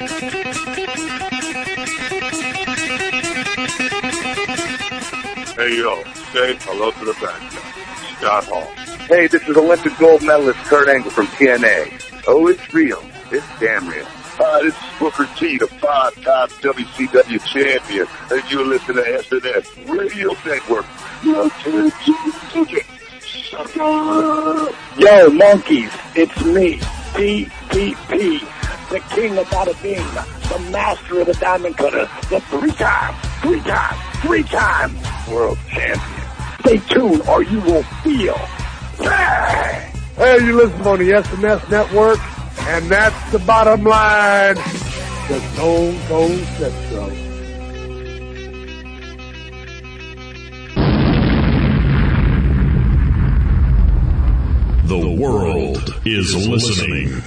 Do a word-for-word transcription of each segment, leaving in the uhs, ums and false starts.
Hey, yo, say hello to the band. Scott Hall. Hey, this is Olympic gold medalist Kurt Angle from T N A. Oh, it's real. It's damn real. Hi, this is Booker T, the five-time W C W champion, and you're listening to S N S Radio Network. Yo, monkeys, it's me, T P P, the king of bada bing, the master of the diamond cutter, the three-time, three-time, three-time world champion. Stay tuned or you will feel. Hey, hey you listen on the S N S Network, and that's the bottom line. The Stone Cold Step Show. The world is listening.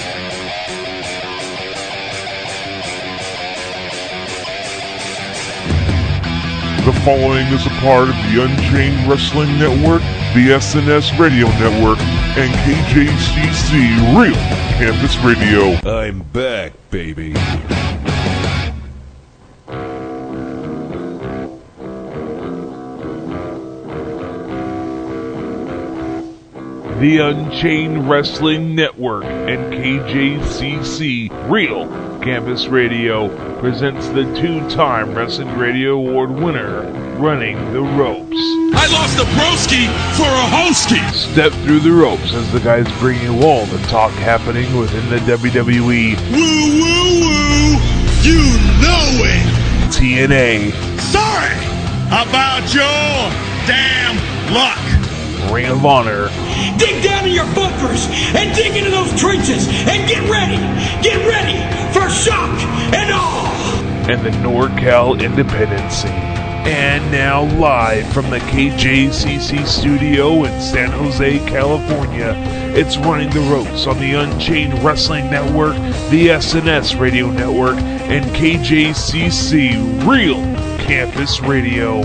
The following is a part of the Unchained Wrestling Network, the S N S Radio Network, and K J C C Real Campus Radio. I'm back, baby. The Unchained Wrestling Network and K J C C Real Campus Radio presents the two-time Wrestling Radio Award winner, Running the Ropes. I lost a broski for a hostie. Step through the ropes as the guys bring you all the talk happening within the W W E. Woo, woo, woo, you know it. T N A. Sorry about your damn luck. Ring of Honor. Dig down in your bunkers and dig into those trenches and get ready. Get ready for shock and awe. And the NorCal Independence Scene. And now live from the K J C C studio in San Jose, California, it's Running the Ropes on the Unchained Wrestling Network, the S N S Radio Network, and K J C C Real Campus Radio.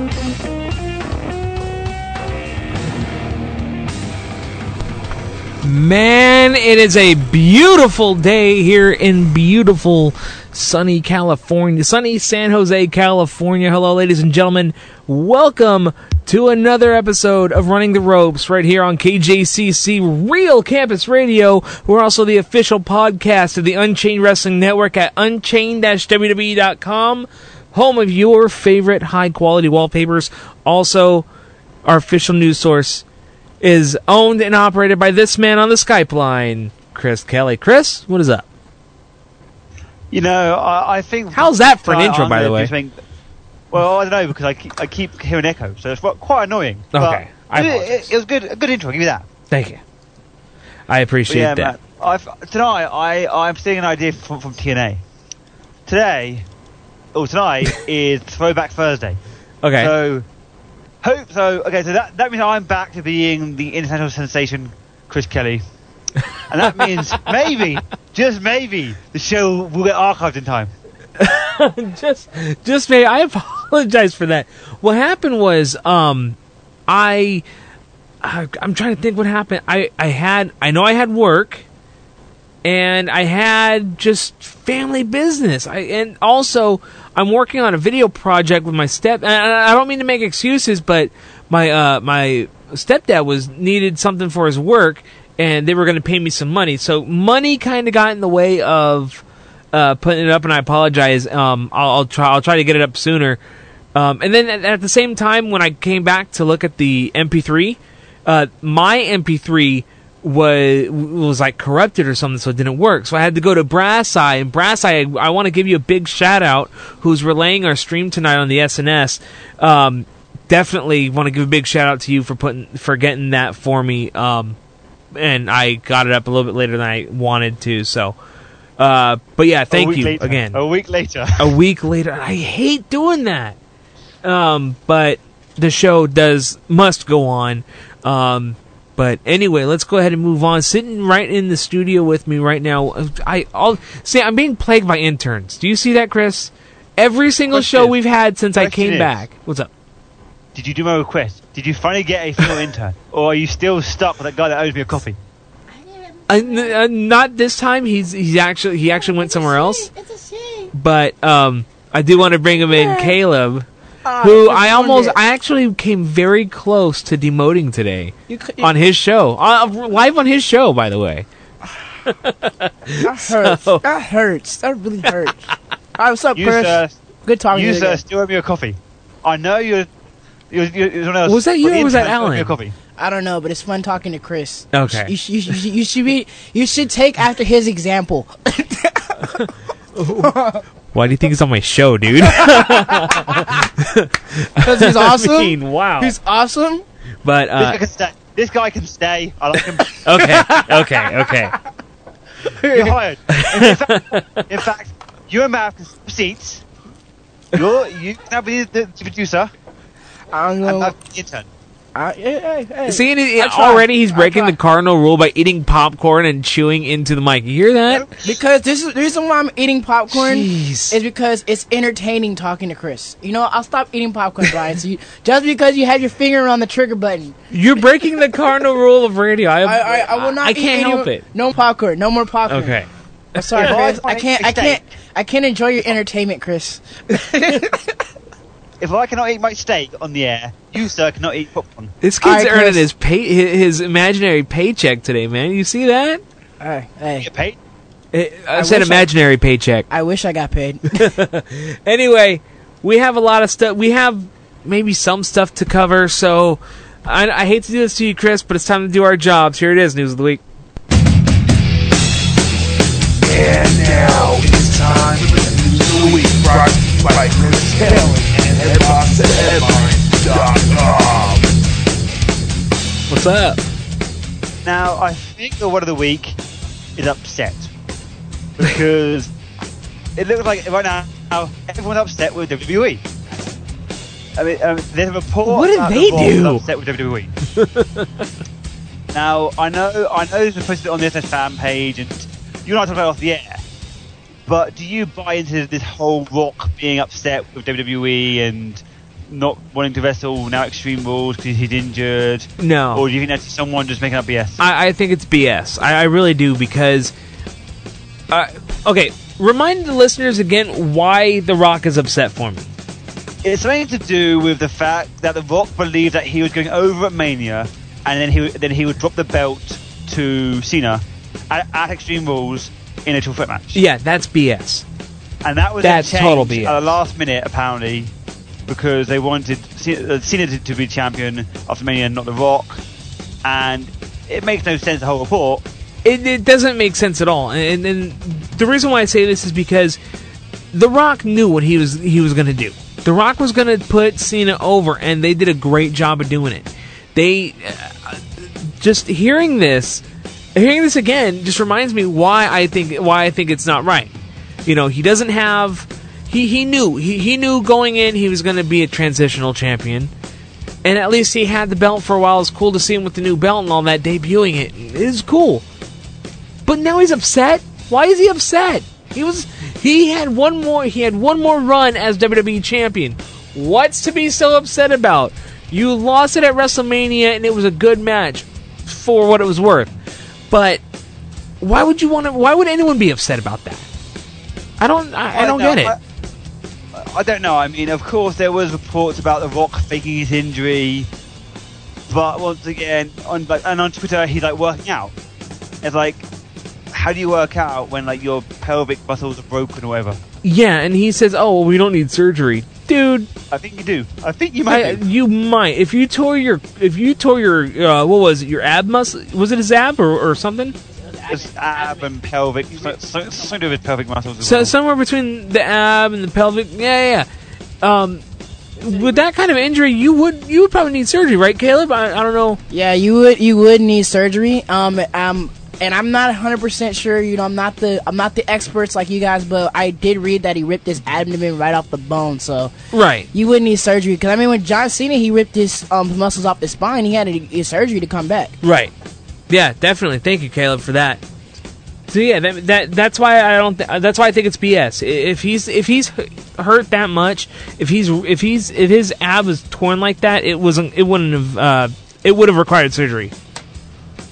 Man, it is a beautiful day here in beautiful sunny California, sunny San Jose, California. Hello, ladies and gentlemen. Welcome to another episode of Running the Ropes right here on K J C C Real Campus Radio. We're also the official podcast of the Unchained Wrestling Network at unchained dash w w e dot com, home of your favorite high-quality wallpapers. Also, our official news source is owned and operated by this man on the Skype line, Chris Kelly. Chris, what is up? You know, I, I think... How's that for an I, intro, I'm by the way? Think, well, I don't know, because I keep, I keep hearing echo, so it's quite annoying. Okay, I it, it, it was good, a good intro, I'll give you that. Thank you. I appreciate yeah, that. Man, I've, tonight, I, I'm stealing an idea from, from T N A. Today, or tonight, is Throwback Thursday. Okay. So... Hope so. Okay, so that, that means I'm back to being the international sensation, Chris Kelly. And that means maybe, just maybe, the show will get archived in time. just, just maybe. I apologize for that. What happened was, um, I, I, I'm trying to think what happened. I, I had, I know I had work, and I had just family business. I, and also, I'm working on a video project with my step. And I don't mean to make excuses, but my uh, my stepdad was needed something for his work, and they were going to pay me some money. So money kind of got in the way of uh, putting it up, and I apologize. Um, I'll, I'll try. I'll try to get it up sooner. Um, and then at, at the same time, when I came back to look at the M P three, uh, my M P three was was like corrupted or something, so it didn't work. So I had to go to Brass Eye, and Brass Eye, I, I want to give you a big shout out, who's relaying our stream tonight on the S N S. Um, definitely want to give a big shout out to you for putting for getting that for me. Um, and I got it up a little bit later than I wanted to. So, uh, but yeah, thank you later. again. A week later. a week later. I hate doing that. Um, but the show does must go on. Um. But anyway, let's go ahead and move on. Sitting right in the studio with me right now, I all see. I'm being plagued by interns. Do you see that, Chris? Every single Question. show we've had since I came is, back. What's up? Did you do my request? Did you finally get a single intern, or are you still stuck with that guy that owes me a coffee? Uh, n- uh, not this time. He's he's actually he actually went somewhere else. It's a shame. But um, I do want to bring him in, Caleb, Uh, who you I ruined almost it. I actually came very close to demoting today You could- on his show, uh, live on his show, by the way. That hurts. So- That hurts. That really hurts. All right, what's up, You, Chris? sir, Good talking you, to you. sir, again. still owe me a coffee. I know you're. you're, you're, you're someone else, Was that you but the or was that internet owe me Alan? a coffee. I don't know, but it's fun talking to Chris. Okay. You, sh- you, sh- you, sh- you should be. You should take after his example. Why do you think he's on my show, dude? Because he's awesome. I mean, wow. He's awesome. But This guy uh, can stay. This guy can stay. I like him. okay, okay, okay. You're hired. In fact, in fact you and Matt can swap seats. You're, you can now be the, the producer, I don't and know. Matt the intern. I, hey, hey, hey. See, and he- I tried. already he's I breaking tried. the cardinal rule by eating popcorn and chewing into the mic. You hear that? Because this is the reason why I'm eating popcorn Jeez. is because it's entertaining talking to Chris. You know, I'll stop eating popcorn, Brian. So you, just because you have your finger on the trigger button, You're breaking the cardinal rule of radio. I, I, I, I will not. I eat can't any help more- it. No popcorn. No more popcorn. Okay. I'm sorry, If I Chris. I want can't. a I can't. steak- I can't enjoy your entertainment, Chris. If I cannot eat my steak on the air, you, sir, cannot eat popcorn. This All kid's right, earning Chris. his pay, his, his imaginary paycheck today, man. You see that? Hey, hey. Get paid? It, I, I said wish I- imaginary paycheck. I wish I got paid. Anyway, we have a lot of stuff. We have maybe some stuff to cover. So I, I hate to do this to you, Chris, but it's time to do our jobs. Here it is, news of the week. And now it's time for the news of the week, brought to you by Chris Kelly and headbox at headlines dot com. What's up? Now, I think the word of the week is upset. Because it looks like right now everyone's upset with W W E. I mean, um, there's a report. What did about they the Raw is do? Upset with W W E. Now, I know, I know this was posted on the S S fan page, and you're not talking about it off the air. But do you buy into this whole Rock being upset with W W E and not wanting to wrestle now Extreme Rules because he's injured? No. Or do you think that's someone just making up B S? I, I think it's B S. I, I really do because. Uh, okay, remind the listeners again why The Rock is upset for me. It's something to do with the fact that The Rock believed that he was going over at Mania, and then he would, then he would drop the belt to Cena at, at Extreme Rules in a triple threat match. Yeah, that's B S. And that was That's a change total B S. at the last minute, apparently, because they wanted Cena, uh, Cena to, to be champion after Mania, not The Rock. And it makes no sense, the whole report. It, it doesn't make sense at all, and, and the reason why I say this is because The Rock knew what he was he was going to do. The Rock was going to put Cena over, and they did a great job of doing it. They uh, just hearing this, hearing this again, just reminds me why I think why I think it's not right. You know, he doesn't have. He he knew he he knew going in he was going to be a transitional champion. And at least he had the belt for a while. It's cool to see him with the new belt and all that, debuting it. It is cool. But now he's upset? Why is he upset? He was he had one more he had one more run as W W E champion. What's to be so upset about? You lost it at WrestleMania and it was a good match for what it was worth. But why would you want to why would anyone be upset about that? I don't I, I don't know, get it. I, I don't know. I mean, of course, there was reports about The Rock faking his injury, but once again, on like and on Twitter, he's like working out. It's like, how do you work out when like your pelvic muscles are broken or whatever? Yeah, and he says, "Oh, well, we don't need surgery." Dude, I think you do. I think you might. I, do. you might. If you tore your if you tore your uh, what was it? Your ab muscle? Was it his ab or, or something? Just ab and pelvic, so, so, something to do with pelvic muscles. As So well. somewhere between the ab and the pelvic. Yeah, yeah. yeah. Um, with that kind of injury, you would you would probably need surgery, right, Caleb? I, I don't know. Yeah, you would you would need surgery. Um, um, and I'm not one hundred percent sure. You know, I'm not the I'm not the experts like you guys, but I did read that he ripped his abdomen right off the bone. So Right. you would need surgery because I mean, when John Cena he ripped his um muscles off his spine, he had to get surgery to come back. Right. Yeah, definitely. Thank you, Caleb, for that. So yeah, that, that that's why I don't. Th- that's why I think it's B S. If he's if he's hurt that much, if he's if he's if his ab is torn like that, it wasn't. It wouldn't have. Uh, it would have required surgery.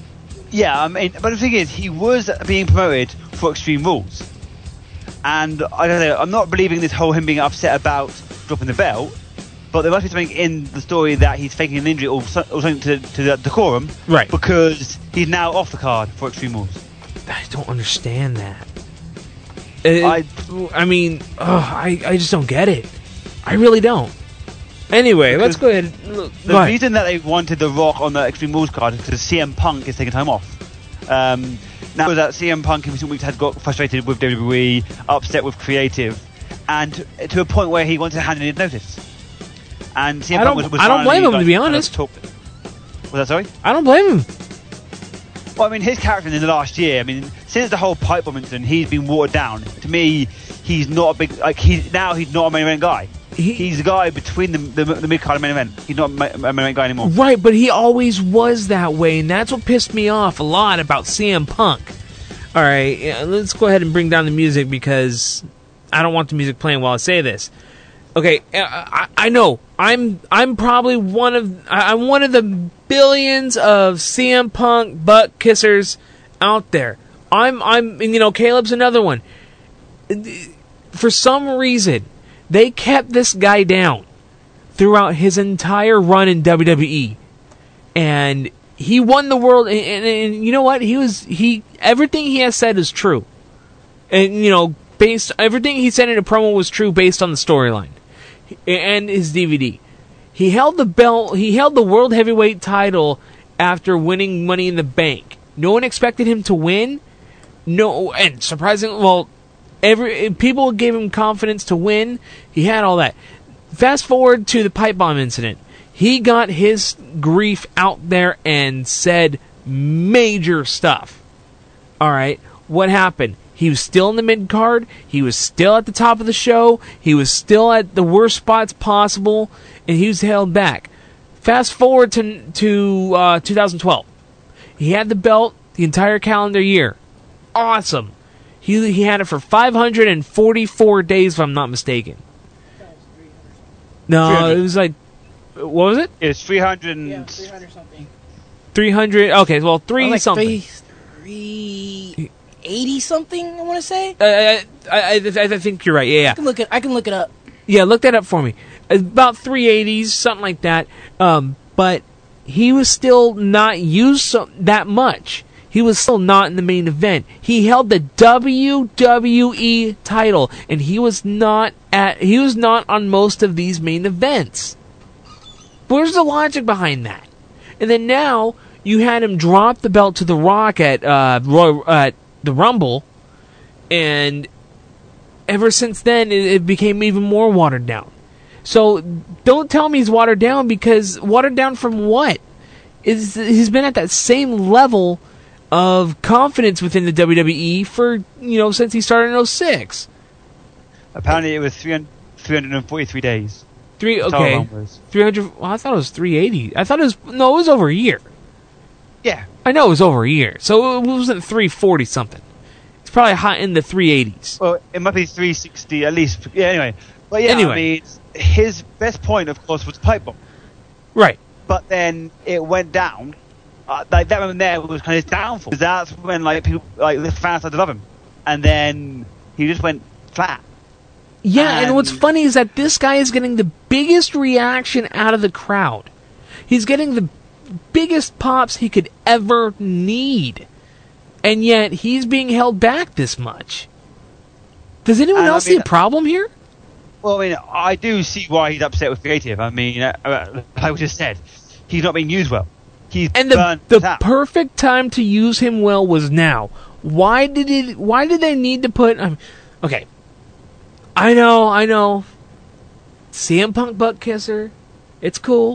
Yeah, I mean, but the thing is, he was being promoted for Extreme Rules, and I don't know. I'm not believing this whole him being upset about dropping the belt, but there must be something in the story that he's faking an injury or, so, or something to, to the decorum, right? Because he's now off the card for Extreme Rules. I don't understand that. It, I, I mean, oh, I, I just don't get it. I really don't. Anyway, because let's go ahead. Look, the go reason ahead. that they wanted The Rock on the Extreme Rules card is because C M Punk is taking time off. Um, now that C M Punk in recent weeks had got frustrated with W W E, upset with creative, and to a point where he wanted to hand in his notice. And C M I Punk don't, was, was I don't blame him, like, to be honest. Was that sorry? I don't blame him. Well, I mean, his character in the last year, I mean, since the whole pipe bomb incident, he's been watered down. To me, he's not a big, like, he's, now he's not a main event guy. He, he's a guy between the, the, the mid-card and main event. He's not a main event guy anymore. Right, but he always was that way, and that's what pissed me off a lot about C M Punk. All right, yeah, let's go ahead and bring down the music because I don't want the music playing while I say this. Okay, I, I know I'm I'm probably one of I'm one of the billions of C M Punk butt kissers out there. I'm I'm you know Caleb's another one. For some reason, they kept this guy down throughout his entire run in W W E, and he won the world. And, and, and you know what? He was he everything he has said is true, and you know based everything he said in a promo was true based on the storyline and his D V D. He held the belt. He held the world heavyweight title after winning Money in the Bank. No one expected him to win. No, and surprisingly, well, every people gave him confidence to win. He had all that. Fast forward to the pipe bomb incident. He got his grief out there and said major stuff. All right, what happened? He was still in the mid-card. He was still at the top of the show. He was still at the worst spots possible, and he was held back. Fast forward to to uh, two thousand twelve. He had the belt the entire calendar year. Awesome. He he had it for five hundred forty-four days, if I'm not mistaken. No, it was like, what was it? It's three hundred and... Yeah, three hundred something. three hundred, okay, well, three like something. three eighty something, I want to say. Uh, I, I, I, I think you're right, yeah, yeah. I can look it, I can look it up. Yeah, look that up for me. About three eighties, something like that. Um, but he was still not used so, that much. He was still not in the main event. He held the W W E title, and he was not at. He was not on most of these main events. Where's the logic behind that? And then now you had him drop the belt to The Rock at uh, Roy, uh, the Rumble, and ever since then it, it became even more watered down. So don't tell me he's watered down, because watered down from what? Is he's been at that same level of confidence within the W W E for, you know, since he started in oh six. Apparently it was three hundred forty-three days. Three, okay. three hundred, well, I thought it was three eighty. I thought it was, no, it was over a year. Yeah. I know it was over a year. So it wasn't three forty something. It's probably hot in the three eighties. Well, it might be three sixty at least. Yeah, anyway. But yeah, anyway. I mean, his best point, of course, was the pipe bomb. Right. But then it went down. Uh, like that moment there was kind of his downfall. That's when like people, like the fans started to love him, and then he just went flat. Yeah, and, and what's funny is that this guy is getting the biggest reaction out of the crowd. He's getting the biggest pops he could ever need, and yet he's being held back this much. Does anyone and else I mean, see a problem here? Well, I mean, I do see why he's upset with creative. I mean, uh, like we just said, he's not being used well. He's and the the perfect time to use him well was now. Why did it? Why did they need to put? Um, okay, I know, I know. C M Punk butt kisser, it's cool,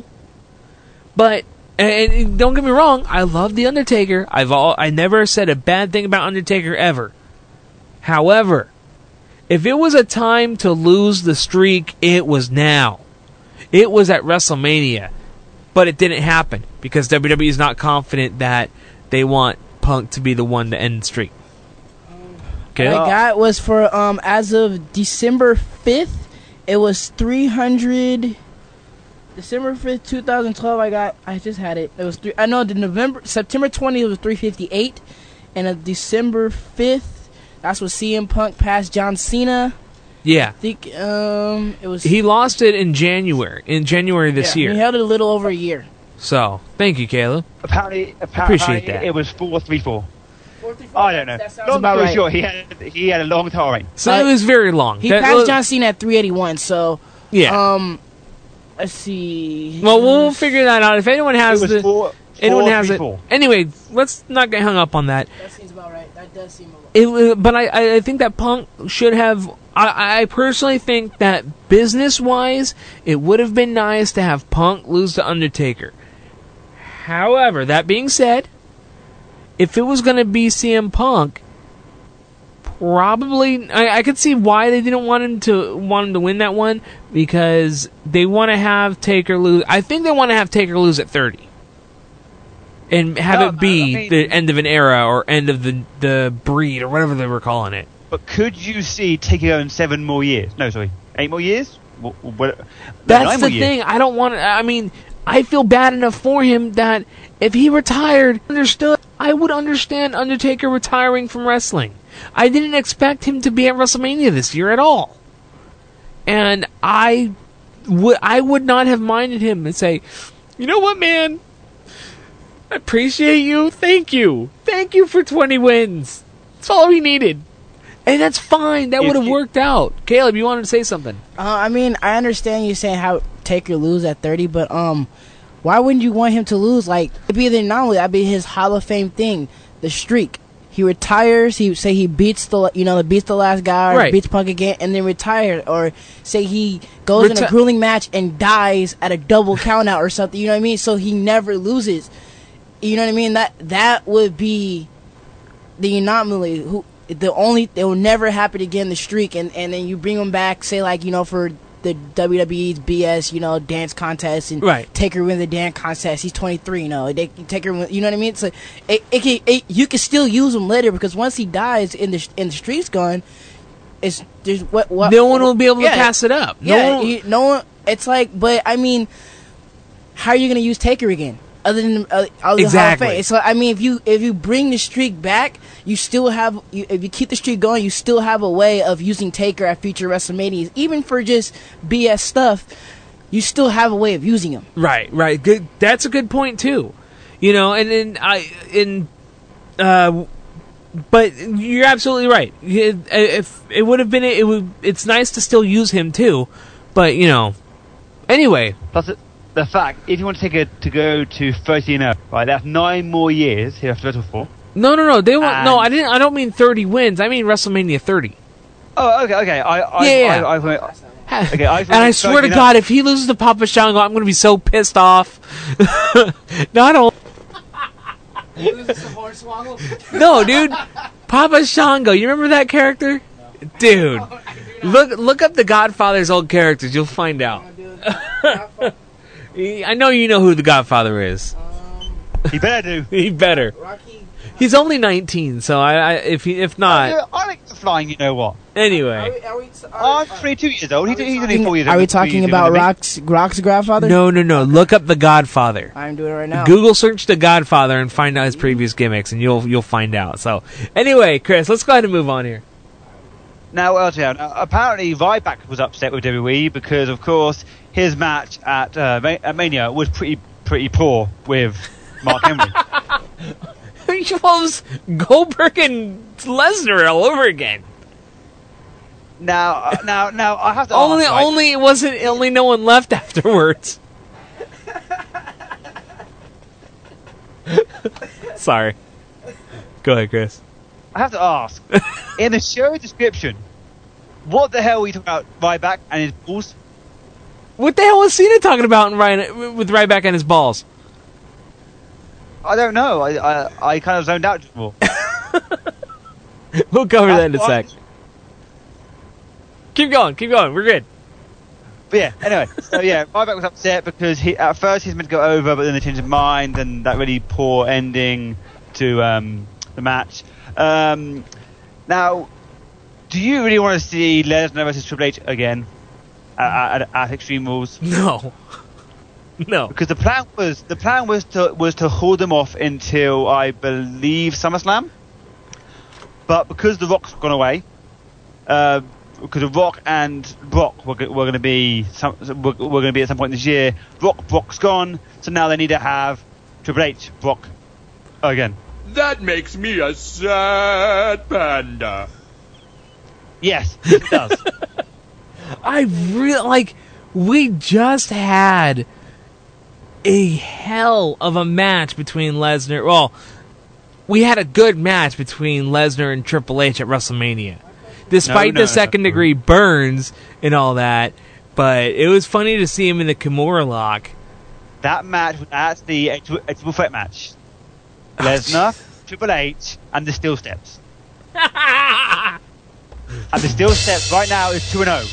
but and, and don't get me wrong, I love the Undertaker. I've all I never said a bad thing about Undertaker ever. However, if it was a time to lose the streak, it was now. It was at WrestleMania. But it didn't happen because W W E is not confident that they want Punk to be the one to end the streak. Okay. What I got was for um as of December fifth, it was three hundred December fifth, two thousand twelve. I got. I just had it. It was three. I know the November, September twentieth was three fifty-eight, and on December fifth, that's when C M Punk passed John Cena. Yeah. I think um it was. He lost it in January. In January this yeah, year. He held it a little over a year. So thank you, Caleb. Apparently, apparently appreciate that. It was four three four. I don't know. Long about story right. short, he had he had a long title reign. So uh, it was very long. He that, passed well, John Cena at three eighty-one. So yeah. Um, let's see. Well, we'll figure that out. If anyone has it was the, four, anyone four, has three, it. Four. Anyway, let's not get hung up on that. That seems about right. That does seem about It, but I, I think that Punk should have. I, I personally think that business-wise, it would have been nice to have Punk lose to Undertaker. However, that being said, if it was going to be C M Punk, probably I, I could see why they didn't want him to want him to win that one, because they want to have Taker lose. I think they want to have Taker lose at thirty. And have No, it be I mean, the end of an era or end of the the breed or whatever they were calling it. But could you see Taker going seven more years? No, sorry, eight more years. What, what, no, That's nine the more thing. years. I don't want to. I mean, I feel bad enough for him that if he retired, understood, I would understand Undertaker retiring from wrestling. I didn't expect him to be at WrestleMania this year at all, and I would I would not have minded him and say, you know what, man. I appreciate you. Thank you. Thank you for twenty wins. That's all we needed. And that's fine. That If would have you- worked out. Caleb, you wanted to say something. Uh, I mean, I understand you saying how Taker lose at thirty, but um, why wouldn't you want him to lose? Like, it'd be the anomaly. That'd be his Hall of Fame thing, the streak. He retires. He say he beats the you know beats the last guy, or Right. beats Punk again, and then retire. Or say he goes in Reti- a grueling match and dies at a double countout or something. You know what I mean? So he never loses. You know what I mean? That that would be the anomaly. Who the only it will never happen again. The streak, and and then you bring him back. Say like you know for the W W E's B S, you know, dance contest, and Right. Taker win the dance contest. He's twenty-three, you know. They Taker, win, you know what I mean? So it, it can it, you can still use him later, because once he dies in the in the streak's gone, it's there's what what No one will be able to yeah, pass it up. No yeah, one- he- no one. It's like, but I mean, how are you gonna use Taker again? Other than uh, other Exactly. than Hall of Fame. So I mean, if you if you bring the streak back, you still have you, if you keep the streak going, you still have a way of using Taker at future WrestleManias, even for just B S stuff. You still have a way of using him. Right, right. Good. That's a good point too. You know, and then I in, uh, but you're absolutely right. It- If it would have been, it would. It's nice to still use him too, but you know. Anyway, Plus, it, the fact if you want to take it to go to thirty and up, right? That's nine more years. He has to wrestle for. no, no, no. They want no. And- I didn't. I don't mean thirty wins. I mean WrestleMania thirty. Oh, okay, okay. I, I, Yeah, yeah. I, I, I, Okay, I and I swear to God, if he loses to Papa Shango, I'm going to be so pissed off. Not only. No, dude. Papa Shango. You remember that character? Dude. Look look up the Godfather's old characters. You'll find out. I know you know who the Godfather is. He better do. He better. He's only nineteen, so I, I if he, if not. I, I like the flying, you know what? Anyway. I'm twenty-two years old. He's, he's only four years Are old. we talking about Rock's Rock's Godfather? No, no, no. Look up the Godfather. I'm doing it right now. Google search the Godfather and find out his previous gimmicks, and you'll you'll find out. So, anyway, Chris, let's go ahead and move on here. Now, L T L. Now, apparently, Ryback was upset with W W E because, of course, his match at, uh, Ma- at Mania was pretty pretty poor with Mark Henry. He was Goldberg and Lesnar all over again. Now, uh, now, now, I have to Only, ask, right? only it wasn't. Only no one left afterwards. Sorry. Go ahead, Chris. I have to ask, in the show description, what the hell are we talking about Ryback and his balls? What the hell was Cena talking about in Ryan, with Ryback and his balls? I don't know. I I, I kind of zoned out just more. We'll cover that in a That's sec. Keep going, keep going. We're good. But yeah, anyway, so yeah, Ryback was upset because he at first he's meant to go over, but then they changed his mind, and that really poor ending to um, the match. Um, now, do you really want to see Lesnar versus Triple H again at, at, at Extreme Rules? No. No, because the plan was the plan was to was to hold them off until I believe SummerSlam. But because The Rock's gone away, uh, because The Rock and Brock were, were going to be some, were, were going to be at some point this year. Rock Brock's gone, so now they need to have Triple H Brock again. That makes me a sad panda. Yes, it does. I really like. We just had a hell of a match between Lesnar. Well, we had a good match between Lesnar and Triple H at WrestleMania, despite no, no, the second no. degree burns and all that. But it was funny to see him in the Kimura lock. That match was actually a, tri- a triple threat match. Lesnar, Triple H, and the Steel Steps. And the Steel Steps right now is two and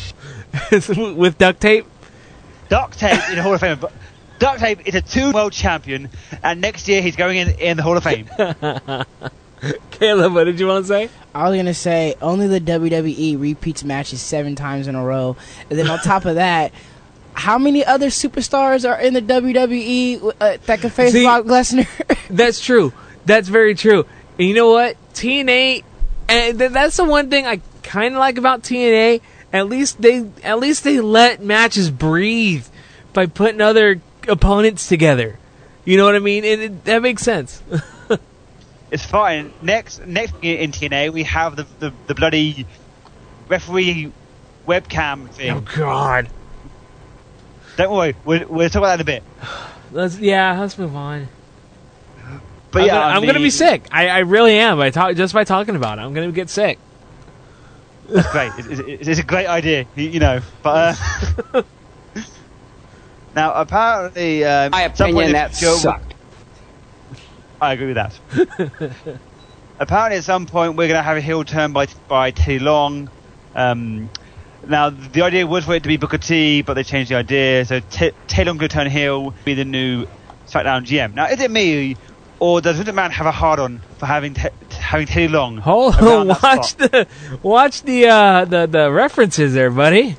oh. With duct tape? Duct tape in the Hall of Fame. But Duct tape is a two world champion, and next year he's going in in the Hall of Fame. Caleb, what did you want to say? I was gonna say only the W W E repeats matches seven times in a row, and then on top of that, how many other superstars are in the W W E uh, that can face See, Brock Lesnar? That's true. That's very true. And you know what? T N A, and th- that's the one thing I kind of like about T N A. At least they, at least they let matches breathe by putting other opponents together. You know what I mean? And it, that makes sense. It's fine. Next, next in T N A we have the the, the bloody referee webcam thing. Oh God! Don't worry, we'll, we'll talk about that in a bit. Let's yeah, let's move on. But I'm yeah, gonna, I I'm mean, gonna be sick. I, I really am. I talk just by talking about it. I'm gonna get sick. That's great. It's, it's, it's a great idea, you, you know. But uh, now apparently, um, my opinion, that Joe, sucked. I agree with that. Apparently, at some point, we're going to have a heel turn by by Teddy Long. Um, now, the idea was for it to be Booker T, but they changed the idea. So T- Teddy Long going to turn heel, be the new SmackDown G M. Now, is it me, or does Vince McMahon have a hard-on for having te- having Teddy Long? Hold on, watch the watch the uh, the the references there, buddy.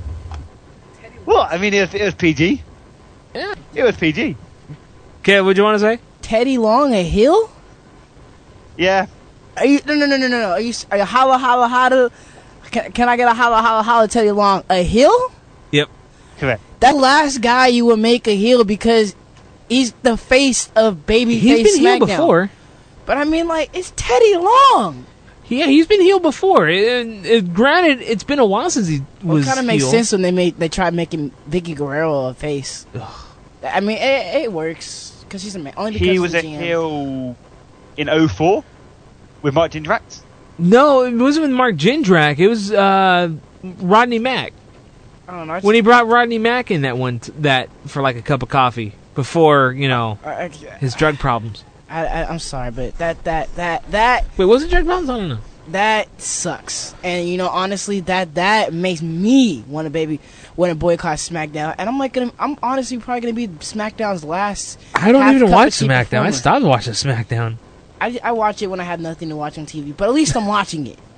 Well, I mean, it was, it was P G. Yeah, it was P G. Okay, what do you want to say? Teddy Long a heel? Yeah. Are you no no no no no no? Are you are you holla holla holla? Can can I get a holla holla holla Teddy Long a heel? Yep. Correct. That last guy you would make a heel because he's the face of babyface He's been SmackDown. heel before. But I mean, like, it's Teddy Long. Yeah, he's been heel before. It, it, granted, it's been a while since he Well, was. it kind of makes heel. sense when they made they tried making Vicky Guerrero a face. Ugh. I mean, it, it works because he's a man. Only because He was a G M. heel in oh four with Mark Jindrak. No, it wasn't with Mark Jindrak. It was uh, Rodney Mack. I don't know. When he brought Rodney Mack in that one, t- that for like a cup of coffee before you know I, I, his drug problems. I, I, I'm sorry, but that that that that. Wait, was it drug problems? I don't know. That sucks, and you know, honestly, that that makes me want to baby want to boycott SmackDown, and I'm like, gonna, I'm honestly probably gonna be SmackDown's last. I don't half even cup watch of tea SmackDown. performer. I stopped watching SmackDown. I, I watch it when I have nothing to watch on T V, but at least I'm watching it.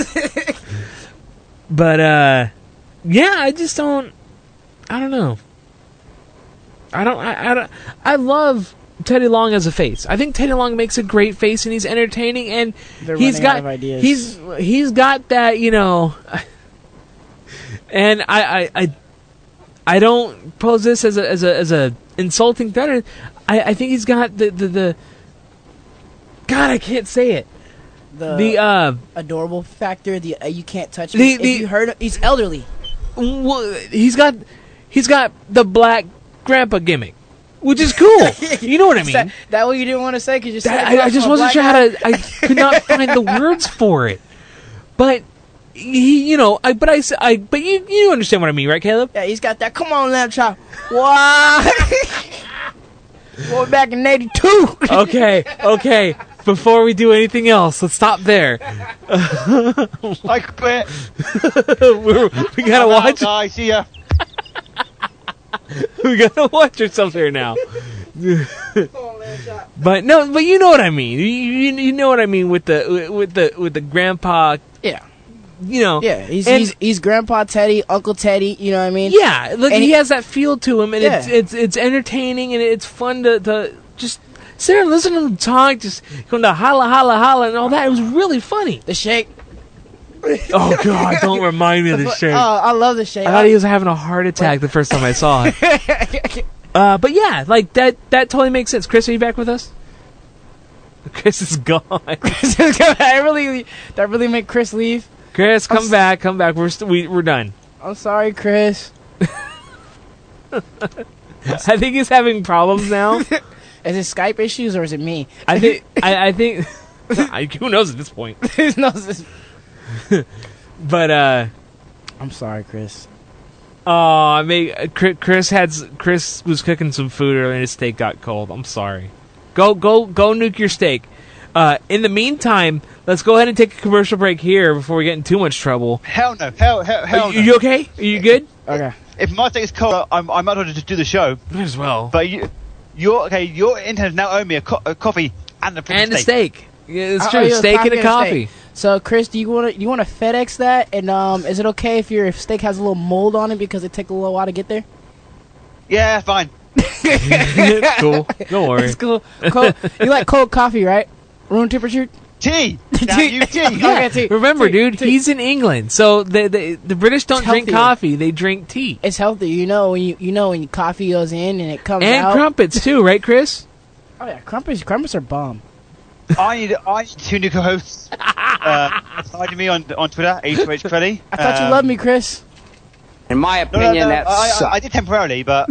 But uh, yeah, I just don't. I don't know. I don't. I, I don't. I love Teddy Long as a face. I think Teddy Long makes a great face, and he's entertaining, and They're he's running got out of ideas. he's he's got that, you know. And I I, I, I don't pose this as a as a as a insulting threat. I, I think he's got the, the the. God, I can't say it. The, the uh, adorable factor. The uh, you can't touch the- me. the- if you heard, he's elderly. Well, he's got he's got the black grandpa gimmick, which is cool. You know what I mean? That, that what you didn't want to say because you said That- I, I just wasn't sure how to. I could not find the words for it. But he, you know, I but I, s- I but you you understand what I mean, right, Caleb? Yeah, he's got that. Come on, lamb chop. Why? Going back in eighty-two. Okay, okay. Before we do anything else, let's stop there. I quit. We're, we gotta I'm out, watch. guys, see ya. We gotta watch ourselves here now. But no, but you know what I mean. You, you, you know what I mean with the with the with the grandpa Yeah. you know. Yeah, he's, and, he's he's Grandpa Teddy, Uncle Teddy. You know what I mean? Yeah, look, and he, he has that feel to him, and yeah. it's it's it's entertaining and it's fun to, to just sit there and listen to him talk, just going to holla holla holla and all that. It was really funny. The shake. Oh God! Don't remind me of the shake. Oh, I love the shake. I thought he was having a heart attack the first time I saw it. uh, but yeah, like that. That totally makes sense. Chris, are you back with us? Chris is gone. Chris is gone. I really, that really made Chris leave. Chris, come I'm back, come back. We're st- we, we're done. I'm sorry, Chris. I think he's having problems now. Is it Skype issues or is it me? I think. I, I think. I, who knows at this point? Who knows this? But uh, I'm sorry, Chris. Oh, I made Chris had Chris was cooking some food earlier and his steak got cold. I'm sorry. Go go go nuke your steak. Uh, in the meantime, let's go ahead and take a commercial break here before we get in too much trouble. Hell no, hell hell hell. Are no. you okay? Are you good? Okay. If my steak is cold, I'm I might as well just do the show. Might as well. But you, your okay, your internet now owe me a, co- a coffee and a and steak. a steak. Yeah, it's I'll true. owe you a Steak and coffee a and a coffee. steak. So, Chris, do you want to you want to FedEx that? And um, is it okay if your steak has a little mold on it because it takes a little while to get there? Yeah, fine. It's cool. Don't worry. It's cool. Cold, you like cold coffee, right? Room temperature. Tea. Now Tea. you tea. Yeah. Okay, tea. Remember, Tea. dude, Tea. he's in England, so the the, the British don't It's drink healthier. coffee; they drink tea It's healthy, you know. When you you know when coffee goes in and it comes and out. crumpets too, right, Chris? Oh yeah, crumpets. Crumpets are bomb. I need I need two new co-hosts. uh, aside me on on Twitter, H H Freddy. I thought um, you loved me, Chris. In my No, opinion, no, no, that I, sucks. I, I did temporarily, but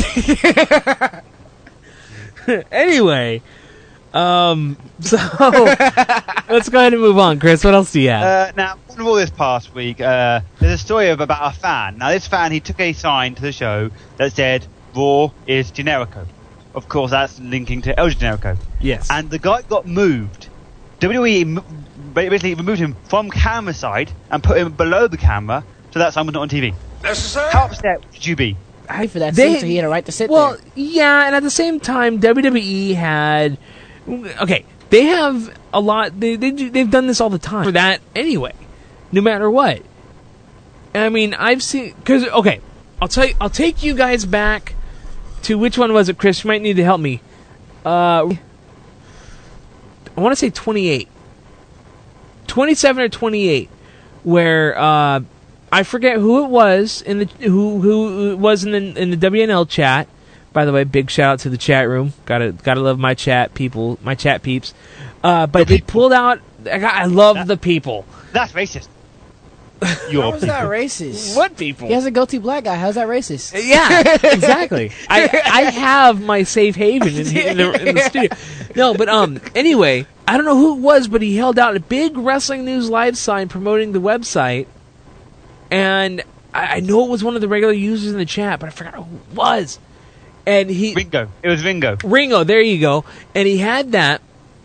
Anyway, um, so let's go ahead and move on, Chris. What else do you have? uh, now on Raw this past week, uh, there's a story of about a fan. Now this fan, he took a sign to the show that said "Raw is Generico." Of course, that's linking to El Generico. Yes. And the guy got moved. W W E m- basically removed him from camera side and put him below the camera, so that sign was not on T V. Necessary? How upset would you be? I for that They- seat, so he had a right to sit Well, there. yeah, and at the same time, W W E had okay. They have a lot. They they do, they've done this all the time for that anyway, no matter what. I mean, I've seen because okay, I'll tell you. I'll take you guys back to which one was it, Chris? You might need to help me. Uh, I want to say twenty-eight, twenty-seven or twenty-eight, where uh, I forget who it was in the who who it was in the in the W N L chat. By the way, big shout out to the chat room. Gotta gotta love my chat people, my chat peeps. Uh, but they pulled out. I, got, I love That- the people. That's racist. Your How is that people. racist? What people? He has a goatee black guy. How's that racist? Yeah, exactly. I I have my safe haven in, in, the, in the studio. No, but um. Anyway, I don't know who it was, but he held out a big Wrestling News Live sign promoting the website, and I, I know it was one of the regular users in the chat, but I forgot who it was. And he Ringo. It was Ringo. Ringo, there you go. And he had that,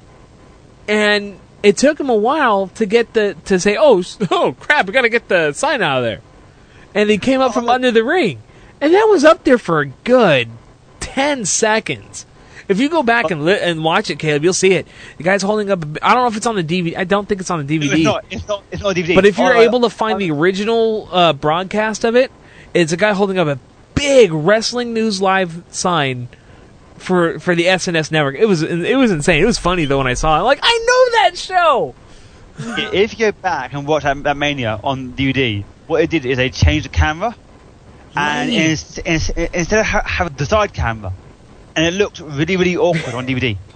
and it took him a while to get the to say, "Oh, s- oh crap, we got to get the sign out of there." And he came up from under the ring, and that was up there for a good ten seconds. If you go back and li- and watch it, Caleb, you'll see it. The guy's holding up. A b- I don't know if it's on the D V D. I don't think it's on the D V D. It's not. It's not. It's not a D V D. But if you're All right, able to find the original uh, broadcast of it, it's a guy holding up a big Wrestling News Live sign for for the S N S network. It was it was insane. It was funny though when I saw it. Like, I know that show. if you go back and watch that, that Mania on D V D, what it did is they changed the camera, and Right. ins- ins- instead of ha- having the side camera, and it looked really, really awkward on D V D.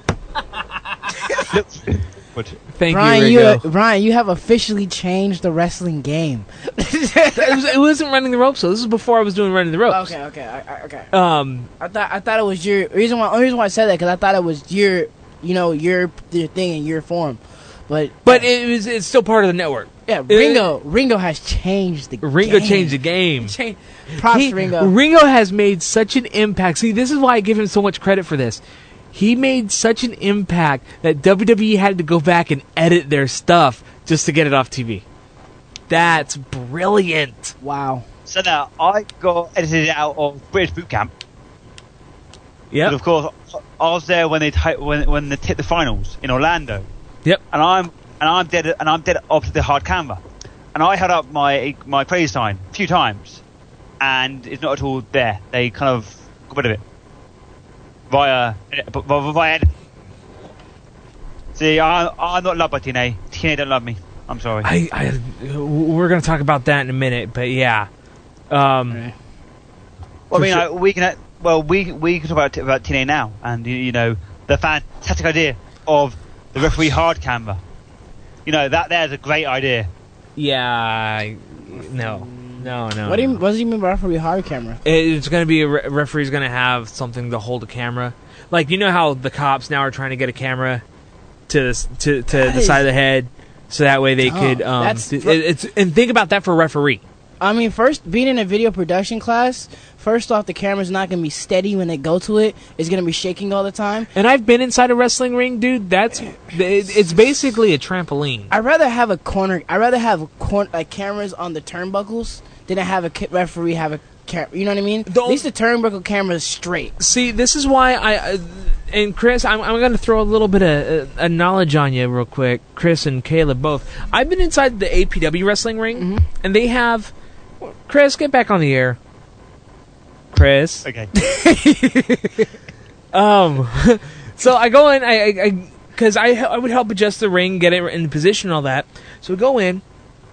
Looked really awkward. Thank Ryan, you, you, Ringo. uh, Ryan, you have officially changed the wrestling game. it, was, it wasn't running the ropes, so this is before I was doing running the ropes. Okay, okay, I, I, okay. Um, I thought I thought it was your reason why. Only reason why I said that because I thought it was your, you know, your your thing in your form, but but it was it's still part of the network. yeah, Ringo Ringo has changed the Ringo game. changed the game. Change- Props, He- Ringo. Ringo has made such an impact. See, this is why I give him so much credit for this. He made such an impact that W W E had to go back and edit their stuff just to get it off T V. That's brilliant. Wow. So now I got edited out of British Boot Camp. Yep. But of course, I was there when they t- when when they hit the finals in Orlando. Yep. And I'm and I'm dead and I'm dead opposite the hard camera, and and I held up my my praise sign a few times, and it's not at all there. They kind of got rid of it via via. via See, I, I'm not loved by T N A. T N A don't love me. I'm sorry. I, I we're gonna talk about that in a minute, but yeah. Um, okay. Well, I mean, sure. I, we can. Well, we we can talk about about T N A now, and you, you know the fantastic idea of the referee hard camera. You know that there's a great idea. Yeah. No. No. No. What do you no. What do you mean by referee hard camera? It's gonna be a re- referee's gonna have something to hold a camera. Like, you know how the cops now are trying to get a camera to to to the is, side of the head, so that way they oh, could. Um, that's it, it's and think about that for a referee. I mean, first, being in a video production class, first off, the camera's not going to be steady when they go to it. It's going to be shaking all the time. And I've been inside a wrestling ring, dude. That's it, it's basically a trampoline. I'd rather have a corner. I'd rather have cor- like cameras on the turnbuckles than to have a ca- referee have a camera. You know what I mean? The At least the turnbuckle camera is straight. See, this is why I... Uh, and Chris, I'm, I'm going to throw a little bit of uh, knowledge on you real quick. Chris and Caleb both. I've been inside the A P W wrestling ring, mm-hmm. and they have... Chris, get back on the air. Chris. Okay. um, so I go in, I, because I, I, I would help adjust the ring, get it in position, and all that. So we go in,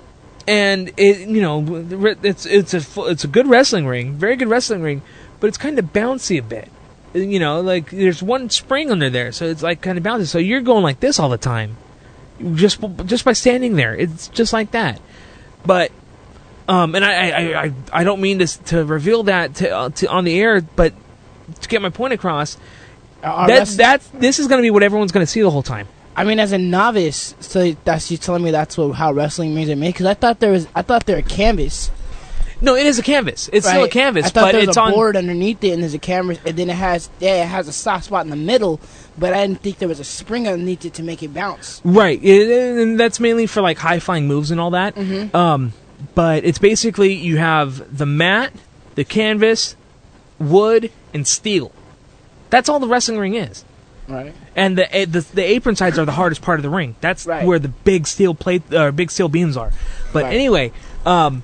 and it, you know, it's it's a it's a good wrestling ring, very good wrestling ring, but it's kind of bouncy a bit. You know, like there's one spring under there, so it's like kind of bouncy. So you're going like this all the time, just just by standing there. It's just like that. But um, and I I, I, I don't mean to to reveal that to, uh, to on the air, but to get my point across, uh, that's that's this is going to be what everyone's going to see the whole time. I mean, as a novice, so that's you telling me that's what how wrestling rings are made? Because I thought there was I thought they're a canvas. No, it is a canvas. It's right. still a canvas, I thought but there was it's a on board underneath it, and there's a camera, and then it has yeah, it has a soft spot in the middle. But I didn't think there was a spring underneath it to make it bounce. Right, it, and that's mainly for like high flying moves and all that. Mm-hmm. Um, but it's basically you have the mat, the canvas, wood, and steel. That's all the wrestling ring is. Right. And the the, the apron sides are the hardest part of the ring. That's right. where the big steel plate or uh, big steel beams are. But right. anyway, um,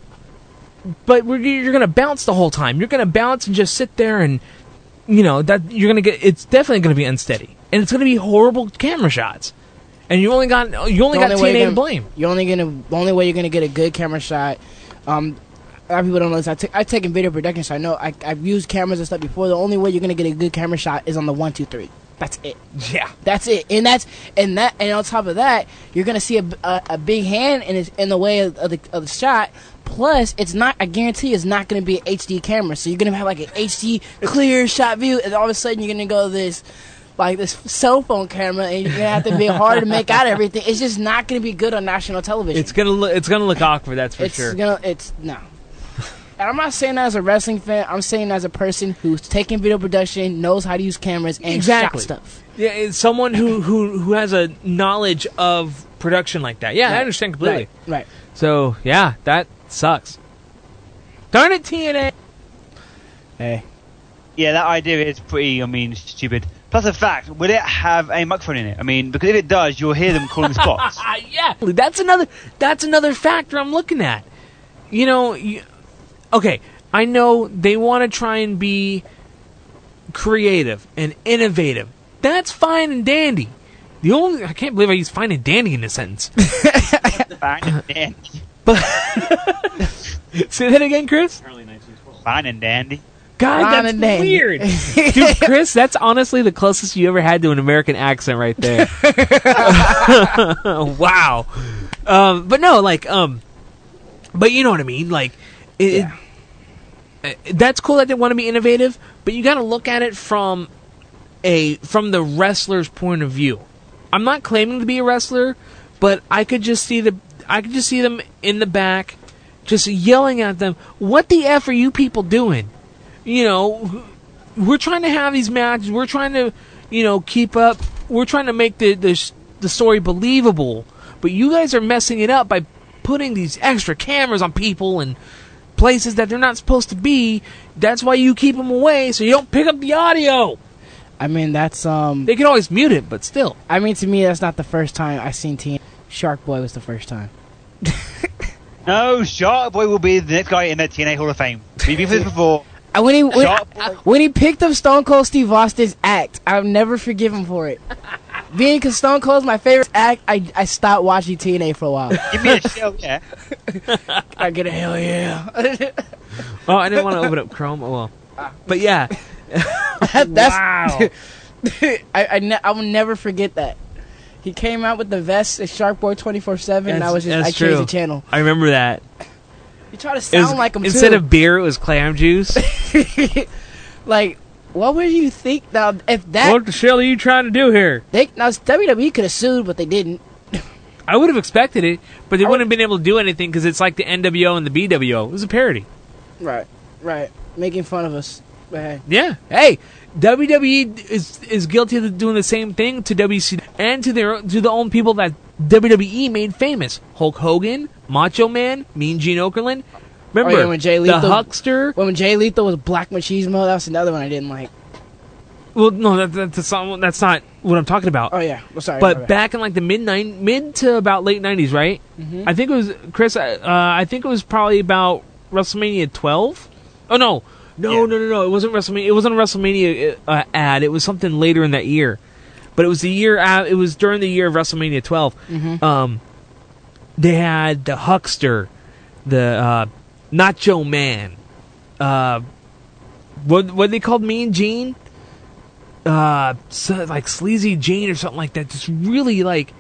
but we're, you're going to bounce the whole time. You're going to bounce and just sit there, and you know that you're going to get. It's definitely going to be unsteady, and it's going to be horrible camera shots. And you only got you only the got only T N A to blame. You're only gonna the only way you're gonna get a good camera shot. Um, a lot of people don't know this. I t- I take in video production, so I know I I've used cameras and stuff before. The only way you're gonna get a good camera shot is on the one, two, three. That's it. Yeah, that's it. And that's and that and on top of that, you're gonna see a, a, a big hand in his, in the way of, of the of the shot. Plus, it's not. I guarantee it's not gonna be an H D camera. So you're gonna have like an H D clear shot view, and all of a sudden you're gonna go this like this cell phone camera, and you're gonna have to be hard to make out everything. It's just not gonna be good on national television. It's gonna look. It's gonna look awkward. That's for it's sure. Gonna. It's no. And I'm not saying that as a wrestling fan. I'm saying that as a person who's taking video production, knows how to use cameras and exactly. shot stuff. Yeah, it's someone who, who, who has a knowledge of production like that. Yeah, right. I understand completely. Right. right. So yeah, that sucks. Darn it, T N A. Hey. Yeah, that idea is pretty. I mean, stupid. Plus the fact, will it have a microphone in it? I mean, because if it does, you'll hear them calling spots. Yeah, that's another. That's another factor I'm looking at. You know, you, okay, I know they want to try and be creative and innovative. That's fine and dandy. The only I can't believe I used fine and dandy in this sentence. Fine and dandy. But say that again, Chris. Fine and dandy. God, Fine that's and dandy. weird. Dude, Chris, that's honestly the closest you ever had to an American accent right there. Wow. Um, but no, like, um, but you know what I mean. Like, it, yeah. it, that's cool that they want to be innovative, but you got to look at it from a from the wrestler's point of view. I'm not claiming to be a wrestler, but I could just see the I could just see them in the back, just yelling at them. What the F are you people doing? You know, we're trying to have these matches. We're trying to, you know, keep up. We're trying to make the the, the story believable. But you guys are messing it up by putting these extra cameras on people and places that they're not supposed to be. That's why you keep them away, so you don't pick up the audio. I mean, that's um. They can always mute it, but still. I mean, to me, that's not the first time I seen T N A. Shark Boy was the first time. No, Shark Boy will be the next guy in the T N A Hall of Fame. We've been through this before. And when he when, uh, when he picked up Stone Cold Steve Austin's act, I'll never forgive him for it. Being because Stone Cold's my favorite act, I I stopped watching T N A for a while. Give me a hell yeah. I get a hell yeah. Oh, I didn't want to open up Chrome. Oh, well, but yeah, that, that's wow. I I, ne- I will never forget that. He came out with the vest at Shark Boy twenty-four seven, and I was just I true. changed the channel. I remember that. You try to sound was, like him instead too. of beer, it was clam juice. Like, what would you think now if that? What the hell are you trying to do here? They, now W W E could have sued, but they didn't. I would have expected it, but they I wouldn't would, have been able to do anything because it's like the N W O and the B W O. It was a parody. Right, right, making fun of us. But hey, yeah, hey, W W E is is guilty of doing the same thing to W C W and to their to the own people that W W E made famous: Hulk Hogan, Macho Man, Mean Gene Okerlund. Remember oh, yeah, when Jay Lethal, the Huckster? When Jay Lethal was Black Machismo, that was another one I didn't like. Well, no, that, that, that's not that's not what I'm talking about. Oh yeah, well, sorry. But back in like the mid nine mid to about late nineties, right? Mm-hmm. I think it was Chris. Uh, I think it was probably about WrestleMania twelve. Oh no, no, yeah. no, no, no! It wasn't WrestleMania. It wasn't a WrestleMania uh, ad. It was something later in that year. But it was the year. Uh, it was during the year of WrestleMania twelve. Mm-hmm. Um, they had the Huckster, the uh, Nacho Man. Uh, what what they called Mean Gene? Uh, so, like Sleazy Jane or something like that. Just really like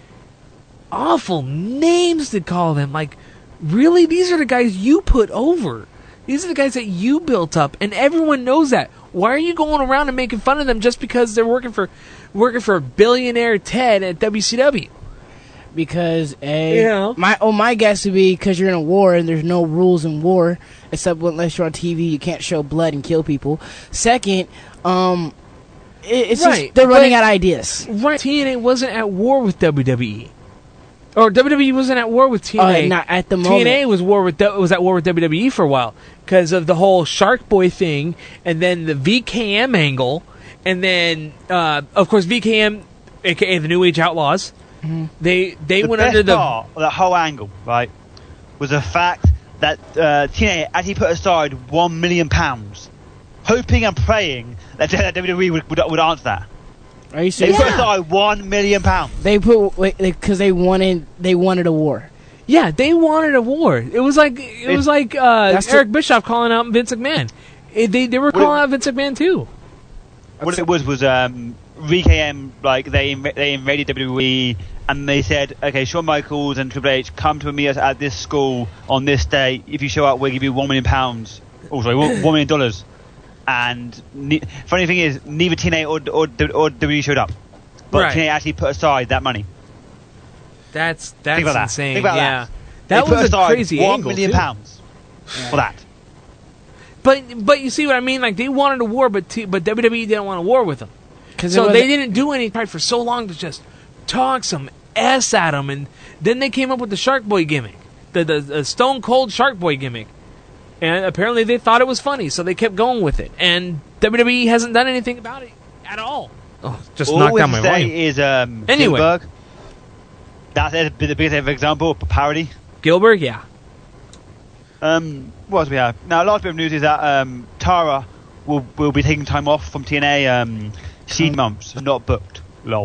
awful names to call them. Like, really, these are the guys you put over. These are the guys that you built up, and everyone knows that. Why are you going around and making fun of them just because they're working for working for billionaire Ted at W C W? Because a you know. my oh my guess would be because you're in a war and there's no rules in war except unless you're on T V, you can't show blood and kill people. Second, um. It's right, just they're running out of ideas. Right. T N A wasn't at war with W W E. Or W W E wasn't at war with T N A. Uh, not at the moment. T N A was war with was at war with W W E for a while because of the whole Shark Boy thing, and then the V K M angle, and then uh, of course V K M, aka the New Age Outlaws. Mm-hmm. They they the went best under the part of that whole angle, right, was the fact that uh, T N A actually put aside one million pounds, hoping and praying that W W E would, would, would answer that. Are you serious? They put aside one million pounds. They put because they, they wanted they wanted a war. Yeah, they wanted a war. It was like it, it was like uh, Eric the, Bischoff calling out Vince McMahon. It, they they were calling it, out Vince McMahon too. What it was was um, V K M, like they they invaded W W E and they said, okay, Shawn Michaels and Triple H, come to meet us at this school on this day. If you show up, we'll give you one million pounds. Oh, sorry, one million dollars. And ne- funny thing is, neither T N A or, or, or W W E showed up, but right. T N A actually put aside that money. That's that's Think about insane. That. Think about yeah, that, that was a crazy one angle. million too. pounds yeah. for that. But but you see what I mean? Like they wanted a war, but T- but W W E didn't want a war with them, so they didn't do anything for so long to just talk some s at them, and then they came up with the Shark Boy gimmick, the the, the Stone Cold Shark Boy gimmick. And apparently they thought it was funny, so they kept going with it. And W W E hasn't done anything about it at all. Oh, just all knocked down my say volume. Is um, anyway, Gilbert. That's the biggest example of parody. Gilbert, yeah. Um, what else we have? Now, a last bit of news is that um, Tara will will be taking time off from T N A. Um, she months, not booked. Lol.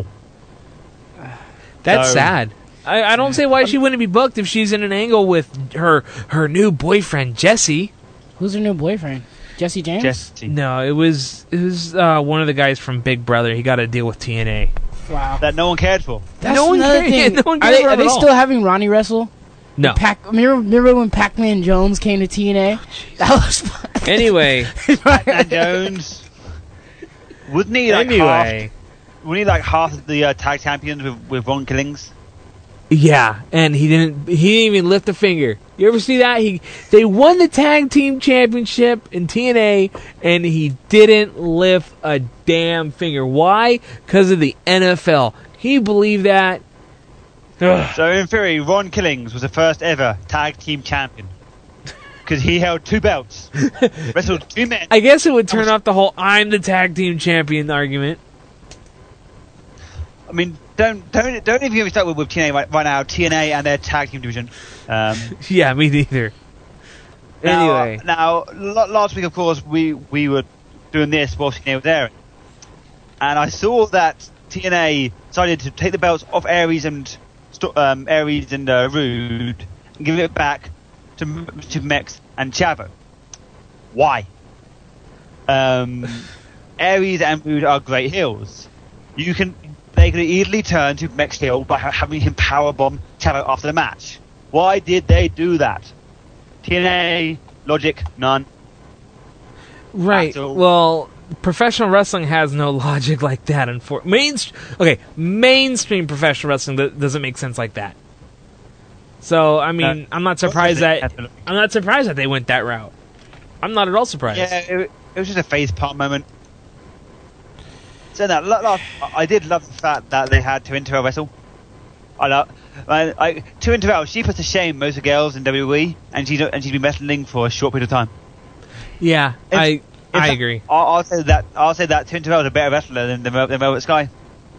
That's so, sad. I, I don't see why she wouldn't be booked if she's in an angle with her her new boyfriend Jesse. Who's her new boyfriend? Jesse James? Jesse. No, it was it was uh, one of the guys from Big Brother. He got to deal with T N A. Wow. That no one cared for. That's no one another cared. thing. Yeah, no one are they, cared are they still having Ronnie wrestle? No. Pac, remember, remember when Pac-Man Jones came to T N A? Oh, that was fun. Anyway. Pac-Man Jones. Wouldn't he like anyway. half? Wouldn't he like half of the uh, tag champions with with Ron Killings? Yeah, and he didn't. He didn't even lift a finger. You ever see that? He they won the tag team championship in T N A, and he didn't lift a damn finger. Why? Because of the N F L. Can you believe that? Ugh. So in theory, Ron Killings was the first ever tag team champion because he held two belts, wrestled two men. I guess it would turn off the whole "I'm the tag team champion" argument. I mean, don't don't don't even get me started with, with T N A right, right now. T N A and their tag team division. Um, yeah, me neither. now, Anyway, now l- last week, of course, we we were doing this while T N A was there, and I saw that T N A decided to take the belts off Aries and um, Aries and uh, Rude and give it back to to Mex and Chavo. Why? Um, Aries and Rude are great heels. You can they could easily turn to Mex heel by ha- having him powerbomb Chavo after the match. Why did they do that? T N A logic, none. right. Well, professional wrestling has no logic like that. Unfor- Mainst- okay, mainstream professional wrestling th- doesn't make sense like that. So, I mean, No. I'm not surprised that I'm not surprised that they went that route. I'm not at all surprised. Yeah, it, it was just a face palm moment. So that lo- lo- I did love the fact that they had Turin Terrell wrestle. I love, I, I, Turin Terrell. She puts to shame most of the girls in W W E, and she's and she's been wrestling for a short period of time. Yeah, In- I in I fact, agree. I'll, I'll say that I'll say that Turin Terrell is a better wrestler than the than Velvet Sky.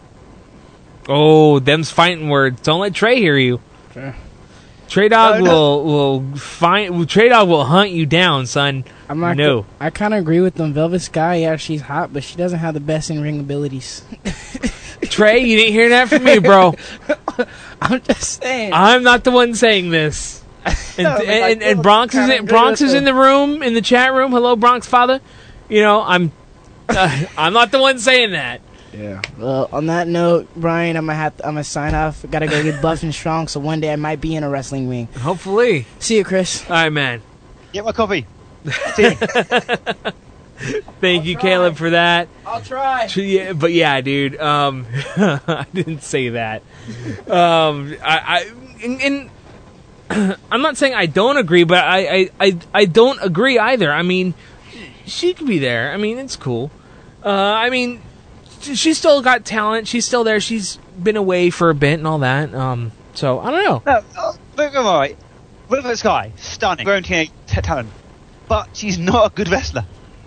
Oh, them's fighting words. Don't let Trey hear you. Sure. Trey Dog No, no. will will find. Trey Dog will hunt you down, son. I'm not. No. go- I kind of agree with them. Velvet Sky, yeah, she's hot, but she doesn't have the best in ring abilities. Trey, you didn't hear that from me, bro. I'm just saying. I'm not the one saying this. And, No, but and, I and, and feel Bronx is kinda in, agree Bronx with is in them. the room, in the chat room. Hello, Bronx father. You know, I'm uh, I'm not the one saying that. Yeah. Well, on that note, Brian, I'm gonna have to, I'm gonna sign off. Gotta go get buff and strong, so one day I might be in a wrestling ring. Hopefully. See you, Chris. All right, man. Get my coffee. See you. Thank you, Caleb, for that. I'll try. Tr- Yeah, but yeah, dude. Um, I didn't say that. Um, I, I and, and I'm not saying I don't agree, but I, I, I, I don't agree either. I mean, she could be there. I mean, it's cool. Uh, I mean, she's still got talent. She's still there. She's been away for a bit and all that. Um, so I don't know. No, oh, look, all right. Velvet Sky, stunning, grown teenage t- talent, but she's not a good wrestler.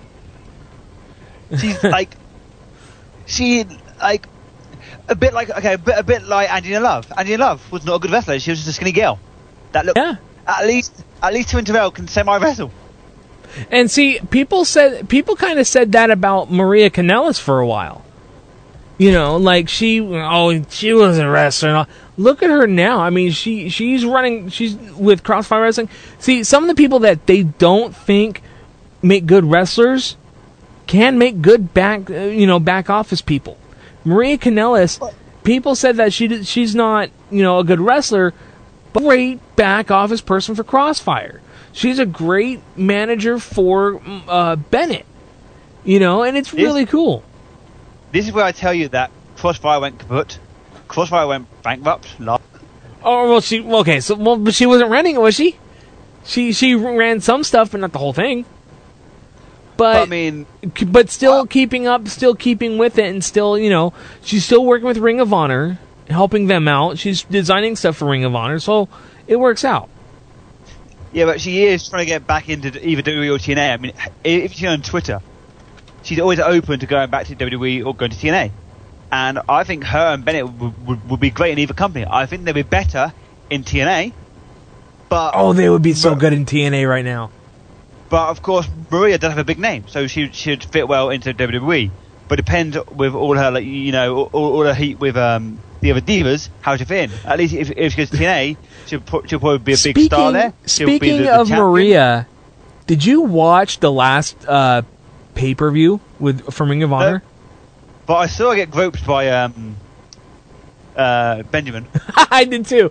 She's like, she like a bit like okay, a bit, a bit like Angelina Love. Angelina Love was not a good wrestler. She was just a skinny girl. That looked Yeah. at least at least Turin Terrell can semi wrestle. And see, people said people kind of said that about Maria Kanellis for a while. You know, like she, oh, she was a wrestler. And all. Look at her now. I mean, she she's running. She's with Crossfire Wrestling. See, some of the people that they don't think make good wrestlers can make good back, uh, you know, back office people. Maria Kanellis, people said that she did- she's not, you know, a good wrestler, but a great back office person for Crossfire. She's a great manager for uh, Bennett, you know, and it's really cool. This is where I tell you that Crossfire went kaput. Crossfire went bankrupt. Last. Oh well, she okay. So well, but she wasn't running it, was she? She she ran some stuff, but not the whole thing. But I mean, but still keeping up, still keeping with it, and still, you know, she's still working with Ring of Honor, helping them out. She's designing stuff for Ring of Honor, so it works out. Yeah, but she is trying to get back into either W W E or T N A. I mean, if you see her on Twitter, she's always open to going back to W W E or going to T N A. And I think her and Bennett would, would, would be great in either company. I think they'd be better in T N A. But Oh, they would be so good in T N A right now. But of course, Maria does have a big name, so she should fit well into W W E. But it depends with all her, like you know, all, all her heat with um, the other divas, how she fit in. At least if, if she goes to T N A, she'll, pro- she'll probably be a big star there. She'll be Speaking the- the of champion. Maria, did you watch the last uh, pay per view with from Ring of Honor? But I saw her get groped by um, uh, Benjamin. I did too.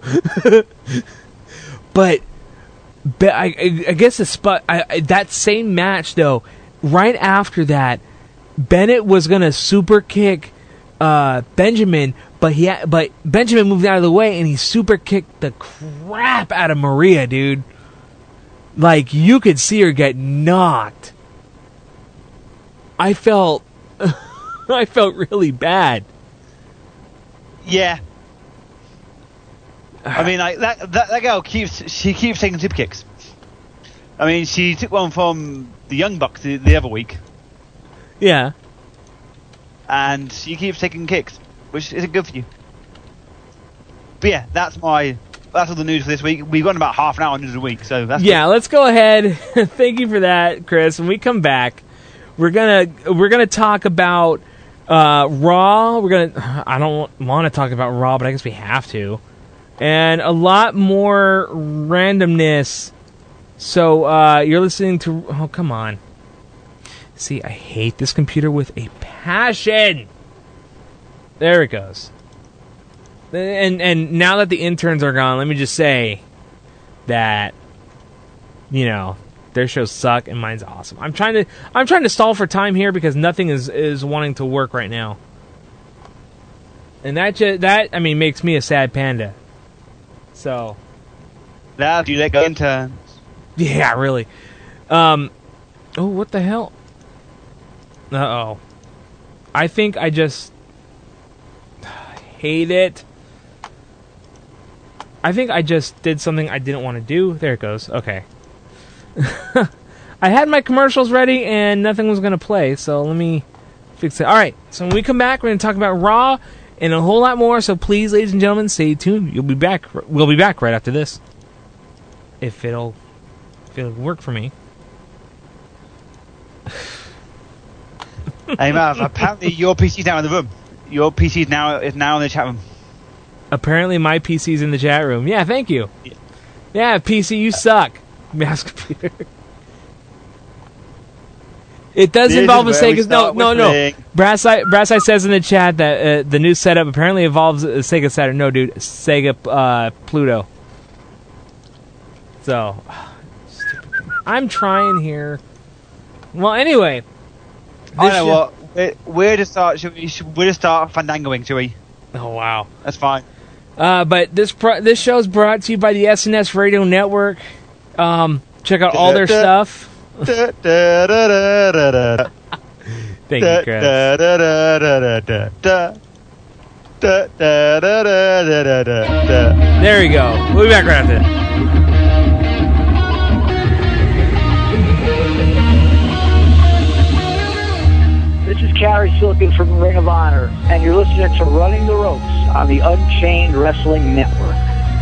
But, but I, I, I guess the spot I, I, that same match though, right after that, Bennett was gonna super kick uh, Benjamin, but he ha- but Benjamin moved out of the way and he super kicked the crap out of Maria, dude. Like you could see her get knocked. I felt, I felt really bad. Yeah. I mean, like that, that that girl keeps she keeps taking super kicks. I mean, she took one from the Young Bucks the, the other week, Yeah. and she keeps taking kicks, which isn't good for you. but yeah, that's my that's all the news for this week. We've gone about half an hour into the week, so that's yeah. good. Let's go ahead. Thank you for that, Chris. When we come back, we're gonna we're gonna talk about uh, Raw. We're gonna. I don't want to talk about Raw, but I guess we have to, and a lot more randomness. So uh, you're listening to. Oh, come on. See, I hate this computer with a passion. There it goes. And and now that the interns are gone, let me just say that, you know, their shows suck and mine's awesome. I'm trying to I'm trying to stall for time here because nothing is, is wanting to work right now. And that just, that I mean makes me a sad panda. So that you let go interns. Yeah, really. Um oh, what the hell? Uh-oh. I think I just hate it. I think I just did something I didn't want to do. There it goes. Okay. I had my commercials ready and nothing was going to play, so let me fix it. Alright, so when we come back, we're going to talk about Raw and a whole lot more, so please, ladies and gentlemen, stay tuned. You'll be back. We'll be back right after this. If it'll, if it'll work for me. Hey, Mav, apparently your P C's now in the room. Your P C is now, is now in the chat room. Apparently my P C's in the chat room. Yeah, thank you. Yeah, yeah P C, you suck. Mouse computer. It does this involve a Sega... No, no, no. Brass Eye, Brass Eye says in the chat that uh, the new setup apparently involves a Sega Saturn. No, dude. Sega uh, Pluto. So... I'm trying here. Well, anyway... I know what. We're, we're to start. Should we? Should, we're to start fandangoing, shall we? Oh wow, that's fine. Uh, but this pro- this show is brought to you by the S N S Radio Network. Um, check out all their stuff. Thank you, Chris. There you go. We'll be back right after that. Carrie Silken from Ring of Honor, and you're listening to Running the Ropes on the Unchained Wrestling Network.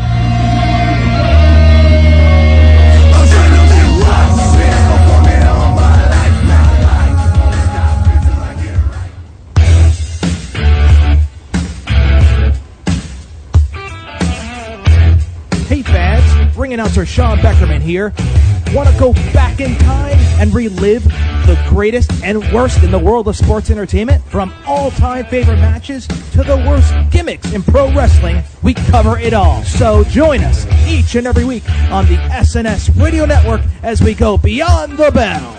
Hey fans, ring announcer Sean Beckerman here. Want to go back in time and relive the greatest and worst in the world of sports entertainment? From all-time favorite matches to the worst gimmicks in pro wrestling, we cover it all. So join us each and every week on the S N S Radio Network as we go beyond the bell.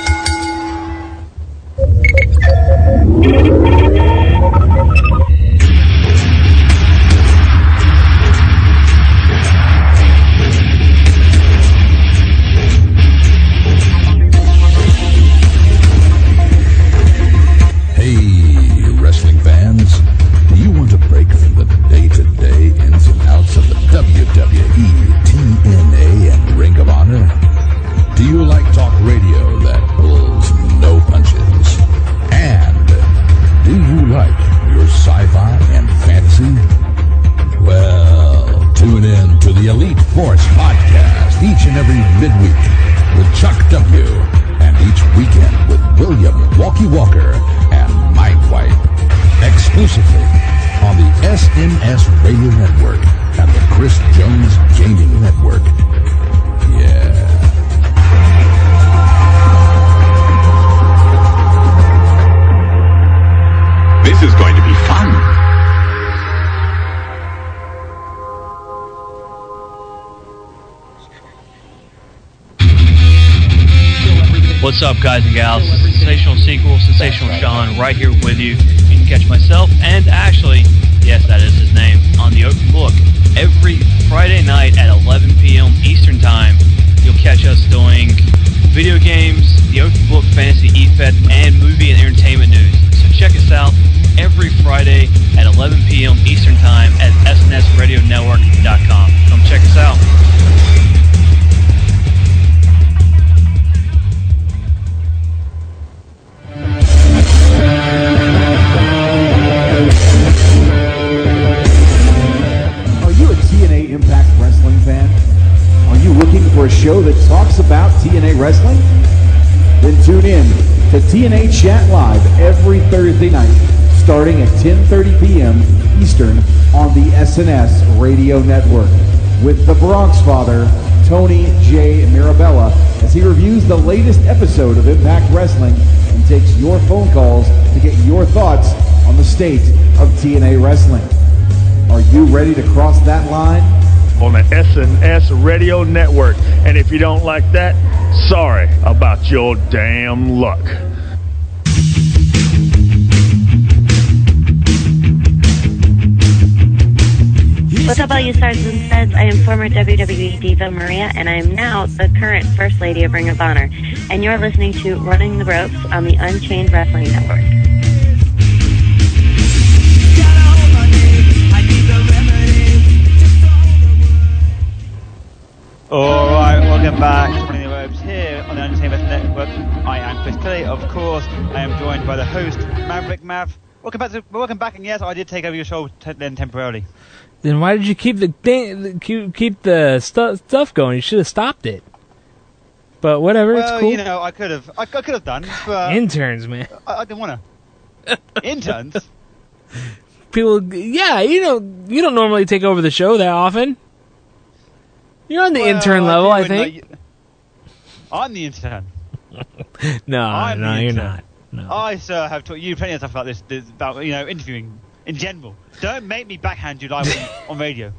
W W E, T N A, and Ring of Honor? Do you like talk radio that pulls no punches? And do you like your sci-fi and fantasy? Well, tune in to the Elite Force podcast each and every midweek with Chuck W. and each weekend with William Walkie Walker and Mindwipe, exclusively on the S N S Radio Network and the Chris Jones Gaming Network. Yeah. This is going to be fun. What's up, guys and gals? Sensational Sequel, Sensational Sean, right here with you. You can catch myself and Ashley, yes, that is his name, on the Open Book every Friday night at eleven p.m. Eastern Time. You'll catch us doing video games, the Open Book Fantasy E F E T, and movie and entertainment news. So check us out every Friday at eleven p.m. Eastern Time at S N S radio network dot com. Come check us out. T N A Wrestling? Then tune in to T N A Chat Live every Thursday night, starting at ten thirty p.m. Eastern on the S N S Radio Network, with the Bronx Father, Tony J. Mirabella, as he reviews the latest episode of Impact Wrestling and takes your phone calls to get your thoughts on the state of T N A Wrestling. Are you ready to cross that line? On the S N S Radio Network. And if you don't like that, sorry about your damn luck. What's up, all you stars and studs? I am former W W E diva Maria, and I am now the current First Lady of Ring of Honor. And you're listening to Running the Ropes on the Unchained Wrestling Network. Alright, welcome back to Running the Ropes here on the Unchained Wrestling Network. I am Chris Kelly, of course. I am joined by the host, Maverick Mav. Welcome back, to, welcome back, and yes, I did take over your show t- then temporarily. Then why did you keep the thing, keep, keep the stu- stuff going? You should have stopped it. But whatever, well, it's cool. you know, I could have, I, I could have done. But interns, man. I, I didn't want to. Interns. People, yeah, you know, you don't normally take over the show that often. You're on the well, intern level, I, I think. Like, I'm the intern. no, I'm no, the you're intern. not. No. I, sir, have taught you plenty of stuff about this, this about, you know, interviewing in general. Don't make me backhand you live on, on radio.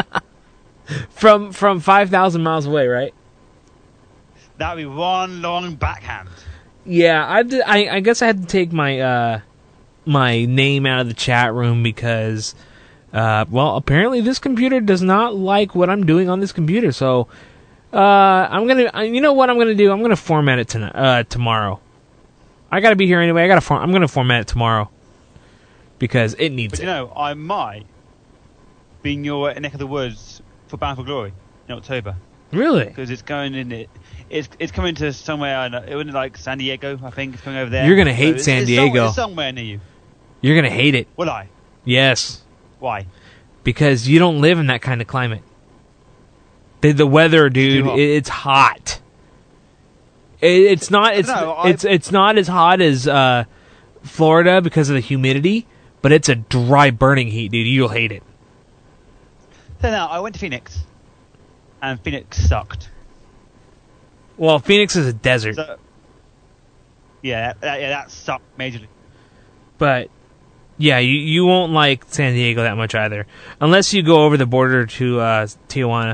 from from five thousand miles away, right? That would be one long backhand. Yeah, I, did, I, I guess I had to take my uh, my name out of the chat room because, uh, well, apparently this computer does not like what I'm doing on this computer. So, uh, I'm gonna, you know what I'm gonna do? I'm gonna format it tonight, uh, tomorrow. I gotta be here anyway. I gotta, form, I'm gonna format it tomorrow because it needs but, it. You know, I might be in your neck of the woods for Bound for Glory in October. Really? Because it's going in it. It's it's coming to somewhere. I know, it wouldn't like San Diego. I think it's coming over there. You're gonna hate so San it's, Diego. It's somewhere, it's somewhere near you. You're gonna hate it. Will I? Yes. Why? Because you don't live in that kind of climate. The, the weather, dude, hot. It, it's hot. It, it's not. It's know, it's it's not as hot as uh, Florida because of the humidity, but it's a dry, burning heat, dude. You'll hate it. So now I went to Phoenix, and Phoenix sucked. Well, Phoenix is a desert. So, yeah, that, that, yeah, that sucked majorly. But yeah, you you won't like San Diego that much either, unless you go over the border to uh, Tijuana.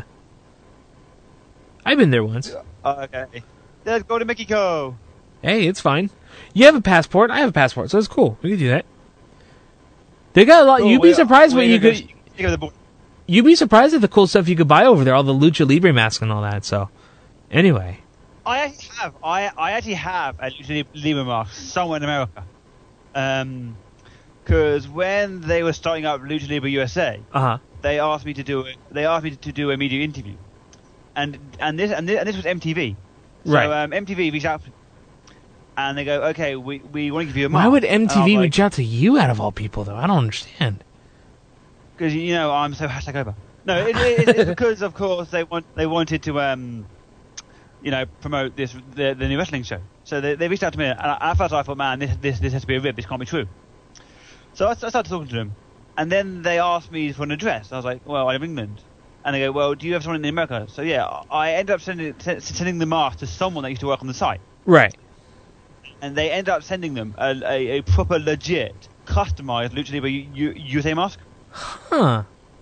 I've been there once. Uh, okay, let's go to Mexico. Hey, it's fine. You have a passport. I have a passport, so it's cool. We can do that. They got a lot. Cool, you'd be wait, surprised wait, what you wait, could. wait, wait, You'd be surprised at the cool stuff you could buy over there. All the Lucha Libre masks and all that. So, anyway. I actually have. I I actually have a Lucha Libre mask somewhere in America. Um, because when they were starting up Lucha Libre U S A, uh-huh. they asked me to do it. They asked me to do a media interview, and and this and this, and this was M T V. So, right. Um, M T V reached out, and they go, "Okay, we we want to give you a mask." Why would M T V like, reach out to you out of all people, though? I don't understand. Because you know I'm so hashtag over. No, it, it, it's because of course they want they wanted to um. you know, promote this the, the new wrestling show. So they, they reached out to me, and at first I thought, man, this this this has to be a rib. This can't be true. So I, I started talking to them, and then they asked me for an address. I was like, well, I live in England, and they go, well, do you have someone in America? So yeah, I ended up sending sending the mask to someone that used to work on the site. Right. And they ended up sending them a a, a proper, legit, customized Lucha Libre U, U S A mask. Huh.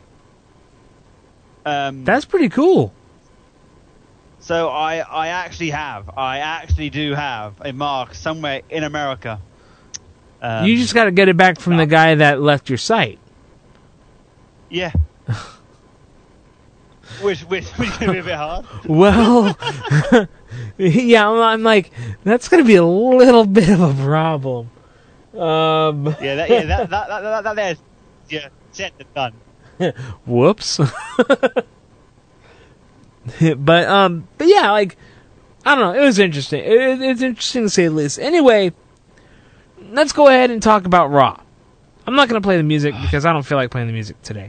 Um, That's pretty cool. So I, I actually have, I actually do have a mark somewhere in America. Um, you just got to get it back from the guy that left your site. Yeah. which, which, which is going to be a bit hard. Well, yeah, I'm, I'm like, that's going to be a little bit of a problem. Um, yeah, that, yeah, that, that, that, that, that there's, yeah, said and done. Whoops. But um, but yeah, like I don't know. It was interesting. It, it's interesting to say the least. Anyway, let's go ahead and talk about Raw. I'm not going to play the music because I don't feel like playing the music today.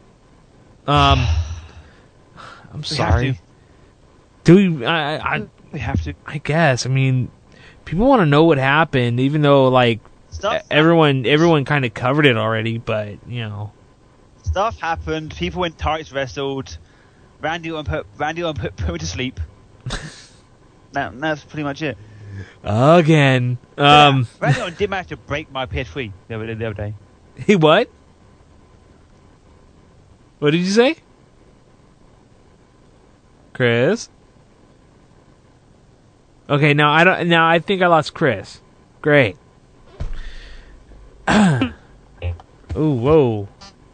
Um, I'm sorry. Do we? I, I We have to. I guess. I mean, people want to know what happened, even though like Stuff everyone everyone kind of covered it already. But you know, stuff happened. People in tights wrestled. Randy Orton put Randy Orton put, put me to sleep. that, that's pretty much it. Again, um, yeah, Randy Orton did manage to break my P S three the other, the other day. He what? What did you say, Chris? Okay, now I don't. Now I think I lost Chris. Great. Ooh, whoa.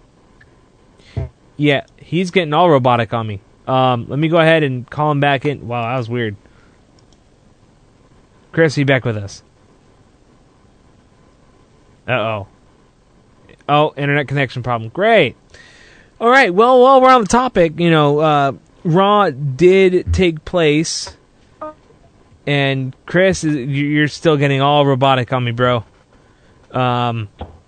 Yeah, he's getting all robotic on me. Um, let me go ahead and call him back in. Wow, that was weird. Chris, are you back with us? Uh-oh. Oh, internet connection problem. Great. All right, well, while we're on the topic, you know, uh, Raw did take place, and Chris, you're still getting all robotic on me, bro. Um,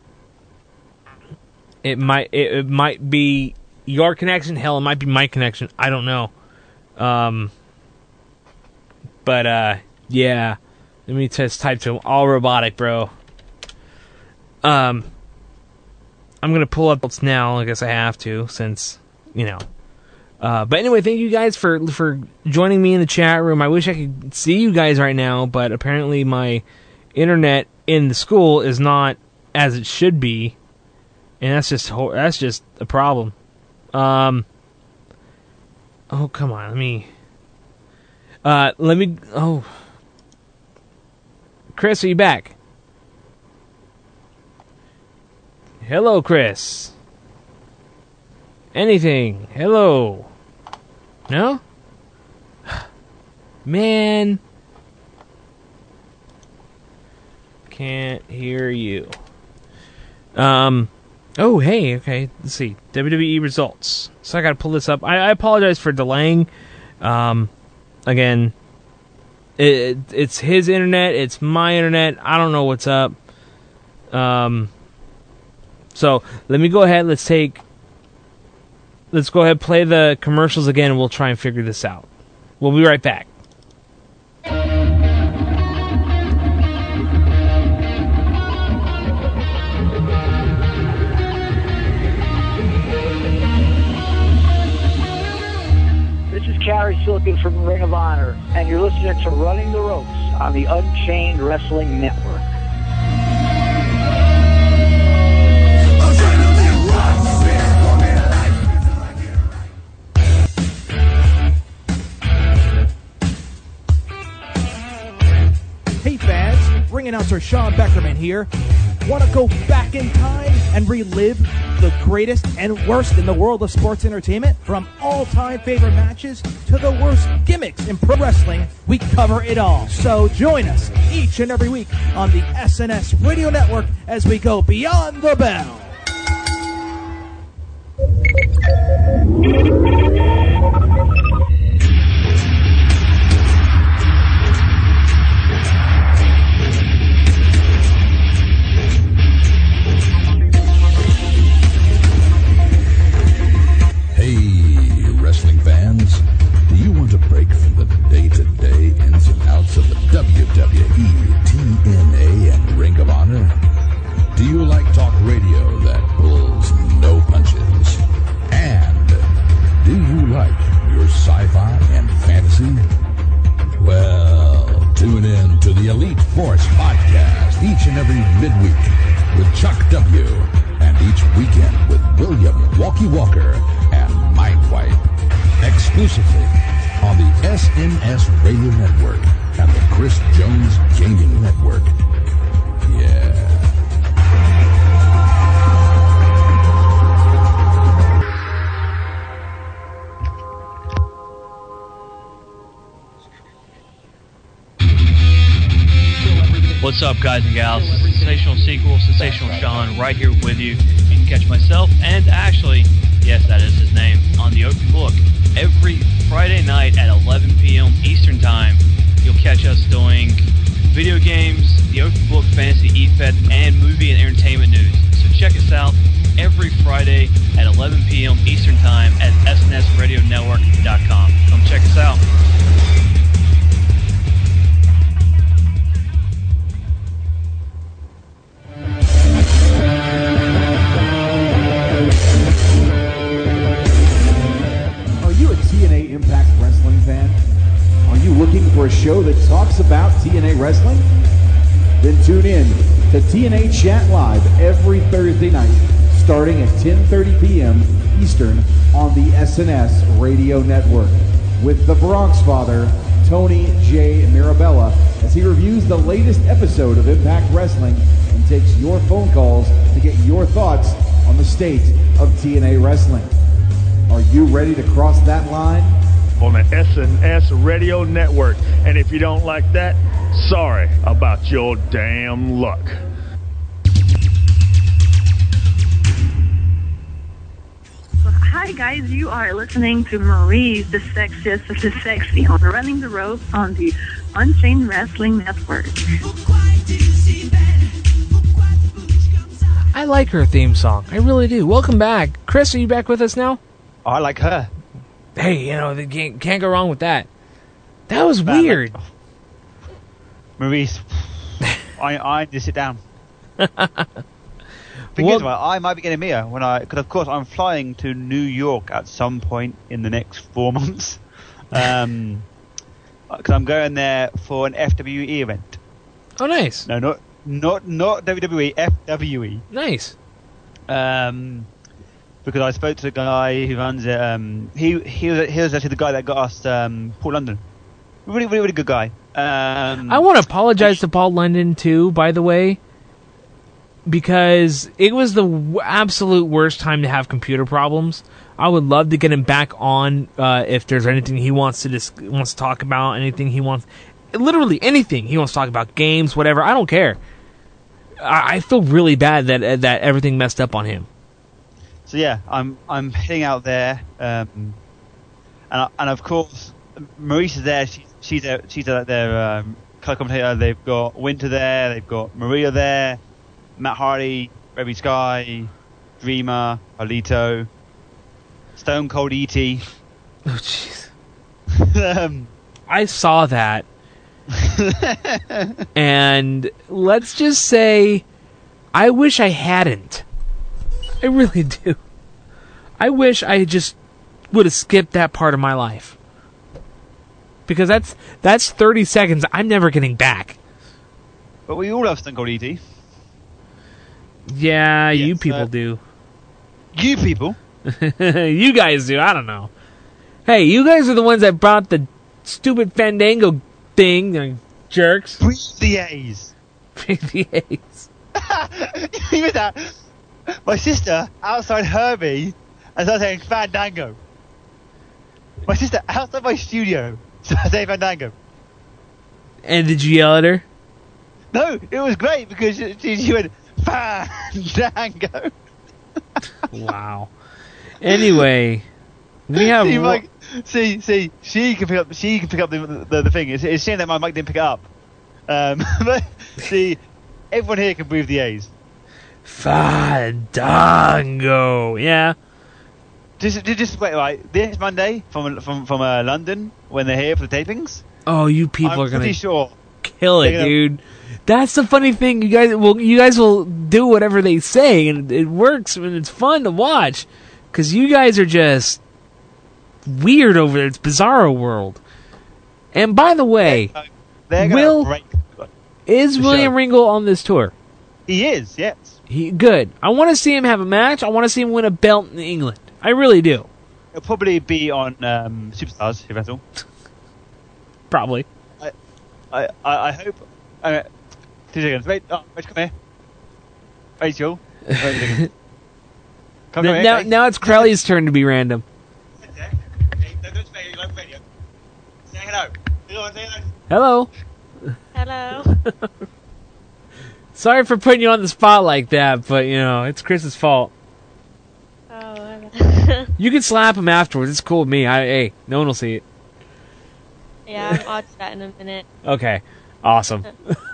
it might it, it might be your connection. Hell, it might be my connection. I don't know. Um, but uh, yeah. Let me just type to him. All robotic, bro. Um, I'm gonna pull up what's now. I guess I have to, since you know. Uh, but anyway, thank you guys for for joining me in the chat room. I wish I could see you guys right now, but apparently my internet in the school is not as it should be, and that's just that's just a problem. Um. Oh come on, let me. Uh, let me. Oh. Chris, are you back? Hello, Chris. Anything? Hello. No? Man. Can't hear you. Um. Oh, hey, okay. Let's see. W W E results. So I gotta pull this up. I, I apologize for delaying. Um, again, it, it's his internet. It's my internet. I don't know what's up. Um. So let me go ahead. Let's take. Let's go ahead, play the commercials again, and we'll try and figure this out. We'll be right back. This is Carrie Silken from Ring of Honor, and you're listening to Running the Ropes on the Unchained Wrestling Network. Hey fans, ring announcer Sean Beckerman here. Want to go back in time and relive the greatest and worst in the world of sports entertainment? From all-time favorite matches to the worst gimmicks in pro wrestling, we cover it all. So join us each and every week on the S N S Radio Network as we go beyond the bell. Hey, wrestling fans. Do you want to break from the day-to-day ins and outs of the W W E, T N A, and Ring of Honor? Do you like talk radio that pulls no punches? And do you like your sci-fi and fantasy? Well, tune in to the Elite Force podcast each and every midweek with Chuck W. and each weekend with William Walkie Walker and Mindwipe, exclusively on the S N S Radio Network and the Chris Jones Gaming Network. Yeah. What's up, guys and gals? Sensational Sequel, Sensational Sean, right here with you. You can catch myself, and actually, yes, that is his name, on the Open Book every Friday night at eleven p.m. Eastern Time. You'll catch us doing video games, the Open Book Fantasy E F E T, and movie and entertainment news. So check us out every Friday at eleven p.m. Eastern Time at S N S radio network dot com. Come check us out. talks about T N A Wrestling? Then tune in to T N A Chat Live every Thursday night, starting at ten thirty p.m. Eastern on the S N S Radio Network, with the Bronx Father, Tony J. Mirabella, as he reviews the latest episode of Impact Wrestling and takes your phone calls to get your thoughts on the state of T N A Wrestling. Are you ready to cross that line? On the S N S Radio Network. And if you don't like that, sorry about your damn luck. Hi guys, you are listening to Maurice, the sexiest of the sexy, on Running the Ropes on the Unchained Wrestling Network. I like her theme song. I really do. Welcome back. Chris, are you back with us now? Oh, I like her. Hey, you know, they can't, can't go wrong with that. That was weird. Like, oh. Maurice, I, I need to sit down. Thing Well- is, right, I might be getting Mia when I, because of course I'm flying to New York at some point in the next four months. Um, because I'm going there for an F W E event. Oh, nice. No, not not not W W E, F W E. Nice. Um, because I spoke to the guy who runs it. Um, he he was he was actually the guy that got us um Paul London. Really, really, really good guy. Um, I want to apologize to Paul London, too, by the way, because it was the w- absolute worst time to have computer problems. I would love to get him back on uh, if there's anything he wants to dis- wants to talk about, anything he wants, literally anything he wants to talk about, games, whatever. I don't care. I, I feel really bad that that everything messed up on him. So yeah, I'm I'm heading out there, um, and and of course Maurice is there. She's she's there, she's there, their um, color commentator. They've got Winter there. They've got Maria there. Matt Hardy, Rebby Sky, Dreamer, Alito, Stone Cold E T. Oh jeez. um, I saw that, and let's just say, I wish I hadn't. I really do. I wish I just would have skipped that part of my life, because that's that's thirty seconds I'm never getting back. But we all love Stone Cold E T. Yeah, Yes, you people uh, do. You people? You guys do. I don't know. Hey, you guys are the ones that brought the stupid Fandango thing, you jerks. Breathe the A's. Breathe the A's. You hear that? My sister outside Herbie and started saying Fandango. My sister outside my studio started saying Fandango. And did you yell at her? No, it was great because she, she, she went Fandango. Wow. Anyway, we have. see, ro- Mike, see, see, she can pick up. She can pick up the the, the thing. It's, it's a shame that my mic didn't pick it up. Um, but see, everyone here can breathe the A's. Fandango. Yeah. Just, just wait, right? This Monday from from from uh, London when they're here for the tapings. Oh, you people I'm are gonna pretty sure kill it, they're gonna- dude. That's the funny thing. You guys will. You guys will do whatever they say, and it works, and it's fun to watch. Because you guys are just weird over there. It's Bizarro World. And by the way, They're gonna Will break is the William show. Ringo on this tour? He is, yes. He good. I want to see him have a match. I want to see him win a belt in England. I really do. It'll probably be on um, Superstars, if that's all. Probably. I, I, I I hope. Uh, two seconds. Wait, oh, Rachel, come here. Rachel. Wait a second. Come N- here. now, Rachel. now it's Crowley's turn to be random. Hey, no, don't say it like radio. Say hello. Hello, say Hello. hello. Hello. Sorry for putting you on the spot like that, but you know it's Chris's fault. Oh, You can slap him afterwards. It's cool with me. I, hey, no one will see it. yeah, I'll do that in a minute. Okay, awesome.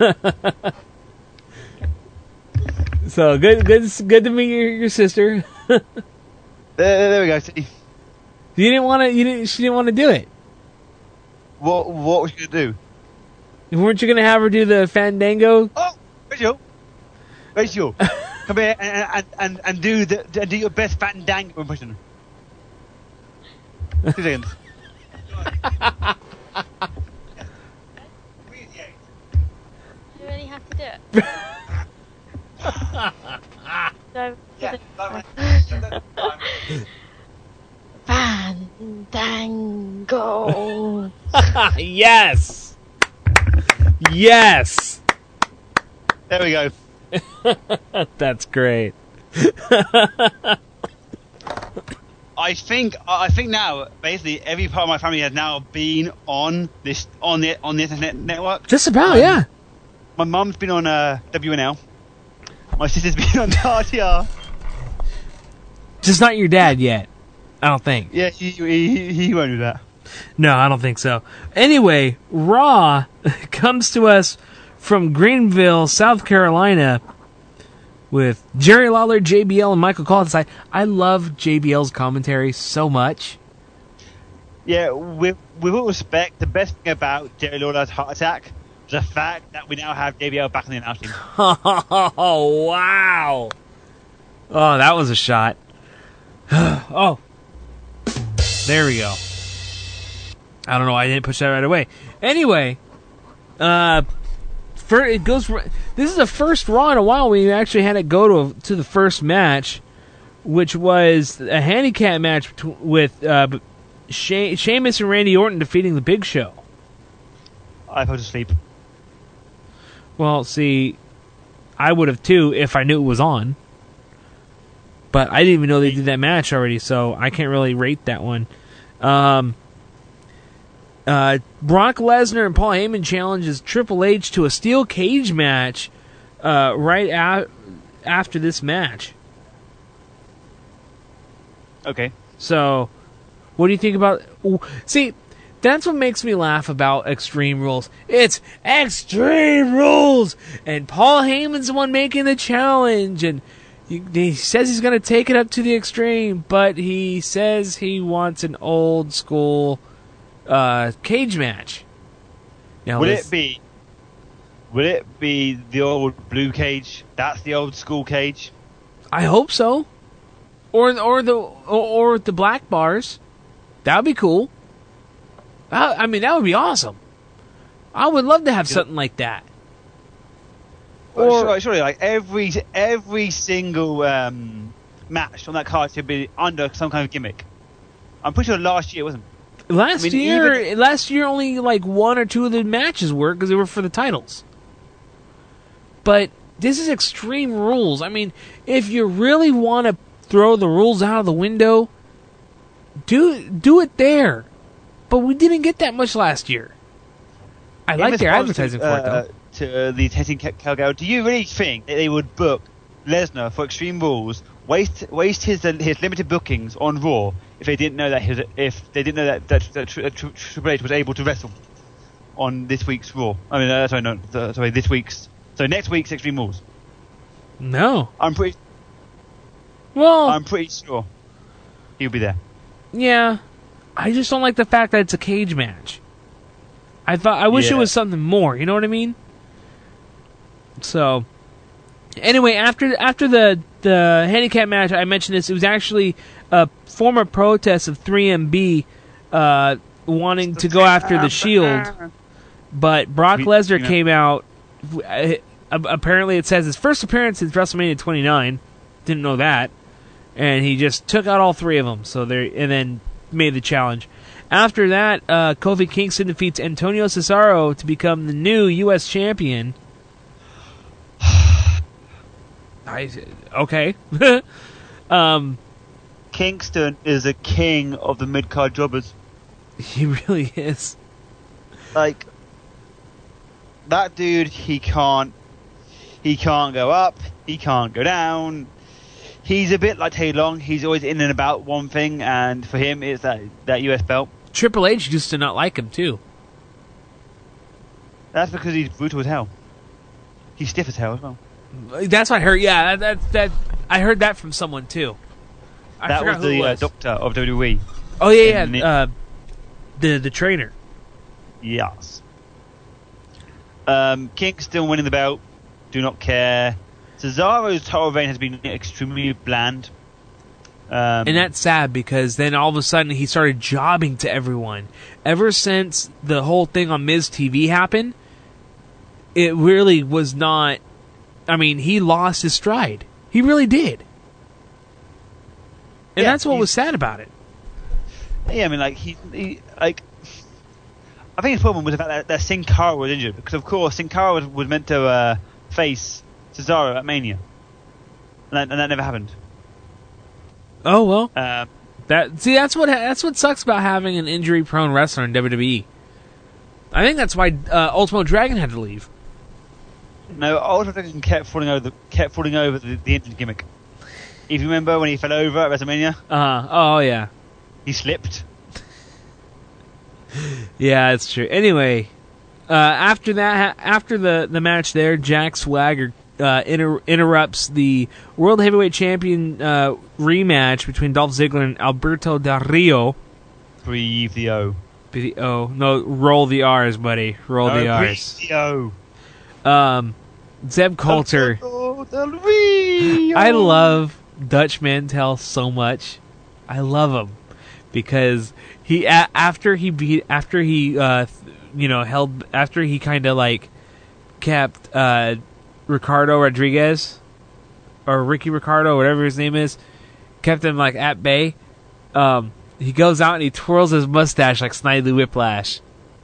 So good, good, good to meet your, your sister. There, there we go. See, You didn't want to. You didn't. She didn't want to do it. what what was you gonna do? Weren't you gonna have her do the Fandango? Oh, Rachel, Rachel, come here and and, and, and do the and do your best Fandango impression. Two seconds. have to do it. So, Yeah, Fandango. Yes. Yes. There we go. That's great. I think I think now basically every part of my family has now been on this on the on the internet network. Just about, Um, yeah. My mum's been on uh, W N L. My sister's been on R T R. Just not your dad yet. I don't think. Yeah, he, he, he won't do that. No, I don't think so. Anyway, Raw comes to us from Greenville, South Carolina, with Jerry Lawler, J B L, and Michael Cole. I, I love J B L's commentary so much. Yeah, with with all respect, the best thing about Jerry Lawler's heart attack is the fact that we now have J B L back in the announcing. Oh, wow. Oh, that was a shot. Oh. There we go. I don't know why I didn't push that right away. Anyway, uh, for, it goes. This is the first Raw in a while we actually had it go to a, to the first match, which was a handicap match bet- with uh, she- Sheamus and Randy Orton defeating the Big Show. I fell asleep. Well, see, I would have too if I knew it was on. But I didn't even know they did that match already, so I can't really rate that one. Um, uh, Brock Lesnar and Paul Heyman challenges Triple H to a steel cage match uh, right a- after this match. Okay. So, what do you think about... See, that's what makes me laugh about Extreme Rules. It's Extreme Rules! And Paul Heyman's the one making the challenge, and... He says he's going to take it up to the extreme, but he says he wants an old school uh, cage match. Now, would this, it be? Would it be the old blue cage? That's the old school cage. I hope so. Or or the or, or the black bars. That would be cool. I, I mean, that would be awesome. I would love to have something like that. Or surely, surely, like every every single um, match on that card should be under some kind of gimmick. I'm pretty sure last year it wasn't. Last I mean, year, even- last year only like one or two of the matches were because they were for the titles. But this is Extreme Rules. I mean, if you really want to throw the rules out of the window, do do it there. But we didn't get that much last year. I In like their response advertising to, for it uh, though. To the Testing Calgary, do you really think that they would book Lesnar for Extreme Rules, waste waste his uh, his limited bookings on Raw if they didn't know that his, if they didn't know that that, that, that Triple H was able to wrestle on this week's Raw? I mean, uh, sorry, no, uh, sorry, this week's, so next week's Extreme Rules. No, I'm pretty. Well, I'm pretty sure he'll be there. Yeah, I just don't like the fact that it's a cage match. I thought I wish Yeah. it was something more. You know what I mean? So, anyway, after after the the handicap match, I mentioned this. It was actually a former protest of three M B uh, wanting to go after the Shield, but Brock We- Lesnar you know- came out. uh, Apparently, it says his first appearance since WrestleMania twenty-nine. Didn't know that, and he just took out all three of them. So there, and then made the challenge. After that, uh, Kofi Kingston defeats Antonio Cesaro to become the new U S champion. I, okay. um, Kingston is a king of the mid card jobbers. He really is. Like that dude, he can't. He can't go up. He can't go down. He's a bit like Tay Long. He's always in and about one thing, and for him, it's that that U S belt. Triple H used to not like him too. That's because he's brutal as hell. He's stiff as hell as well. That's what I heard. Yeah, that that, that I heard that from someone too. I that forgot was who it the uh, was. doctor of W W E. Oh yeah, And yeah. it- Uh, the the trainer. Yes. Um, Kingston winning the belt. Do not care. Cesaro's title reign has been extremely bland. Um, And that's sad because then all of a sudden he started jobbing to everyone. Ever since the whole thing on Miz T V happened, it really was not. I mean, he lost his stride. He really did. And Yeah, that's what he's- was sad about it. Yeah, I mean, like he, he like. I think his problem was the fact that, that Sin Cara was injured because, of course, Sin Cara was, was meant to uh, face Cesaro at Mania, and that, and that never happened. Oh well. Um, That see, that's what that's what sucks about having an injury-prone wrestler in W W E. I think that's why uh, Ultimo Dragon had to leave. No, Ultimo Dragon kept falling over the kept falling over the, the injured gimmick. If you remember when he fell over at WrestleMania, Uh oh yeah, he slipped. yeah, it's true. Anyway, uh, after that, after the, the match there, Jack Swagger uh, inter- interrupts the World Heavyweight Champion uh, rematch between Dolph Ziggler and Alberto Del Rio. Breathe the O. Breathe the O. No, roll the R's, buddy. Roll No, the breathe R's. the O. Um, Zeb Coulter. Alberto Del Rio. I love Dutch Mantel so much. I love him because he a- after he beat after he uh th- you know held after he kind of like kept uh Ricardo Rodriguez or Ricky Ricardo, whatever his name is, kept him like at bay. Um, he goes out and he twirls his mustache like Snidely Whiplash.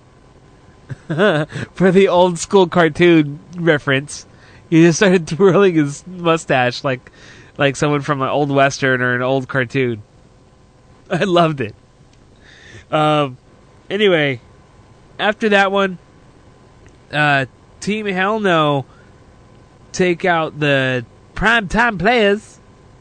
For the old school cartoon reference, he just started twirling his mustache like like someone from an old western or an old cartoon. I loved it. Um, anyway, after that one, uh, Team Hell No take out the Primetime Players.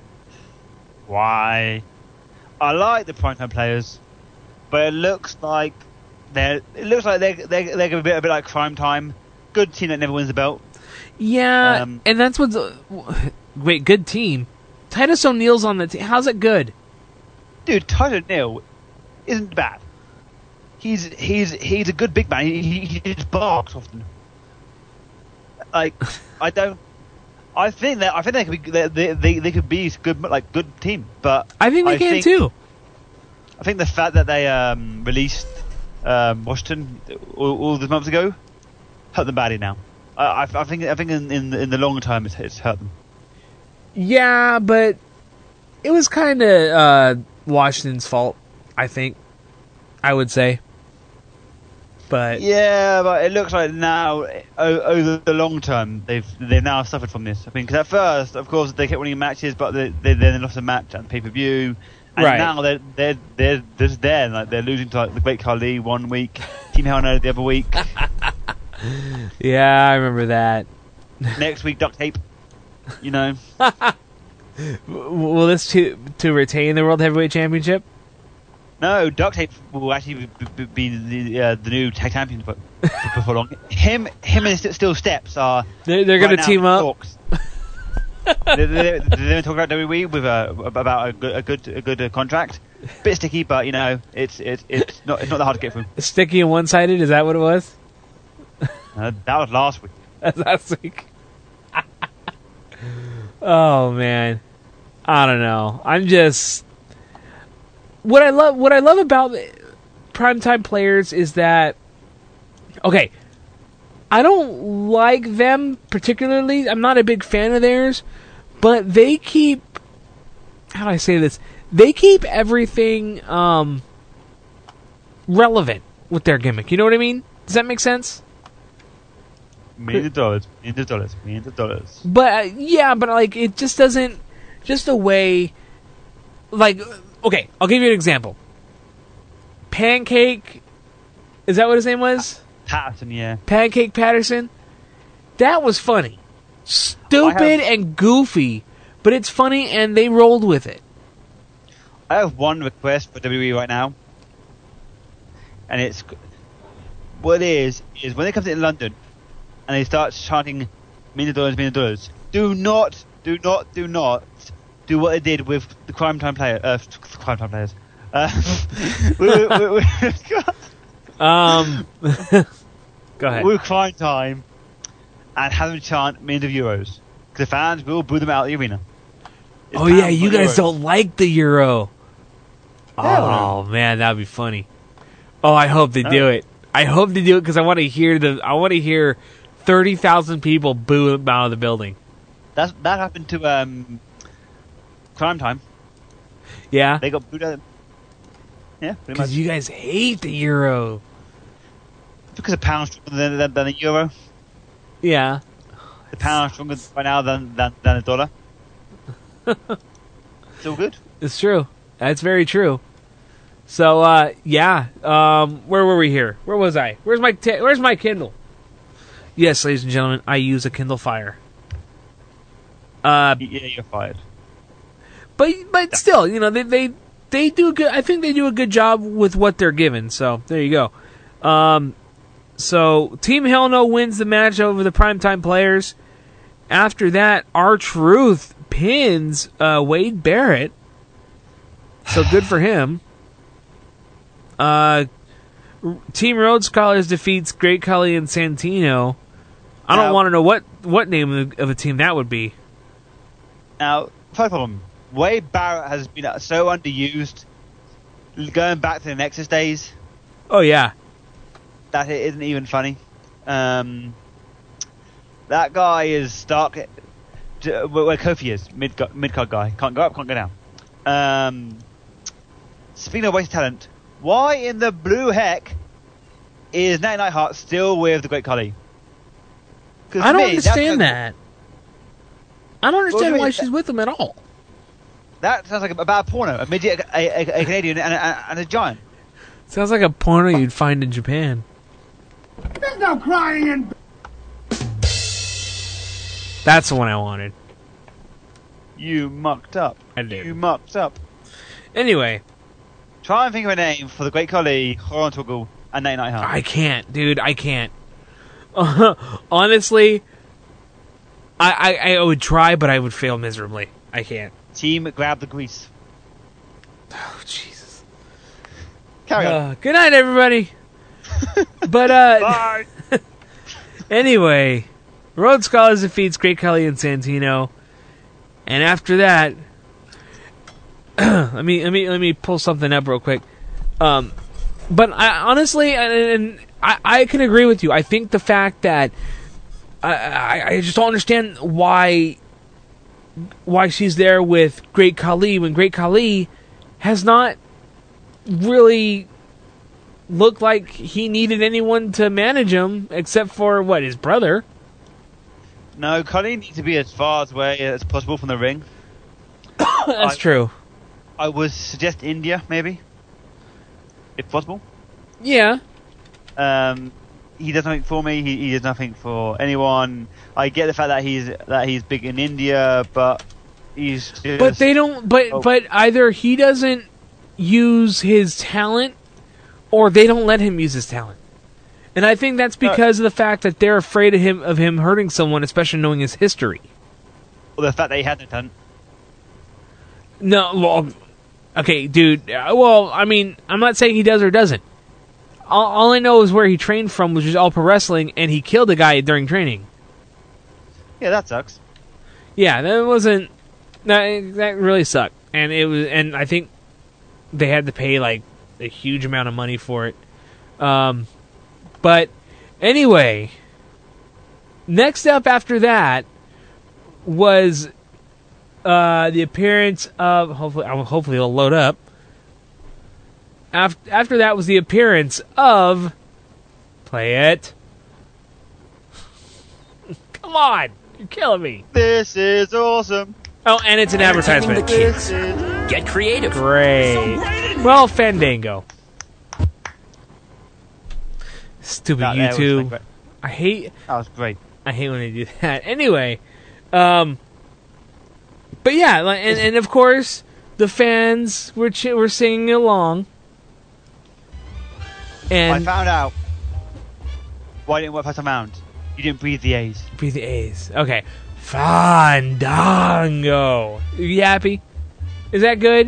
Why? I like the primetime players, but it looks like they're it looks like they're they're, they're a bit a bit like Crime Time. Good team that never wins the belt. Yeah, Um, and that's what's. Uh, wait, good team. Titus O'Neil's on the team. How's it good? Dude, Titus O'Neil isn't bad. He's he's he's a good big man. He he, he just barks often. Like I don't. I think that I think they could be they they, they, they could be good like good team, but I think they can too. I think the fact that they um, released um, Washington all, all these months ago hurt them badly now. I, I, I think I think in, in in the long term it's, it's hurt them. Yeah, but it was kind of uh, Washington's fault, I think. I would say. But Yeah, but it looks like now o- over the long term they've they've now suffered from this. I mean, because at first, of course, they kept winning matches, but they they then lost a match at the pay per view, and Right. now they're they're they're just there. Like they're losing to like the Great Khali one week, Team Hell No the other week, yeah, I remember that. next week duct tape. You know, W- Will this to to retain the World Heavyweight Championship? no, duct tape will actually be, be, be the uh, the new tag champion but before long. Him him and St- Steel Steps are They're, they're going right to now team in up. talks. they're, they're, they're talking about W W E with a, about a good a good a good uh, contract. Bit sticky, but you know it's it's it's not it's not that hard to get through. Sticky and one-sided. Is that what it was? Uh, that was last week. That's last week. Oh man, I don't know. I'm just what I love. What I love about primetime players is that okay. I don't like them particularly. I'm not a big fan of theirs, but they keep. How do I say this? They keep everything um, relevant with their gimmick. You know what I mean? Does that make sense? Million dollars, million dollars, million dollars. But uh, yeah, but like it just doesn't. Just the way, like, okay, I'll give you an example. Pancake, is that what his name was? Patterson, yeah. Pancake Patterson. That was funny, stupid have- and goofy, but it's funny, and they rolled with it. I have one request for W W E right now, and it's what it is is when they come in London and they start chanting million dollars, million dollars. Do not, do not, do not do what they did with the Crime Time player, uh, Crime Time players. Uh, we, we, we, Um, go ahead. with Crime Time and have them chant millions of euros. Because the fans will boo them out of the arena. It's Oh yeah, pounds, you not guys euros. don't like the euro. Oh man, that'd be funny. Oh, I hope they do No. it. I hope they do it because I want to hear the. I want to hear thirty thousand people boo him out of the building. That that happened to um, Crime Time. Yeah, they got booed out. Yeah, pretty much. Because you guys hate the euro. Because a pound stronger than, than, than the euro. Yeah. The pound stronger right now than than, than the dollar. It's all good. It's true. That's very true. So, uh, yeah. Um, where were we here? Where was I? Where's my t- Where's my Kindle? Yes, ladies and gentlemen, I use a Kindle Fire. Uh, yeah, you're fired. But but still, you know, they they they do good. I think they do a good job with what they're given. So there you go. Um, so Team Hell No wins the match over the Primetime Players. After that, R-Truth pins uh, Wade Barrett. So good for him. Uh, Team Rhodes Scholars defeats Great Khali and Santino. I don't Now- want to know what, what name of, of a team that would be. Now, first problem, Wade Barrett has been so underused, going back to the Nexus days, Oh, yeah. that it isn't even funny. Um, that guy is stuck to, where, where Kofi is, mid mid card guy. Can't go up, can't go down. Um, speaking of wasted talent, why in the blue heck is Natty Neidhart still with the Great Khali? 'Cause I to don't me, that's understand like- that. I don't Well, understand to me, why that- she's with him at all. That sounds like a bad porno. A midget, a, a, a Canadian, and a, and a giant. Sounds like a porno you'd find in Japan. There's no crying in. That's the one I wanted. You mucked up. I did. You mucked up. Anyway. Try and think of a name for the Great Khali, Hornswoggle, and Natty Neidhart. I can't, dude. I can't. Honestly, I, I I would try, but I would fail miserably. I can't. Team Grab the Grease. Oh, Jesus. Carry on. Uh, good night, everybody. But, uh... Bye. Anyway, Rhodes Scholars defeats Great Khali and Santino. And after that... let me let me let me pull something up real quick. Um, but I, honestly, and, and I, I can agree with you. I think the fact that I, I, I just don't understand why why she's there with Great Khali when Great Khali has not really looked like he needed anyone to manage him except for what, his brother. No, Khali needs to be as far away as possible from the ring. That's I, true. I would suggest India, maybe, if possible. Yeah. Um, he does nothing for me. He, he does nothing for anyone. I get the fact that he's that he's big in India, but he's just, But they don't. But Oh. but either he doesn't use his talent, or they don't let him use his talent. And I think that's because of the fact that they're afraid of him of him hurting someone, especially knowing his history. Well, the fact that he had no talent. No, well, okay, dude. uh, Well, I mean, I'm not saying he does or doesn't. All, all I know is where he trained from, which is All Pro Wrestling, and he killed a guy during training. Yeah, that sucks. Yeah, that wasn't that. That really sucked, and it was. And I think they had to pay like a huge amount of money for it. Um, but anyway, next up after that was uh, the appearance of hopefully hopefully it'll load up. After after that was the appearance of play it. Come on, you're killing me. This is awesome. Oh, and it's an advertisement. The kids. Get creative. Great. Well, Fandango. Stupid That- that was YouTube. like- I hate. That was great. I hate when they do that. Anyway, um, but yeah, like, and and of course the fans were ch- were singing along. And I found out why it didn't work first time round. You didn't breathe the A's. Breathe the A's. Okay. Fandango. You happy? Is that good?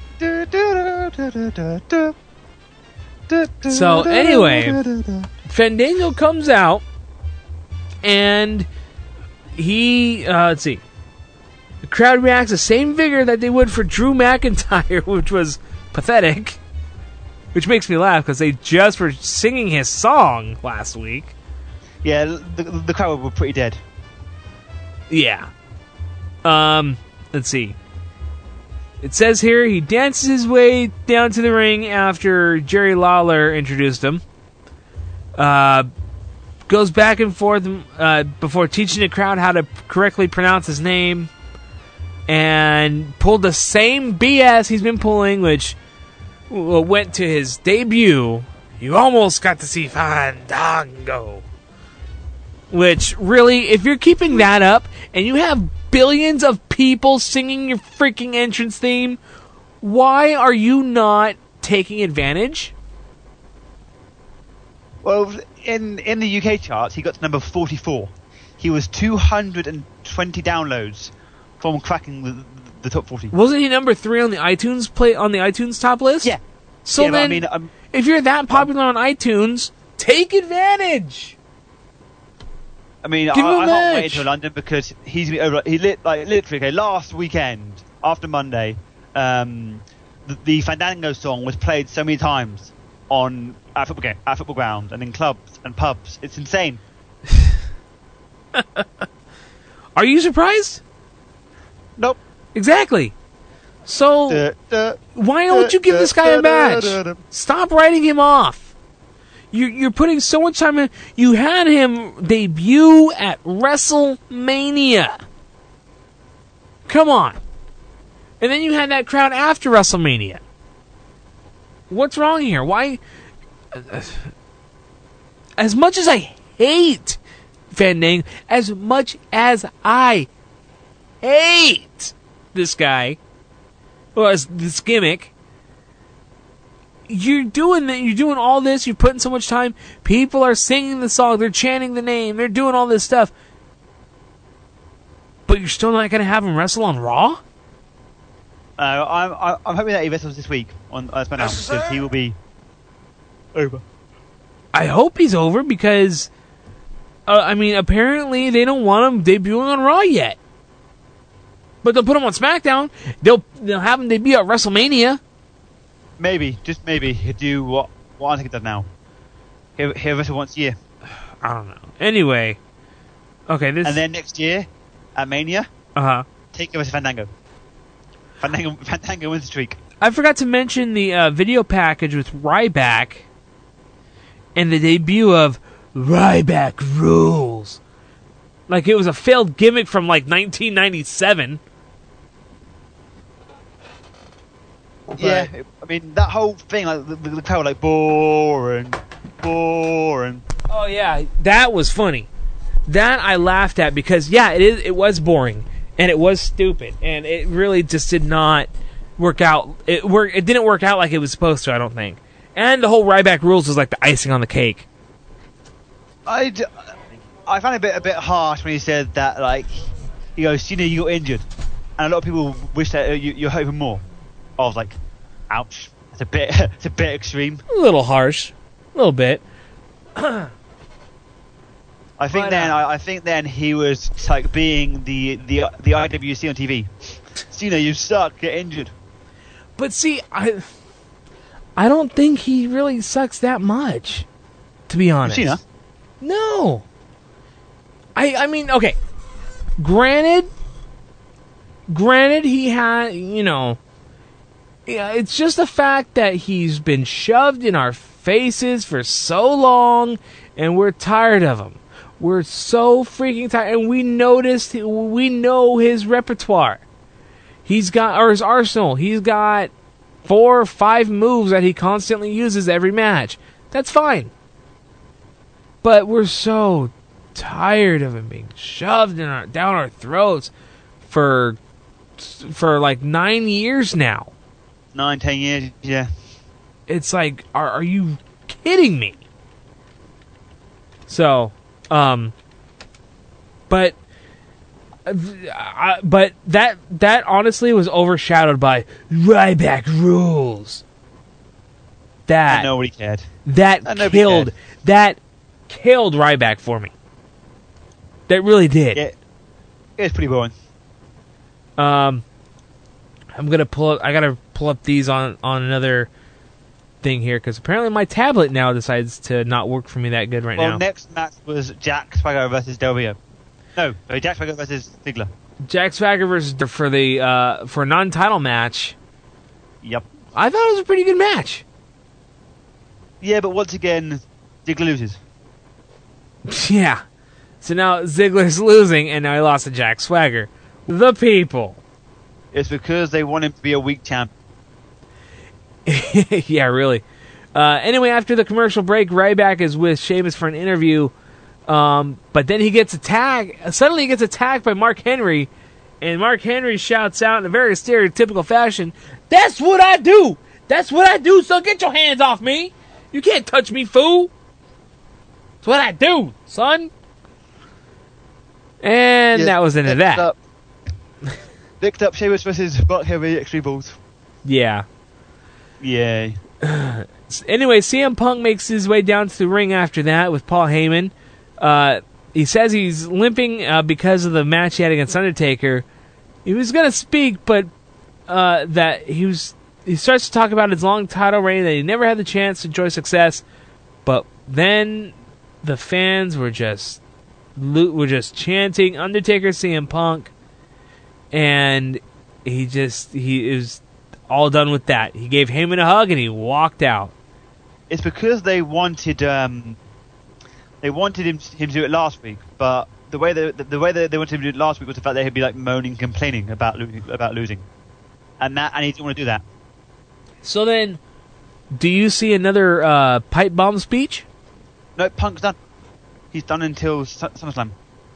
So anyway, Fandango comes out, and he uh, let's see. The crowd reacts the same vigor that they would for Drew McIntyre, which was pathetic. Which makes me laugh because they just were singing his song last week. Yeah, the, the crowd were pretty dead. Yeah. Um, let's see. It says here he dances his way down to the ring after Jerry Lawler introduced him. Uh, goes back and forth uh, before teaching the crowd how to correctly pronounce his name. And pulled the same B S he's been pulling, which went to his debut. You almost got to see Fandango. Which, really, if you're keeping that up, and you have billions of people singing your freaking entrance theme, why are you not taking advantage? Well, in in the U K charts, he got to number forty-four. He was two hundred twenty downloads from cracking the, the top forty. Wasn't he number three on the iTunes play on the iTunes top list? Yeah. So yeah, then, I mean, um, if you're that popular on iTunes, take advantage. I mean, Give I, him a I can't match. wait until London because he's gonna be over. He lit like literally okay, last weekend after Monday, um, the, the Fandango song was played so many times on our football game, our football ground, and in clubs and pubs. It's insane. Are you surprised? Nope. Exactly. So duh, duh, why don't duh, you give duh, this guy duh, a match? duh, duh, duh. Stop writing him off. You, you're putting so much time in. You had him debut at WrestleMania. Come on. And then you had that crowd after WrestleMania. What's wrong here? Why? As much as I hate Fandango, as much as I hate this guy, well, as this gimmick, you're doing that. You're doing all this. You're putting so much time. People are singing the song. They're chanting the name. They're doing all this stuff. But you're still not going to have him wrestle on Raw? Uh, I'm I'm I'm hoping that he wrestles this week on uh, SmackDown because he will be over. I hope he's over because, uh, I mean, apparently they don't want him debuting on Raw yet. But they'll put him on SmackDown. They'll they'll have him debut at WrestleMania. Maybe, just maybe, he'll do what what I think he does now. He'll, he'll wrestle once a year. I don't know. Anyway, okay, this and then next year at Mania, uh huh, take him as Fandango. Fandango, Fandango wins the streak. I forgot to mention the uh, video package with Ryback and the debut of Ryback Rules. Like it was a failed gimmick from like nineteen ninety-seven. Yeah, I mean that whole thing, like the, the crowd, like boring, boring. Oh yeah, that was funny. That I laughed at because yeah, it is. It was boring and it was stupid and it really just did not work out. It work. It didn't work out like it was supposed to. I don't think. And the whole Ryback Rules was like the icing on the cake. I, d- I found it a bit a bit harsh when he said that. Like he goes, Cena, you got injured, and a lot of people wish that uh, you you hurt him more. I was like, ouch. It's a bit it's a bit extreme. A little harsh, a little bit. I think But, then uh, I, I think then he was like being the the the I W C on T V. Cena, you suck. Get injured. But see, I I don't think he really sucks that much. To be honest, Cena? No. I I mean, okay. Granted, granted, he had you know. Yeah, it's just the fact that he's been shoved in our faces for so long, and we're tired of him. We're so freaking tired, and we noticed, we know his repertoire. He's got, or his arsenal. He's got four or five moves that he constantly uses every match. That's fine. But we're so tired of him being shoved in our, down our throats for, for like nine years now. Nine, ten years, yeah. It's like, are are you kidding me? So, um, but, uh, I, but that that honestly was overshadowed by Ryback Rules. That And nobody cared. that And nobody killed cared. that killed Ryback for me. That really did. Yeah, it's pretty boring. Um, I'm gonna pull up. I gotta pull up these on on another thing here because apparently my tablet now decides to not work for me that good right well, now. Well, next match was Jack Swagger versus Del Rio. No, uh, Jack Swagger versus Ziggler. Jack Swagger versus for the uh, for a non-title match. Yep. I thought it was a pretty good match. Yeah, but once again, Ziggler loses. Yeah. So now Ziggler's losing, and now he lost to Jack Swagger. The people. It's because they want him to be a weak champ. Yeah, really. Uh, anyway, after the commercial break, Ryback is with Sheamus for an interview, um, but then he gets attacked. Suddenly he gets attacked by Mark Henry, and Mark Henry shouts out in a very stereotypical fashion, "That's what I do! That's what I do, so get your hands off me! You can't touch me, fool! That's what I do, son!" And yes, that was into that. Up. Next up, Sheamus versus Mark Henry, Extreme Balls. Yeah. Yeah. Anyway, C M Punk makes his way down to the ring after that with Paul Heyman. Uh, he says he's limping uh, because of the match he had against Undertaker. He was going to speak, but uh, that he was. He starts to talk about his long title reign, that he never had the chance to enjoy success. But then the fans were just were just chanting Undertaker, C M Punk, and he just he is. all done with that. He gave Heyman a hug and he walked out. It's because they wanted um, they wanted him him to do it last week, but the way they, the, the way they, they wanted him to do it last week was the fact that he'd be like moaning, complaining about lo- about losing, and that and he didn't want to do that. So then, do you see another uh, pipe bomb speech? No, Punk's done. He's done until Su- SummerSlam.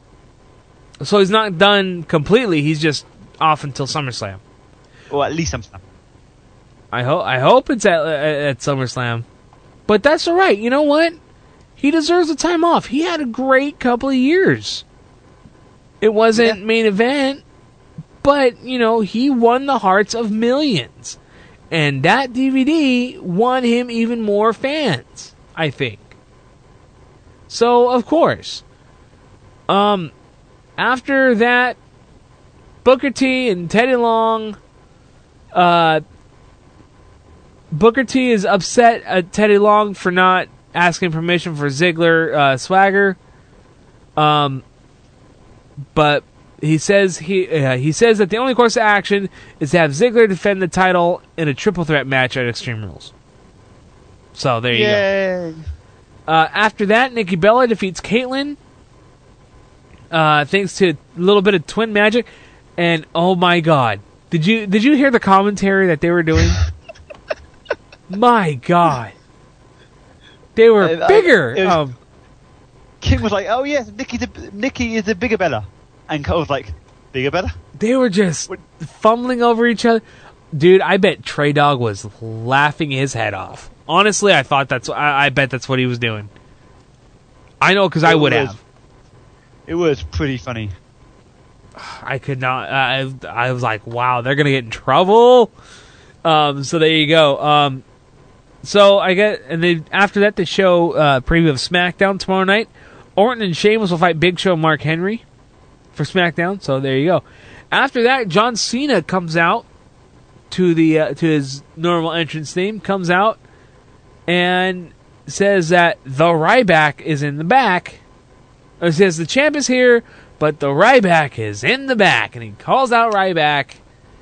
So he's not done completely. He's just off until SummerSlam. Or at least SummerSlam. I hope I hope it's at at SummerSlam, but that's all right. You know what? He deserves the time off. He had a great couple of years. It wasn't yeah. main event, but you know he won the hearts of millions, and that D V D won him even more fans. I think. So of course, um, after that, Booker T and Teddy Long, uh. Booker T is upset at Teddy Long for not asking permission for Ziggler uh, Swagger, um, but he says he uh, he says that the only course of action is to have Ziggler defend the title in a triple threat match at Extreme Rules. So there you Yay. go. Uh, after that, Nikki Bella defeats Caitlyn, uh, thanks to a little bit of twin magic, and oh my God, did you did you hear the commentary that they were doing? My God, they were uh, bigger. Was, um, King was like, "Oh yes, Nikki, the, Nikki is the bigger Bella," and Cole was like, "Bigger Bella." They were just what? fumbling over each other, dude. I bet Trey Dog was laughing his head off. Honestly, I thought that's. I, I bet that's what he was doing. I know because I would was, have. It was pretty funny. I could not. I I was like, wow, they're gonna get in trouble. Um. So there you go. Um. So I get, and they after that they show uh, preview of SmackDown tomorrow night. Orton and Sheamus will fight Big Show and Mark Henry for SmackDown. So there you go. After that, John Cena comes out to the uh, to his normal entrance theme. Comes out and says that the Ryback is in the back. Or says the champ is here, but the Ryback is in the back, and he calls out Ryback.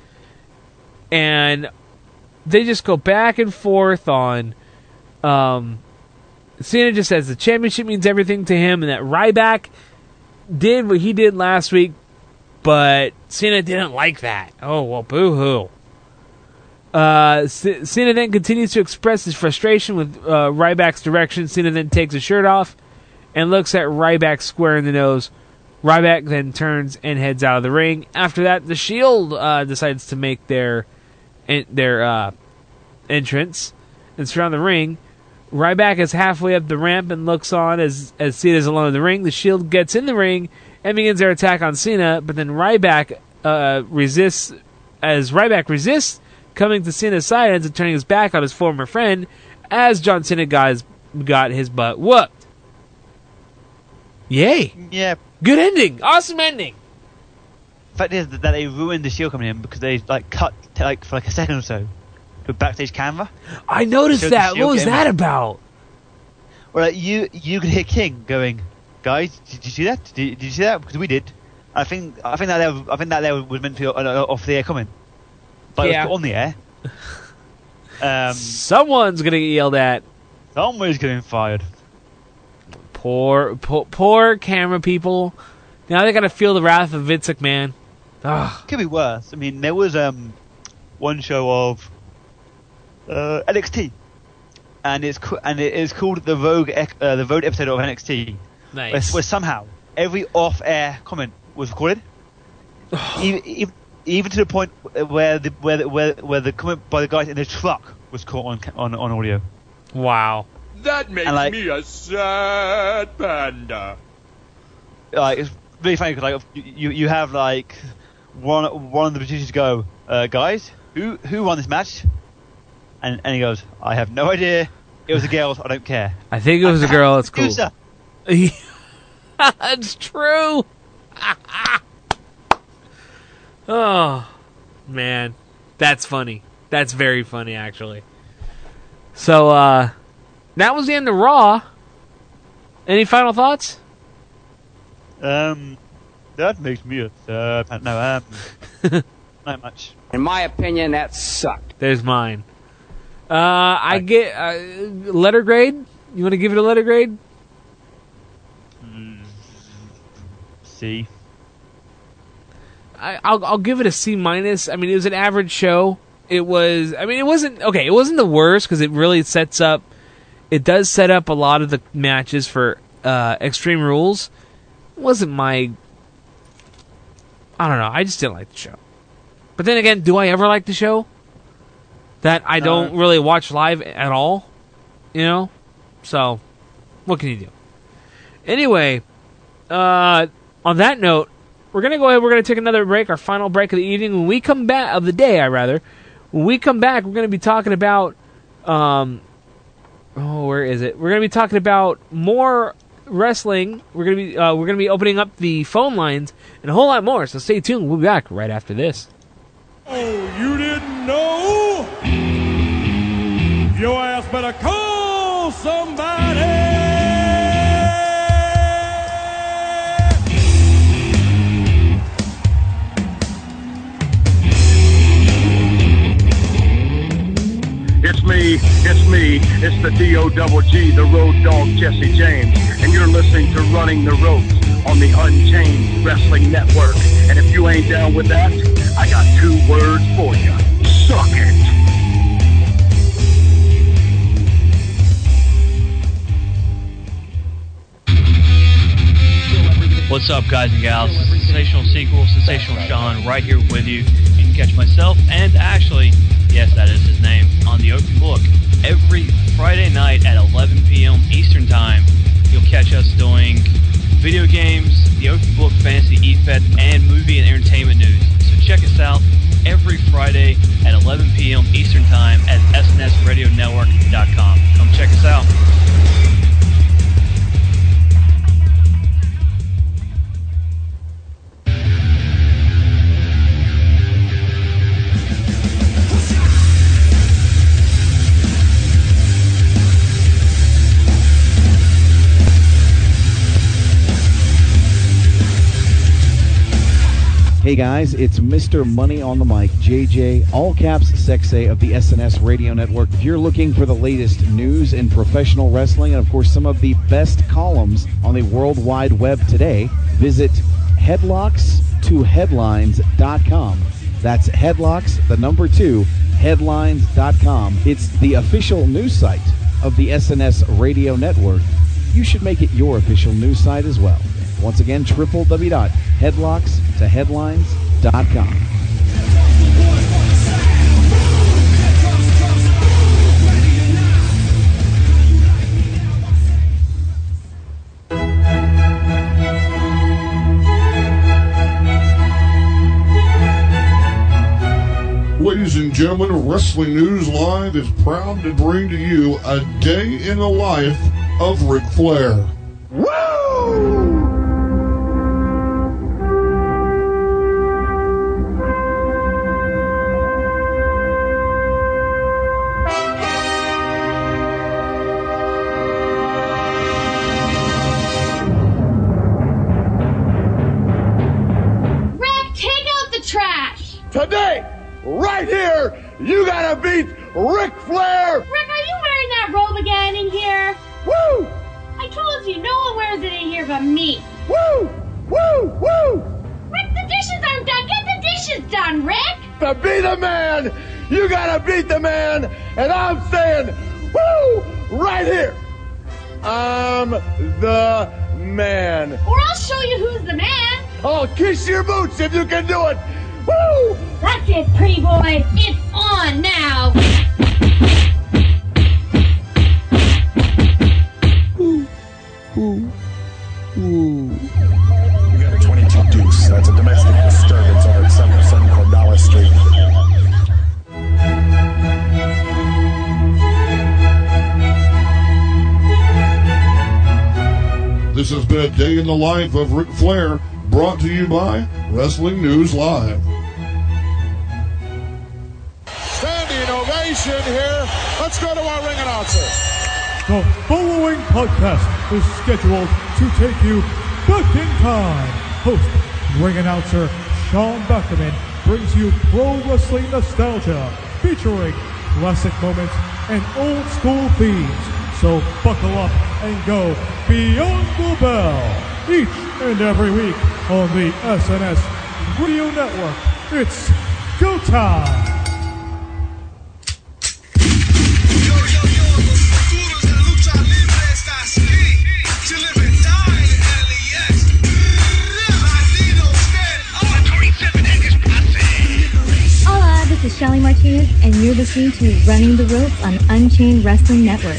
And they just go back and forth on. Um, Cena just says the championship means everything to him, and that Ryback did what he did last week, but Cena didn't like that. Oh, well, boo-hoo. Uh, C- Cena then continues to express his frustration with uh, Ryback's direction. Cena then takes his shirt off and looks at Ryback square in the nose. Ryback then turns and heads out of the ring. After that, the Shield uh, decides to make their en- their uh, entrance and surround the ring. Ryback is halfway up the ramp and looks on as as Cena's alone in the ring. The Shield gets in the ring and begins their attack on Cena, but then Ryback uh, resists. As Ryback resists coming to Cena's side, ends up turning his back on his former friend as John Cena got his, got his butt whooped. Yay! Yeah. Good ending. Awesome ending. The fact is that they ruined the Shield coming in because they like cut like for like a second or so, the backstage camera. I noticed Showed the that. Shield What was game. that about? Well, like, you you could hear King going, "Guys, did you see that? Did, did you see that? Because we did." I think I think that there, I think that there was meant to be uh, off the air comment, but Yeah. it was on the air. Um, Someone's gonna get yelled at. Someone's getting fired. Poor, poor, poor camera people. Now they gotta feel the wrath of Vince McMahon. Ugh. Could be worse. I mean, there was um one show of uh, N X T, and it's co- and it is called the Rogue ec- uh, the Rogue episode of N X T, Nice. where, where somehow every off-air comment was recorded, even, even even to the point where the where the, where where the comment by the guys in the truck was caught on ca- on on audio. Wow. That makes And, like- me a sad panda. Like it's really funny because like you you have like one one of the producers go, uh, guys, who who won this match? And and he goes, I have no idea. It was the girls. I don't care. I think it was a girl. It's cool. Producer. It's true. Oh man, that's funny. That's very funny, actually. So uh, that was the end of Raw. Any final thoughts? Um, that makes me a sad panda. No, um, not much. In my opinion, that sucked. There's mine. Uh, I get uh, letter grade. You want to give it a letter grade? C. I, I'll I'll give it a C minus. I mean, it was an average show. It was. I mean, it wasn't okay. It wasn't the worst because it really sets up. It does set up a lot of the matches for uh, Extreme Rules. It wasn't my. I don't know. I just didn't like the show. But then again, do I ever like the show? That I don't No. really watch live at all. You know, so what can you do? Anyway, uh, on that note, we're gonna go ahead. We're gonna take another break, our final break of the evening. When we come back of the day, I rather. When we come back, we're gonna be talking about. Um, oh, where is it? We're gonna be talking about more wrestling. We're gonna be uh, we're gonna be opening up the phone lines and a whole lot more. So stay tuned. We'll be back right after this. Oh, you didn't know? Your ass better call somebody. It's me, it's me, it's the D O double G, the road dog Jesse James, and you're listening to Running the Ropes on the Unchained Wrestling Network. And if you ain't down with that, I got two words for you. Suck it. What's up, guys and gals? Sensational Sequel, Sensational Sean, right here with you. You can catch myself and Ashley, yes, that is his name, on the Open Book every Friday night at eleven p.m. Eastern Time. You'll catch us doing video games, the Open Book Fantasy E F E T, and movie and entertainment news. So check us out every Friday at eleven p.m. Eastern Time at S N S radio network dot com. Come check us out. Hey guys, it's Mister Money on the Mic, J J, all caps Sexay of the S N S Radio Network. If you're looking for the latest news in professional wrestling and of course some of the best columns on the World Wide Web today, visit headlocks to headlines dot com. That's headlocks, the number two, headlines dot com. It's the official news site of the S N S Radio Network. You should make it your official news site as well. Once again, w w w dot headlocks to headlines dot com. Ladies and gentlemen, Wrestling News Live is proud to bring to you a day in the life of Ric Flair. Woo! today, right here, you gotta beat Ric Flair. Rick, are you wearing that robe again in here? Woo! I told you, no one wears it in here but me. Woo! Woo! Woo! Rick, the dishes aren't done. Get the dishes done, Rick. To be the man, you gotta beat the man, and I'm saying, woo! Right here, I'm the man. Or I'll show you who's the man. I'll kiss your boots if you can do it. Woo! That's it, pretty boy. It's on now. Ooh. Ooh. Ooh. We got a twenty-two Deuce. That's a domestic disturbance over at seven oh seven Cordalis Street. This has been a day in the life of Ric Flair, brought to you by Wrestling News Live. Standing ovation here. Let's go to our ring announcer. The following podcast is scheduled to take you back in time. Host, ring announcer Sean Beckerman brings you pro wrestling nostalgia featuring classic moments and old school themes. So buckle up and go beyond the bell each and every week on the S N S Radio Network. It's go time! Hola, this is Shelly Martinez, and you're listening to Running the Ropes on Unchained Wrestling Network.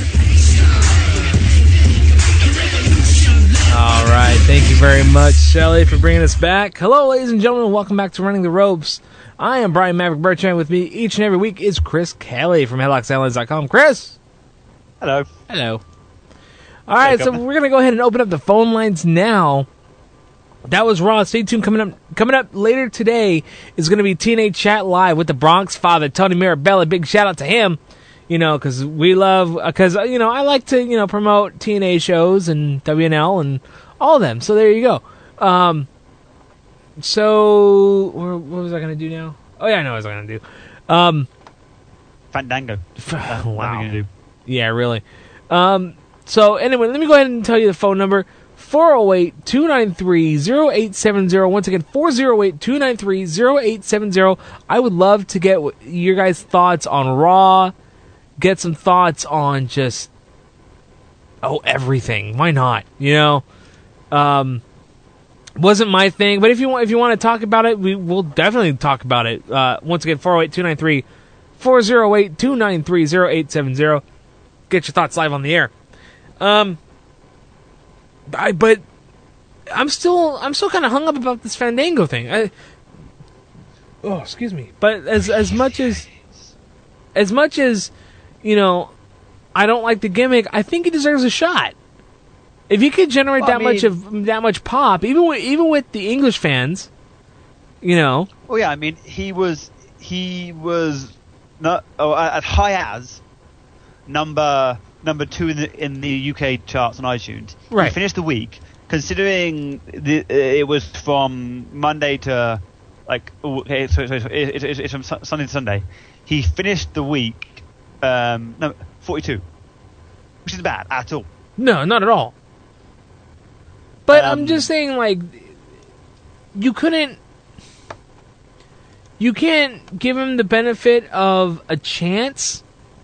All right, thank you very much, Shelly, for bringing us back. Hello, ladies and gentlemen, welcome back to Running the Ropes. I am Brian Maverick Bertrand. With me each and every week is Chris Kelly from headlocks analyze dot com. Chris! Hello. Hello. All right, so we're going to go ahead and open up the phone lines now. That was Raw. Stay tuned. Coming up coming up later today is going to be T N A Chat Live with the Bronx Father, Tony Mirabella. Big shout out to him, you know, because we love, because, you know, I like to, you know, promote T N A shows and W N L and all of them. So there you go. Um, so, what was I going to do now? Oh, yeah, I know what I was going to do. Um, Fandango. Wow. What are we going to do? Yeah, really. Um, so, anyway, let me go ahead and tell you the phone number. four oh eight, two nine three, oh eight seven oh. Once again, four oh eight, two nine three, oh eight seven oh. I would love to get your guys' thoughts on Raw. Get some thoughts on just, oh, everything. Why not? You know? Um, wasn't my thing, but if you want, if you want to talk about it, we will definitely talk about it. Uh, once again, four oh eight, two nine three, four oh eight, two nine three, oh eight seven oh. Get your thoughts live on the air. Um, I, but I'm still, I'm still kind of hung up about this Fandango thing. I, oh, excuse me. But as as much as, as much as, you know, I don't like the gimmick, I think he deserves a shot. If he could generate well, that I mean, much of that much pop, even with, even with the English fans, you know. Well, yeah, I mean, he was he was not oh, at high as number number two in the in the U K charts on iTunes. Right. He finished the week, considering the, uh, it was from Monday to like okay, so, so, so it, it, it's from Sunday to Sunday. He finished the week um, no forty-two, which isn't bad at all. No, not at all. But Um, I'm just saying, like, you couldn't, you can't give him the benefit of a chance,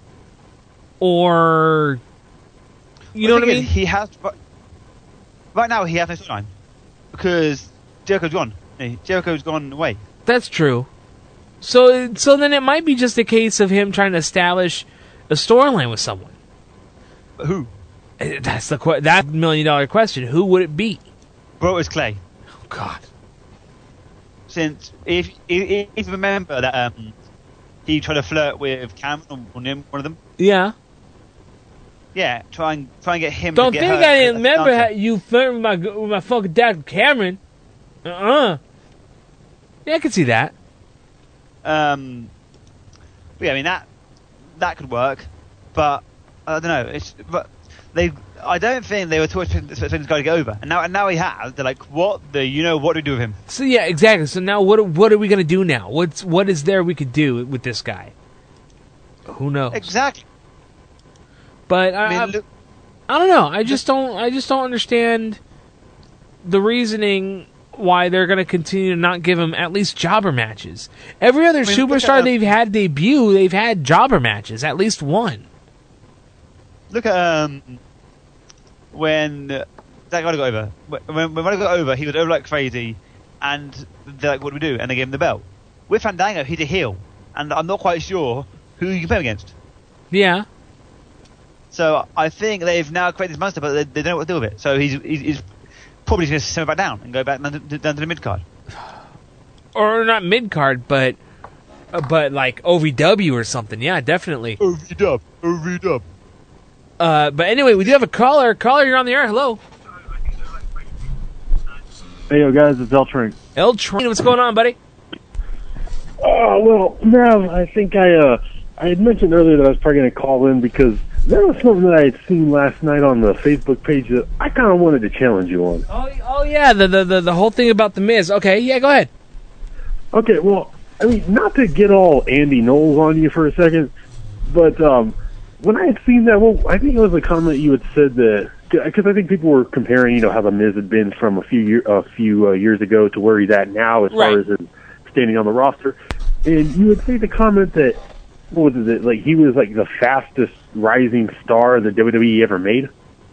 or, you know Well, what the I thing mean? is, He has right now. He has no storyline because Jericho's gone. Jericho's gone away. That's true. So, so then it might be just a case of him trying to establish a storyline with someone. But who? That's the que- that million dollar question. Who would it be? Brodus Clay. Oh God. Since if if, if you remember that um, he tried to flirt with Cameron or Nim, one of them. Yeah. Yeah, try and try and get him. Don't to get think her I didn't as a remember dancer. how you flirting with my with my fucking dad, Cameron. Uh uh Yeah, I can see that. Um. but yeah, I mean that that could work, but I don't know. It's but they. I don't think they were too expecting this guy to get over, and now and now he has. They're like, what the? You know, what do we do with him? So yeah, exactly. So now what? What are we gonna do now? What's what is there we could do with this guy? Who knows? Exactly. But I, I, mean, I, look, I don't know. I just don't. I just don't understand the reasoning why they're going to continue to not give him at least jobber matches. Every other I mean, superstar at, they've had debut, they've had jobber matches, at least one. Look at um, when uh, that guy got over. When when I got over, he was over like crazy, and they're like, "What do we do?" And they gave him the belt. With Fandango, he's a heel, and I'm not quite sure who you can play him against. Yeah. So I think they've now created this monster, but they, they don't know what to do with it. So he's he's, he's probably going to send it back down and go back down to, down to the mid card, or not mid card, but uh, but like O V W or something. Yeah, definitely. O V W, O V W. Uh, but anyway, we do have a caller. Caller, you're on the air. Hello. Hey, yo, guys, it's L Train. L Train, what's going on, buddy? Oh, well, now I think I uh I had mentioned earlier that I was probably going to call in because there was something that I had seen last night on the Facebook page that I kind of wanted to challenge you on. Oh, oh yeah, the, the the the whole thing about the Miz. Okay, yeah, go ahead. Okay, well, I mean, not to get all Andy Knowles on you for a second, but um, when I had seen that, well, I think it was a comment you had said that because I think people were comparing, you know, how the Miz had been from a few year, a few uh, years ago to where he's at now as right. far as his standing on the roster, and you had made the comment that. What was it? Like he was like the fastest rising star that W W E ever made.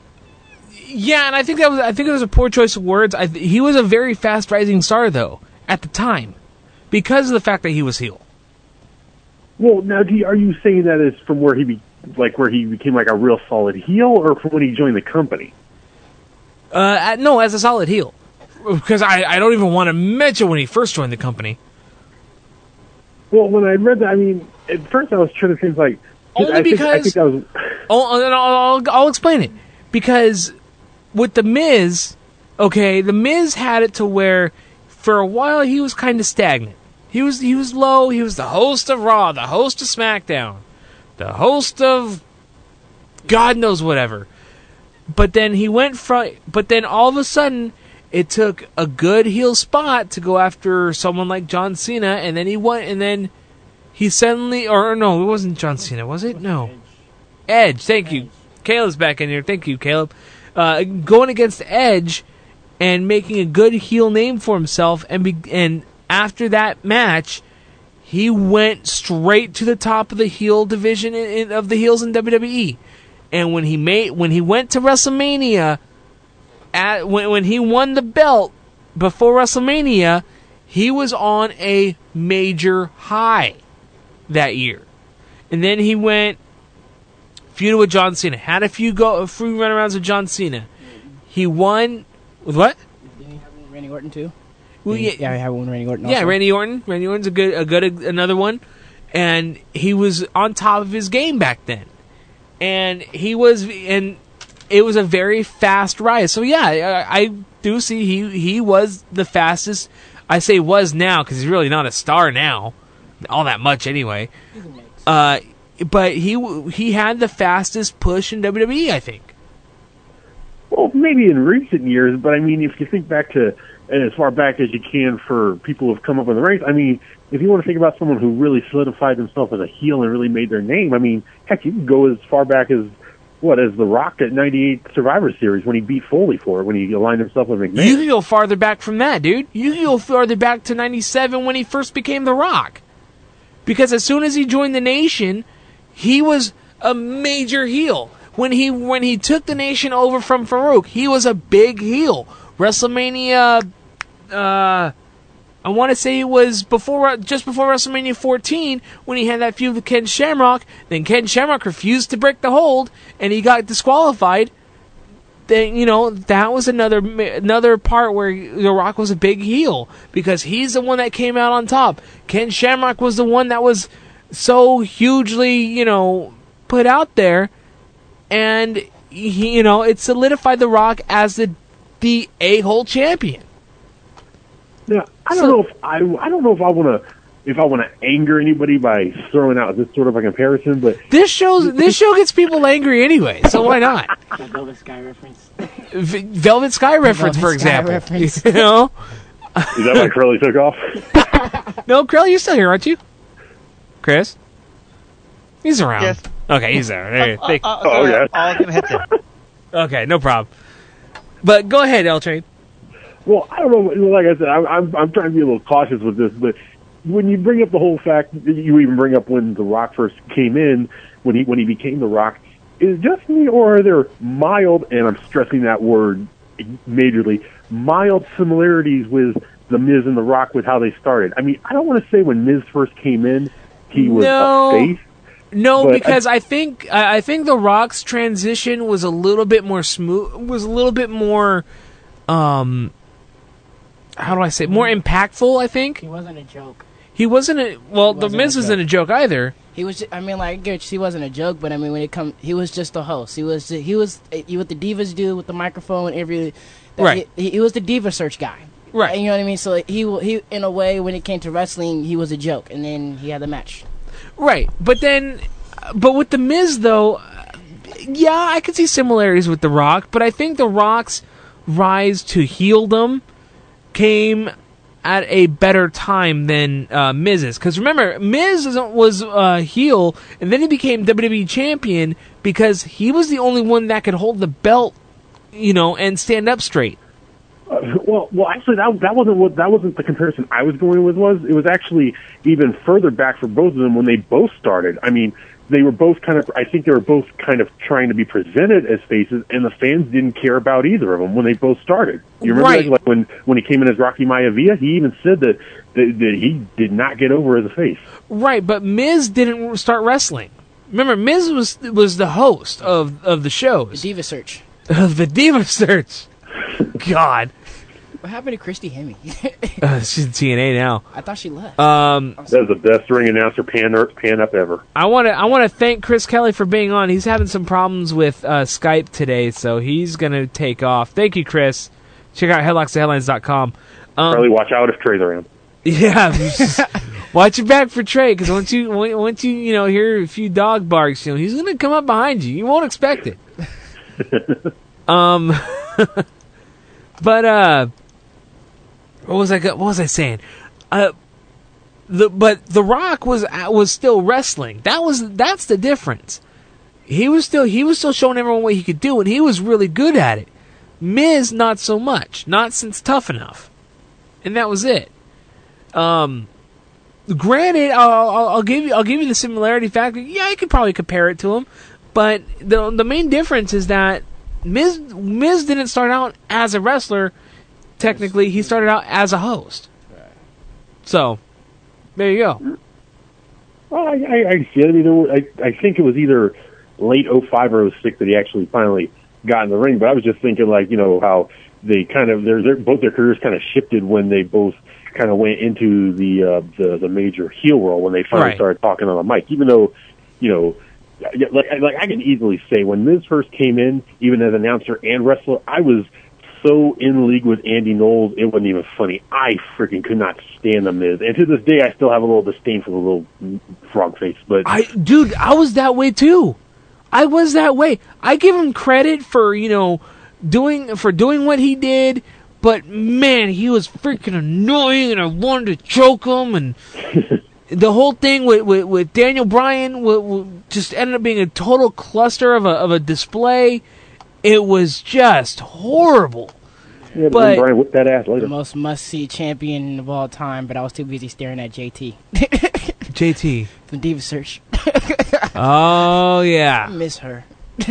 Yeah, and I think that was I think it was a poor choice of words. I th- he was a very fast rising star though at the time because of the fact that he was heel. Well, now do you, are you saying that is from where he be, like where he became like a real solid heel, or from when he joined the company? Uh, at, no, as a solid heel, because I I don't even want to mention when he first joined the company. Well, when I read that, I mean, at first I was trying to think like only I because think, I think that was. Oh, I'll, I'll, I'll explain it because with the Miz, okay, the Miz had it to where for a while he was kind of stagnant. He was he was low. He was the host of Raw, the host of SmackDown, the host of God knows whatever. But then he went from. But then all of a sudden. It took a good heel spot to go after someone like John Cena, and then he went, and then he suddenly, or no, it wasn't John Cena, was it? No. Edge, thank you. Caleb's back in here, thank you, Caleb. Uh, going against Edge and making a good heel name for himself, and be, and after that match, he went straight to the top of the heel division in, in, of the heels in W W E. And when he made, when he went to WrestleMania. At, when, when he won the belt before WrestleMania, he was on a major high that year. And then he went feuded with John Cena. Had a few go a few runarounds with John Cena. He won with what? Didn't he have one with Randy Orton too? Well, yeah, yeah, I have one with Randy Orton. Yeah, also. Randy Orton. Randy Orton's a good, a good, another one. And he was on top of his game back then. And he was, and it was a very fast rise. So yeah, I, I do see he he was the fastest. I say was now because he's really not a star now, all that much anyway. Uh, but he he had the fastest push in W W E, I think. Well, maybe in recent years, but I mean, if you think back to as far back as you can for people who have come up in the ranks, I mean, if you want to think about someone who really solidified themselves as a heel and really made their name, I mean, heck, you can go as far back as what, as The Rock at ninety-eight Survivor Series when he beat Foley for it, when he aligned himself with McMahon. You can go farther back from that, dude. You can go farther back to ninety-seven when he first became The Rock. Because as soon as he joined the Nation, he was a major heel. When he when he took the Nation over from Farouk, he was a big heel. WrestleMania, uh, I want to say it was before, just before WrestleMania fourteen, when he had that feud with Ken Shamrock. Then Ken Shamrock refused to break the hold, and he got disqualified. Then, you know, that was another another part where The Rock was a big heel, because he's the one that came out on top. Ken Shamrock was the one that was so hugely, you know, put out there, and he, you know, it solidified The Rock as the the a-hole champion. Yeah, I don't so, know if I I don't know if I want to if I want to anger anybody by throwing out this sort of a comparison, but This shows this show gets people angry anyway, so why not? The Velvet Sky reference. V- Velvet Sky reference, Velvet for Sky example. reference. You know? is that why Curly took off? No, Krell, you're still here, aren't you? Chris? He's around. Yes. Okay, he's there. there you go. Uh, uh, oh, yeah. I'll give him a headset. Okay, no problem. But go ahead, L Train. Well, I don't know. Like I said, I'm, I'm I'm trying to be a little cautious with this, but when you bring up the whole fact, you even bring up when The Rock first came in, when he when he became The Rock, is it just me, or are there mild, and I'm stressing that word majorly, mild similarities with The Miz and The Rock with how they started? I mean, I don't want to say when Miz first came in, he was No. a face. No, But because I, I think I I think The Rock's transition was a little bit more smooth, was a little bit more, um, how do I say, it? more impactful. I think He wasn't a joke. he wasn't a well. He The wasn't Miz a wasn't a joke either. He was. Just, I mean, like, I get he wasn't a joke, but I mean, when it come, he was just a host. He was. Just, he was. He what the divas do with the microphone and every. That, Right. He, he was the diva search guy. Right. You know what I mean? So like, he he in a way, when it came to wrestling, he was a joke, and then he had the match. Right, but then, but with The Miz though, yeah, I could see similarities with The Rock, but I think The Rock's rise to heeldom came at a better time than uh, Miz's. Because remember, Miz was uh, heel, and then he became W W E champion because he was the only one that could hold the belt, you know, and stand up straight. Uh, well, well, actually, that that wasn't what that wasn't the comparison I was going with. Was it was actually even further back for both of them when they both started. I mean, they were both kind of. I think they were both kind of trying to be presented as faces, and the fans didn't care about either of them when they both started. You remember, Right. like when when he came in as Rocky Maivia, he even said that, that that he did not get over as a face. Right, but Miz didn't start wrestling. Remember, Miz was was the host of of the shows. The Diva Search. the Diva Search. God. What happened to Christy Hemme? Uh, she's in T N A now. I thought she left. Um, That was the best ring announcer pan pan up ever. I want to I want to thank Chris Kelly for being on. He's having some problems with uh, Skype today, so he's gonna take off. Thank you, Chris. Check out headlocks to headlines dot com. Um, Charlie, watch out if Trey's around. Yeah, watch your back for Trey, because once you once you you know hear a few dog barks, you know he's gonna come up behind you. You won't expect it. um, but uh, what was I go- what was I saying? Uh, the but The Rock was was still wrestling. That was that's the difference. He was still he was still showing everyone what he could do, and he was really good at it. Miz, not so much. Not since Tough Enough, and that was it. Um, granted, I'll, I'll, I'll give you I'll give you the similarity factor. Yeah, I could probably compare it to him, but the the main difference is that Miz Miz didn't start out as a wrestler. Technically, he started out as a host. So, there you go. Well, I, I, I see it. I, mean, there were, I, I think it was either late oh five or oh six that he actually finally got in the ring. But I was just thinking, like, you know, how they kind of their, their both their careers kind of shifted when they both kind of went into the uh, the the major heel role when they finally Right. started talking on the mic. Even though, you know, yeah, like like I can easily say when Miz first came in, even as announcer and wrestler, I was so in league with Andy Knowles, it wasn't even funny. I freaking could not stand the Miz, and to this day, I still have a little disdain for the little frog face. But I, dude, I was that way too. I was that way. I give him credit for you know doing for doing what he did, but man, he was freaking annoying, and I wanted to choke him. And the whole thing with with, with Daniel Bryan w- w- just ended up being a total cluster of a of a display. It was just horrible. yeah, but, but- Brian whipped that ass later. The most must-see champion of all time, but I was too busy staring at J T. J T from Diva Search. Oh yeah. I miss her.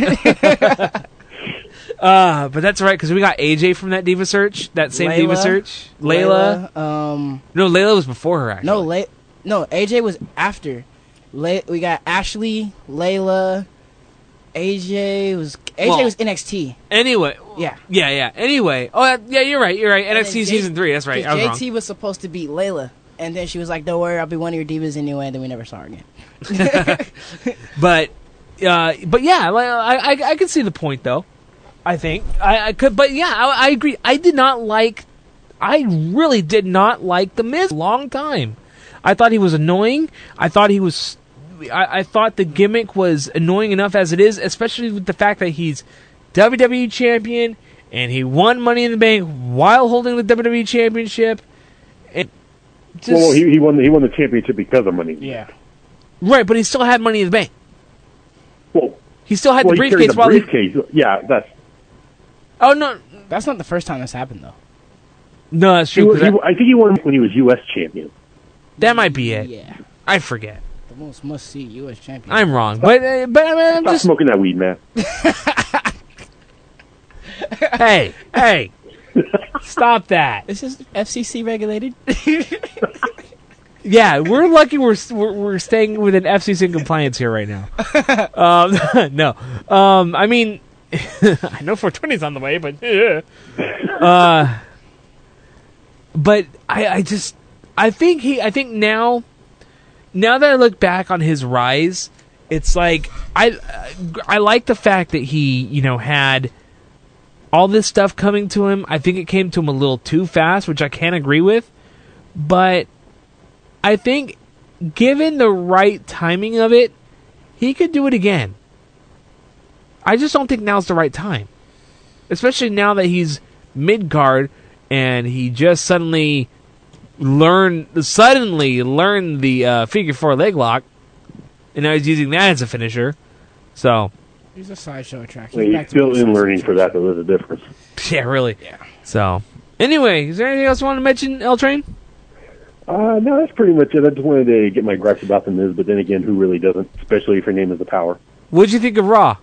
Uh, but that's right, because we got A J from that Diva Search, that same Diva Layla. Search. Layla. Layla, um, no, Layla was before her, actually. No, La- no, A J was after. La- we got Ashley, Layla, A J was A J Well, was N X T. Anyway. Yeah. Yeah, yeah. Anyway. Oh, uh, yeah, you're right, you're right. And N X T then J- Season three, that's right. I was J wrong. T was supposed to beat Layla, and then she was like, "Don't worry, I'll be one of your divas anyway." And then we never saw her again. But, uh, but yeah, like, I, I, I could see the point, though. I think. I, I could, but yeah, I, I agree. I did not like, I really did not like The Miz a long time. I thought he was annoying. I thought he was. I, I thought the gimmick was annoying enough as it is, especially with the fact that he's W W E champion and he won Money in the Bank while holding the W W E championship. It just, well, he, he won. The, he won the championship because of Money. Yeah. Right, but he still had Money in the Bank. Well, he still had well, the he carried briefcase the while briefcase. He, yeah, that's. Oh no, that's not the first time this happened though. No, that's true. He, he, I think he won when he was U S champion. That might be it. Yeah. I forget. The most must-see U S champion. I'm wrong, but uh, but I mean, I'm Stop just smoking that weed, man. hey, hey, stop that. This is F C C regulated. Yeah, we're lucky we're we're, we're staying within F C C compliance here right now. Um, no, um, I mean, I know four twenty is on the way, but uh, but I, I just I think he I think now now that I look back on his rise, it's like I I like the fact that he you know had all this stuff coming to him. I think it came to him a little too fast, which I can't agree with, but I think given the right timing of it, he could do it again. I just don't think now's the right time. Especially now that he's mid-card and he just suddenly learned suddenly learned the uh, figure four leg lock, and now he's using that as a finisher. So He's a sideshow track. Well, he's still in learning for that, but there's a difference. yeah, really. Yeah. So anyway, is there anything else you want to mention, L Train? Uh, no, that's pretty much it. I just wanted to get my gripes about the Miz, but then again, who really doesn't, especially if your name is the Power. What did you think of Raw?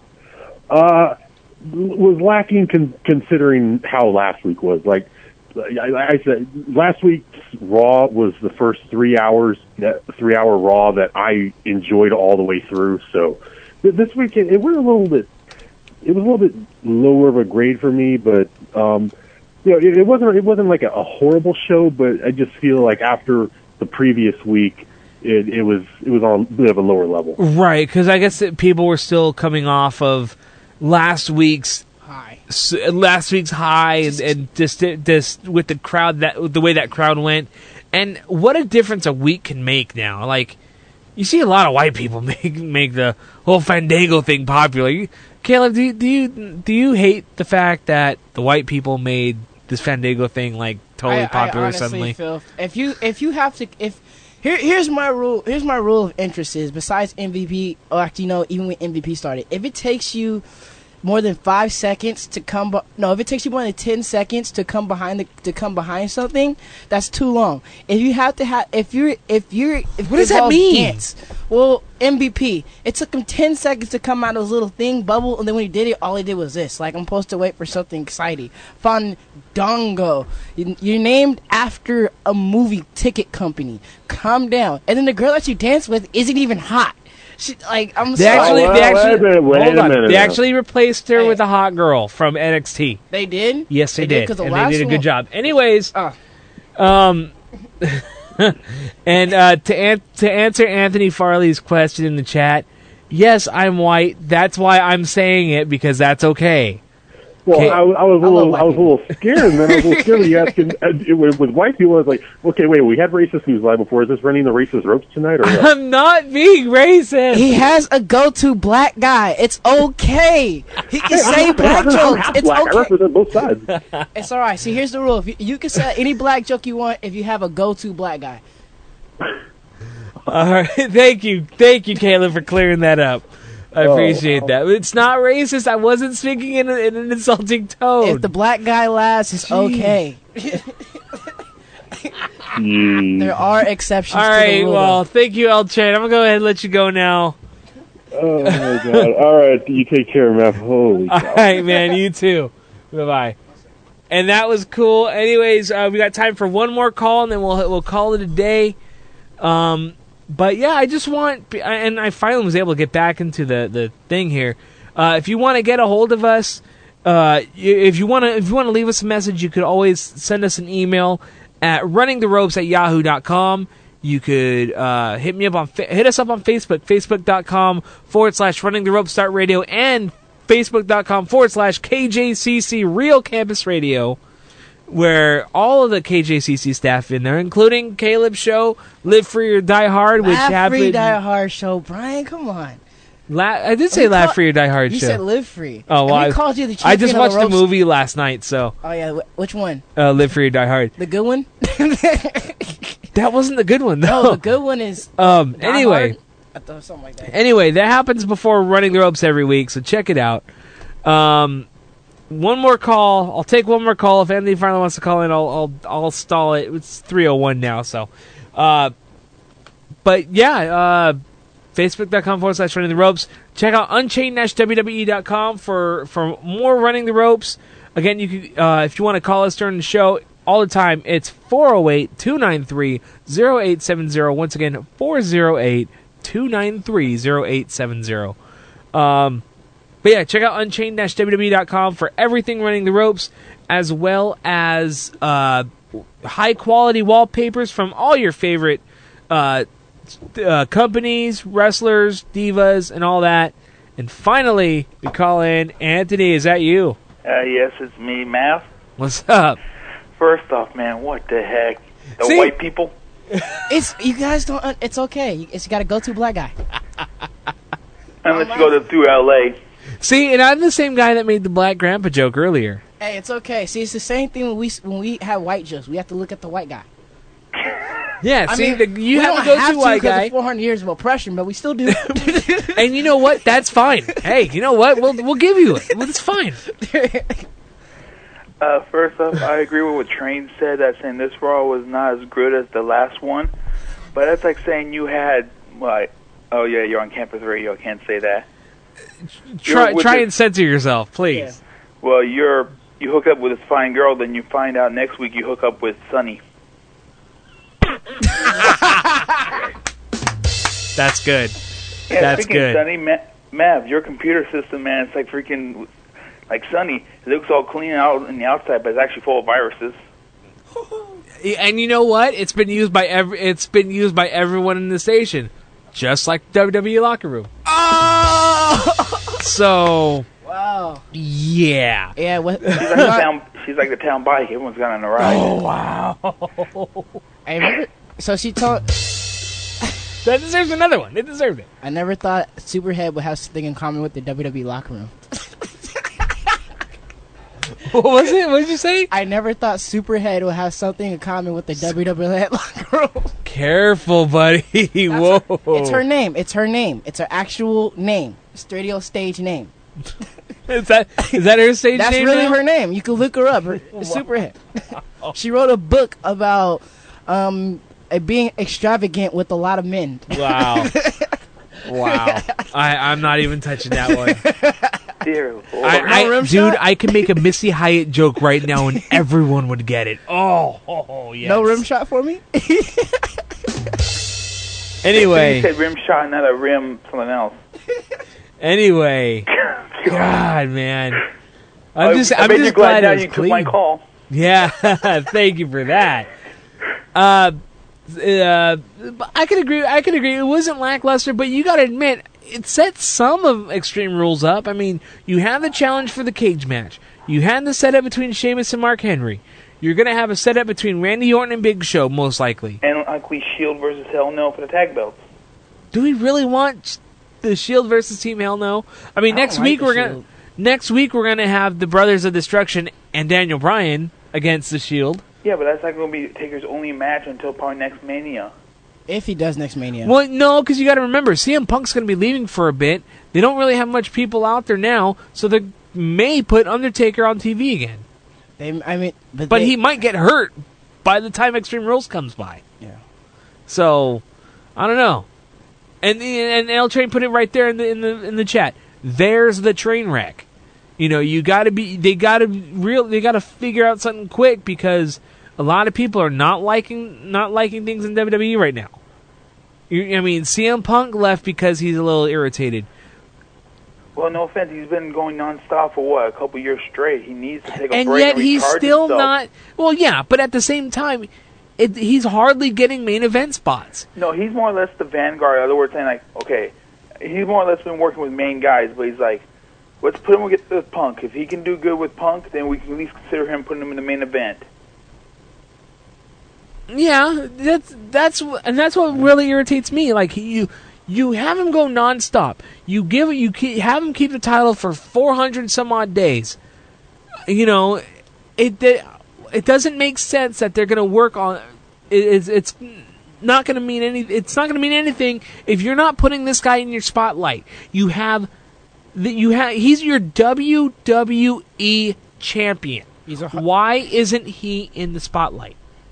Uh, was lacking con- considering how last week was. Like I, I said, last week's Raw was the first three hours, that three-hour Raw that I enjoyed all the way through. So th- this week it, it was a little bit, it was a little bit lower of a grade for me, but um. You know, it, it wasn't. It wasn't like a, a horrible show, but I just feel like after the previous week, it, it was it was on a bit of a lower level. Right, because I guess that people were still coming off of last week's high, last week's high, and, and just just with the crowd that the way that crowd went, and what a difference a week can make now. Like you see a lot of white people make make the whole Fandango thing popular. Caleb, do you, do you do you hate the fact that the white people made this Fandango thing like totally I, popular I honestly suddenly? Feel, if you if you have to if here here's my rule here's my rule of interest is besides M V P or actually no even when M V P started, if it takes you more than five seconds to come bu- no if it takes you more than ten seconds to come behind the to come behind something, that's too long. If you have to have if you're if you're if What does that mean? Dance, well, M V P, it took him ten seconds to come out of his little thing bubble, and then when he did it, all he did was this. Like, I'm supposed to wait for something exciting. Fandango. You- You're named after a movie ticket company. Calm down. And then the girl that you dance with isn't even hot. She, like, I'm They sorry. actually, they wait a actually, minute, wait hold a on. minute They now. actually replaced her with a hot girl from N X T. They did? Yes, they, They did, did, 'cause the and last they did a good one- job. Anyways, Ah. um, and uh, to an- to answer Anthony Farley's question in the chat, yes, I'm white. That's why I'm saying it because that's okay. Well, Okay. I, I was a little, I was a little scared, and then I was a little scared when you asking uh, it, with, with white people. I was like, okay, wait, we had racist news live before. Is this running the racist ropes tonight, or what? I'm not being racist. He has a go-to black guy. It's okay. He can Hey, say I'm, black I'm, I'm jokes. half It's black. I okay. represent both sides. It's all right. See, here's the rule: if you, you can say any black joke you want if you have a go-to black guy. All right, thank you, thank you, Caleb, for clearing that up. I Oh, appreciate that. It's not racist. I wasn't speaking in, a, in an insulting tone. If the black guy laughs, it's okay. There are exceptions. All to right, the rule, well, thank you, L Chan. I'm gonna go ahead and let you go now. Oh my god! All right, you take care, man. Holy All cow! right, man. You too. Bye bye. And that was cool. Anyways, uh, we got time for one more call, and then we'll we'll call it a day. Um, but yeah, I just want, and I finally was able to get back into the, the thing here. Uh, if you want to get a hold of us, uh, if you want to if you want to leave us a message, you could always send us an email at running the ropes at yahoo dot com. You could uh, hit me up on hit us up on Facebook, facebook.com forward slash running the ropes start radio, and facebook.com forward slash KJCC Real Campus Radio. where all of the K J C C staff in there, including Caleb's show, Live Free or Die Hard, which Laugh happened. Free Die Hard show, Brian. Come on. La- I did say We Laugh call- Free or Die Hard you show. You said Live Free. Oh, well, And we I, called you the I just champion of watched the the ropes. movie last night, so. Oh yeah, wh- which one? Uh, Live Free or Die Hard. The good one? That wasn't the good one, though. No, the good one is. Um. Die Anyway. Hard? I thought something like that. Anyway, that happens before Running the Ropes every week, so check it out. Um, one more call. I'll take one more call. If Anthony finally wants to call in, I'll I'll, I'll stall it. It's three oh one now, so. Uh, but yeah, uh, Facebook.com forward slash Running the Ropes. Check out Unchained W W E dot com for, for more Running the Ropes. Again, you can, uh, if you want to call us during the show all the time, it's four oh eight, two nine three, oh eight seven oh. Once again, four oh eight, two nine three, oh eight seven oh. Um, but yeah, check out Unchained W W E dot com for everything Running the Ropes, as well as uh, high-quality wallpapers from all your favorite uh, uh, companies, wrestlers, divas, and all that. And finally, we call in Anthony. Is that you? Uh, yes, it's me, Math. What's up? First off, man, what the heck? The See? white people? It's you guys don't. un- It's okay. You- It's got to go to black guy. Unless you go to, through L A. See, and I'm the same guy that made the black grandpa joke earlier. Hey, it's okay. See, it's the same thing when we when we have white jokes. We have to look at the white guy. Yeah, I see, mean, the, you we have don't to go have to white because guy. of four hundred years of oppression, but we still do. And you know what? That's fine. Hey, you know what? We'll we'll give you it. Well, it's fine. Uh, first off, I agree with what Train said, that saying this Raw was not as good as the last one. But that's like saying you had, like, oh yeah, you're on campus radio, I can't say that. Try You're with try this- and censor yourself, please. Well, you're you hook up with this fine girl, then you find out next week you hook up with Sonny. That's good. Yeah, That's speaking good. of Sonny, Ma- Mav, your computer system, man, it's like freaking, like Sonny. It looks all clean out on the outside, but it's actually full of viruses. And you know what? It's been used by every. It's been used by everyone in the station, just like the W W E locker room. Oh! So. Wow. Yeah. Yeah. What? She's like, the town, she's like the town bike. Everyone's got on the ride. Oh wow. Hey, remember? So she told. That deserves another one. It deserved it. I never thought Superhead would have something in common with the W W E locker room. What was it? What did you say? I never thought Superhead would have something in common with the W W E locker room. Careful, buddy. Whoa. Her, it's her name. It's her name. It's her actual name. Studio stage name. Is that is that her stage That's name? really now? her name. You can look her up. Her, Superhead. She wrote a book about um uh, being extravagant with a lot of men. Wow. Wow. I, I'm not even touching that one. Dear Lord. I, No I, rim dude, shot? I can make a Missy Hyatt joke right now and everyone would get it. Oh, oh, oh yes. No rim shot for me? Anyway. You said rim shot, not a rim something else. Anyway. God, man. I'm I- just, I I'm bet just you're glad glad now it was you took clean. my call. Yeah, thank you for that. Uh, uh, I can agree. I can agree. It wasn't lackluster, but you got to admit it set some of Extreme Rules up. I mean, you had the challenge for the cage match. You had the setup between Sheamus and Mark Henry. You're going to have a setup between Randy Orton and Big Show, most likely. And likely Shield versus Hell No for the tag belts. Do we really want the Shield versus Team Hell No? I mean, I next don't like week the we're gonna Shield. next week we're gonna have the Brothers of Destruction and Daniel Bryan against the Shield. Yeah, but that's not going to be Taker's only match until probably next Mania. If he does next Mania. Well, no, because you got to remember, C M Punk's going to be leaving for a bit. They don't really have much people out there now, so they may put Undertaker on T V again. They, I mean, but, But they, he might get hurt by the time Extreme Rules comes by. Yeah. So, I don't know. And and L Train put it right there in the in the in the chat. There's the train wreck. You know, you got to be. They got to real. They got to figure out something quick because a lot of people are not liking not liking things in W W E right now. You, I mean, C M Punk left because he's a little irritated. Well, no offense, he's been going nonstop for what, a couple years straight. He needs to take a And break yet and he's recharge still himself. not. Well, yeah, but at the same time, it, he's hardly getting main event spots. No, he's more or less the vanguard. In other words, saying like, okay, he's more or less been working with main guys, but he's like, let's put him with, with Punk. If he can do good with Punk, then we can at least consider him putting him in the main event. Yeah, that's that's wh- and that's what really irritates me. Like you, you have him go nonstop. You give you keep, have him keep the title for four hundred some odd days. You know, it it, it doesn't make sense that they're going to work on. It, it's it's not going to mean any. It's not going to mean anything if you're not putting this guy in your spotlight. You have the, you have he's your W W E champion. He's a, Why isn't he in the spotlight?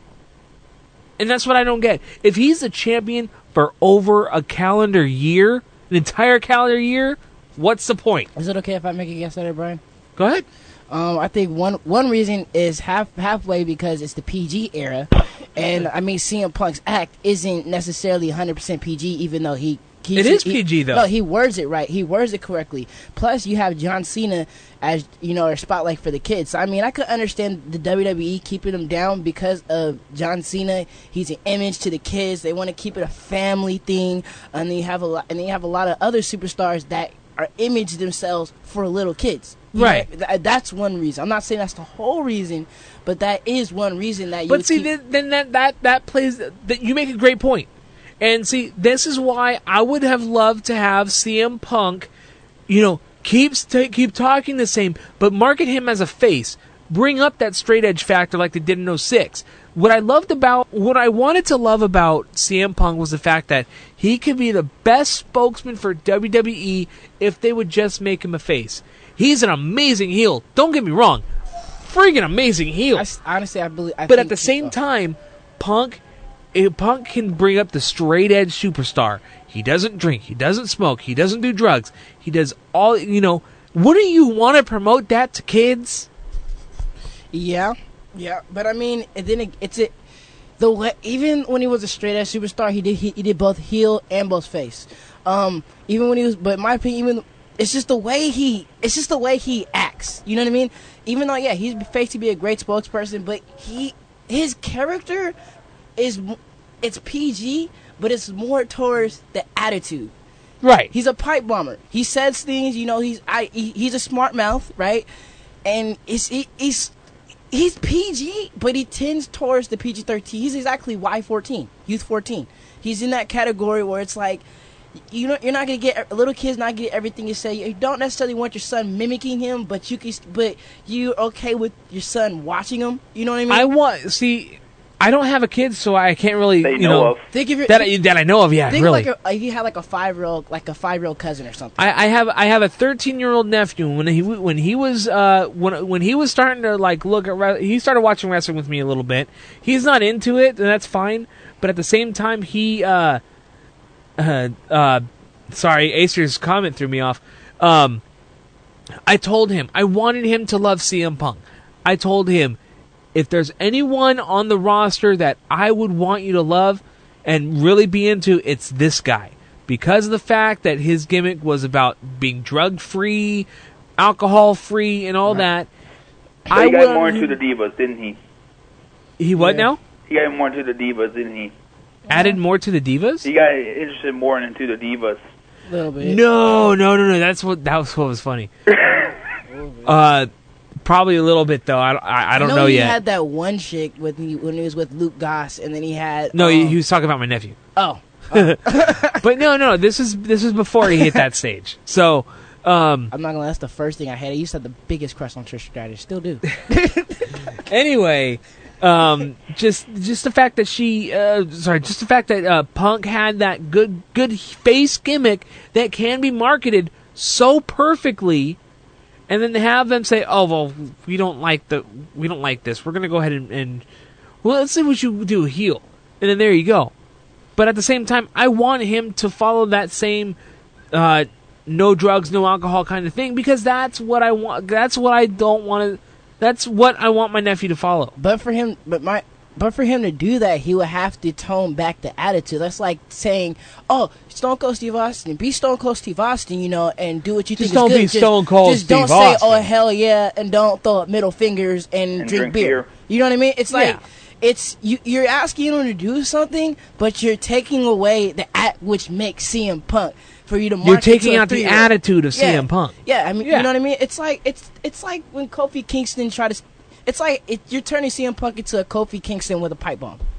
And that's what I don't get. If he's the champion for over a calendar year, an entire calendar year, what's the point? Is it okay if I make a guess at it, Brian? Go ahead. Um, I think one one reason is half halfway because it's the P G era, and I mean C M Punk's act isn't necessarily one hundred percent P G, even though he. He, it is he, P G though. No, he words it right. He words it correctly. Plus, you have John Cena as you know a spotlight for the kids. So, I mean, I could understand the W W E keeping him down because of John Cena. He's an image to the kids. They want to keep it a family thing, and then you have a lot. And then you have a lot of other superstars that are image themselves for little kids. You Right. know, th- that's one reason. I'm not saying that's the whole reason, but that is one reason that you. But would see, keep- then, then that that that plays. That you make a great point. And see, this is why I would have loved to have C M Punk, you know, keep st- keep talking the same, but market him as a face. Bring up that straight edge factor like they did in oh six. What I loved about, what I wanted to love about C M Punk was the fact that he could be the best spokesman for W W E if they would just make him a face. He's an amazing heel. Don't get me wrong. Freaking amazing heel. I s honestly, I believe. I But think at the he- same time, Punk, eh, Punk can bring up the straight edge superstar. He doesn't drink. He doesn't smoke. He doesn't do drugs. He does all. You know, wouldn't you want to promote that to kids? Yeah, yeah, but I mean, and then it, it's it. The way, even when he was a straight edge superstar, he did he, he did both heel and both face. Um, even when he was, but in my opinion, even it's just the way he, it's just the way he acts. You know what I mean? Even though, yeah, he's face to be a great spokesperson, but he, his character is, it's P G, but it's more towards the attitude. Right. He's a pipe bomber. He says things, you know. He's I. He, he's a smart mouth, right? And it's he, he's. He's P G, but he tends towards the P G thirteen. He's exactly Y fourteen, Youth fourteen. He's in that category where it's like, you know, you're not gonna get little kids not get everything you say. You don't necessarily want your son mimicking him, but you can, but you're okay with your son watching him. You know what I mean? I want see. I don't have a kid, so I can't really, That you you know, know of. Think of your, that I, that I know of. Yeah, think really. like a, if you had like a five year old, like a five year old cousin or something. I, I have I have a thirteen year old nephew. When he when he was uh when when he was starting to like look at re- he started watching wrestling with me a little bit. He's not into it, and that's fine. But at the same time, he uh uh, uh sorry, Acer's comment threw me off. Um, I told him I wanted him to love C M Punk. I told him, if there's anyone on the roster that I would want you to love and really be into, it's this guy. Because of the fact that his gimmick was about being drug-free, alcohol-free, and all that. So I he got will- more into the divas, didn't he? He what now? He got more into the divas, didn't he? Added more to the divas? He got interested more into the divas. A little bit. No, no, no, no. That's what that was what was funny. uh, probably a little bit though. I, I, I don't know, know he yet. had that one chick with he, when he was with Luke Goss, and then he had No, um, he, he was talking about my nephew. Oh, but no, no. This is this is before he hit that stage. So, um, I'm not gonna. That's the first thing I had. I used to have the biggest crush on Trish Stratus. Still do. anyway, um, just just the fact that she, uh, sorry, just the fact that uh, Punk had that good good face gimmick that can be marketed so perfectly, and then to have them say, "Oh, well, we don't like the we don't like this. We're gonna go ahead and, and well, let's see what you do, heel," and then there you go. But at the same time, I want him to follow that same uh, no drugs, no alcohol kind of thing, because that's what I want. That's what I don't want to. That's what I want my nephew to follow. But for him, but my, but for him to do that, he would have to tone back the attitude. That's like saying, "Oh, Stone Cold Steve Austin, be Stone Cold Steve Austin, you know, and do what you Just think don't is good. be Stone Cold just Steve don't say, Austin. "Oh hell yeah," and don't throw up middle fingers and, And drink, drink beer. beer. You know what I mean? It's like. Yeah. It's you. You're asking him to do something, but you're taking away the act which makes C M Punk for you to. You're market taking to a out the three-year-old. attitude of yeah. C M Punk. Yeah, I mean, Yeah. you know what I mean. It's like it's it's like when Kofi Kingston tried to. It's like it, you're turning C M Punk into a Kofi Kingston with a pipe bomb.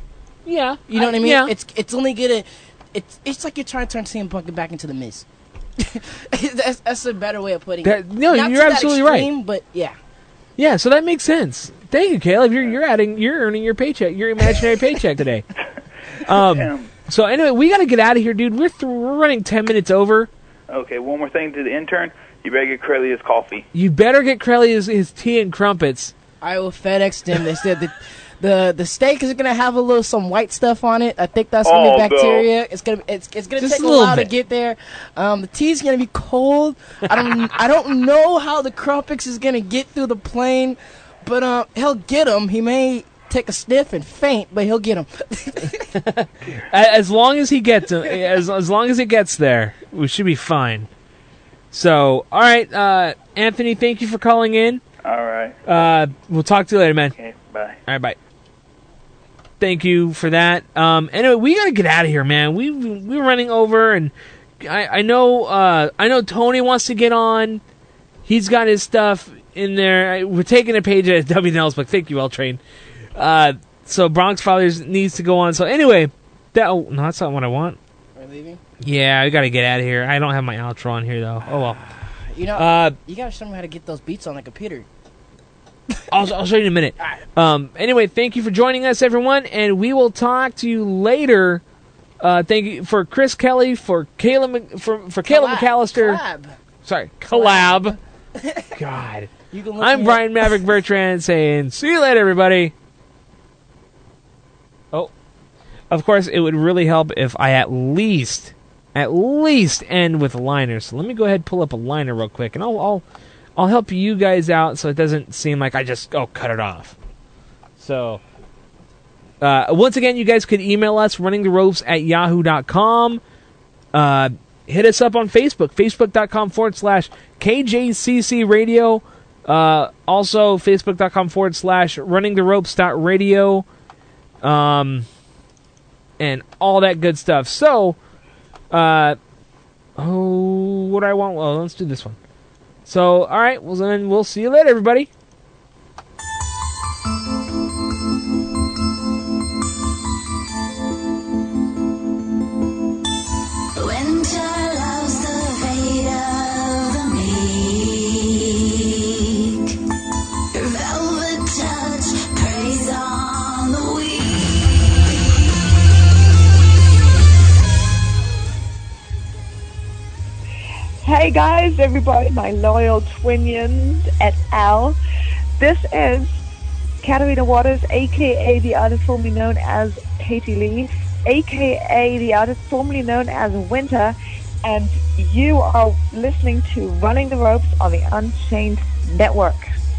Yeah, You know I- what I mean? yeah. It's it's only gonna it's it's like you're trying to turn C M Punk back into the Miz. that's that's a better way of putting That- it. no, Not you're to that absolutely right. extreme, But yeah. Yeah, so that makes sense. Thank you, Caleb. You're you're adding you're earning your paycheck, your imaginary paycheck today. Um. So anyway, we got to get out of here, dude. We're th- we're running ten minutes over. Okay, one more thing to the intern. You better get Crowley his coffee. You better get Crowley his, his tea and crumpets. I will FedEx them. They said the the the steak is gonna have a little some white stuff on it. I think that's gonna Oh, be no. bacteria. It's gonna it's it's gonna Just take a a, little while bit. to get there. Um, the tea's gonna be cold. I don't I don't know how the crumpets is gonna get through the plane, but um he'll get them. He may take a sniff and faint, but he'll get them. As long as he gets as as long as it gets there, we should be fine. So, all right, uh, Anthony, thank you for calling in. All right. Uh, we'll talk to you later, man. Okay, bye. All right, bye. Thank you for that. Um, anyway, we gotta get out of here, man. We we were running over, and I I know uh, I know Tony wants to get on. He's got his stuff in there. I- We're taking a page at W Nell's book. Thank you, L Train. Uh, so Bronx Fathers needs to go on. So anyway, that oh, no, that's not what I want. We're leaving. Yeah, I gotta get out of here. I don't have my outro on here though. Oh well. You know, Uh, you gotta show me how to get those beats on the computer. I'll, I'll show you in a minute. Um, anyway, thank you for joining us, everyone, and we will talk to you later. Uh, thank you for Chris Kelly, for Caleb, Mc- for for Caleb Collab. McAllister. Collab. Sorry, collab. God, You can look I'm me Brian up. Maverick Bertrand saying, "See you later, everybody." Oh, of course, it would really help if I at least, at least end with a liner. So let me go ahead and pull up a liner real quick, and I'll, I'll, I'll help you guys out so it doesn't seem like I just oh cut it off. So, uh, once again, you guys could email us running the ropes at yahoo dot com. Uh, hit us up on Facebook, facebook.com forward slash KJCC radio. Uh, also, facebook.com forward slash running the ropes dot radio. Um, and all that good stuff. So, uh, oh, what do I want? Well, let's do this one. So, all right, well, then we'll see you later, everybody. Winter loves the fate of the meek. Velvet touch preys on the Hey guys, everybody, my loyal twinions et al. This is Katarina Waters, aka the artist formerly known as Katie Lee, aka the artist formerly known as Winter, and you are listening to Running the Ropes on the Unchained Network.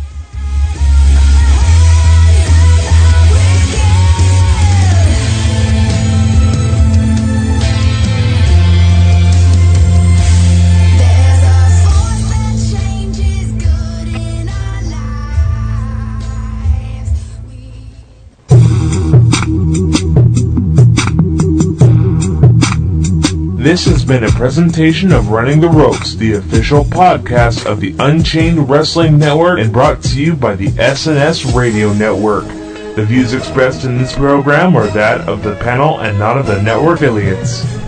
This has been a presentation of Running the Ropes, the official podcast of the Unchained Wrestling Network, and brought to you by the S N S Radio Network. The views expressed in this program are that of the panel and not of the network affiliates.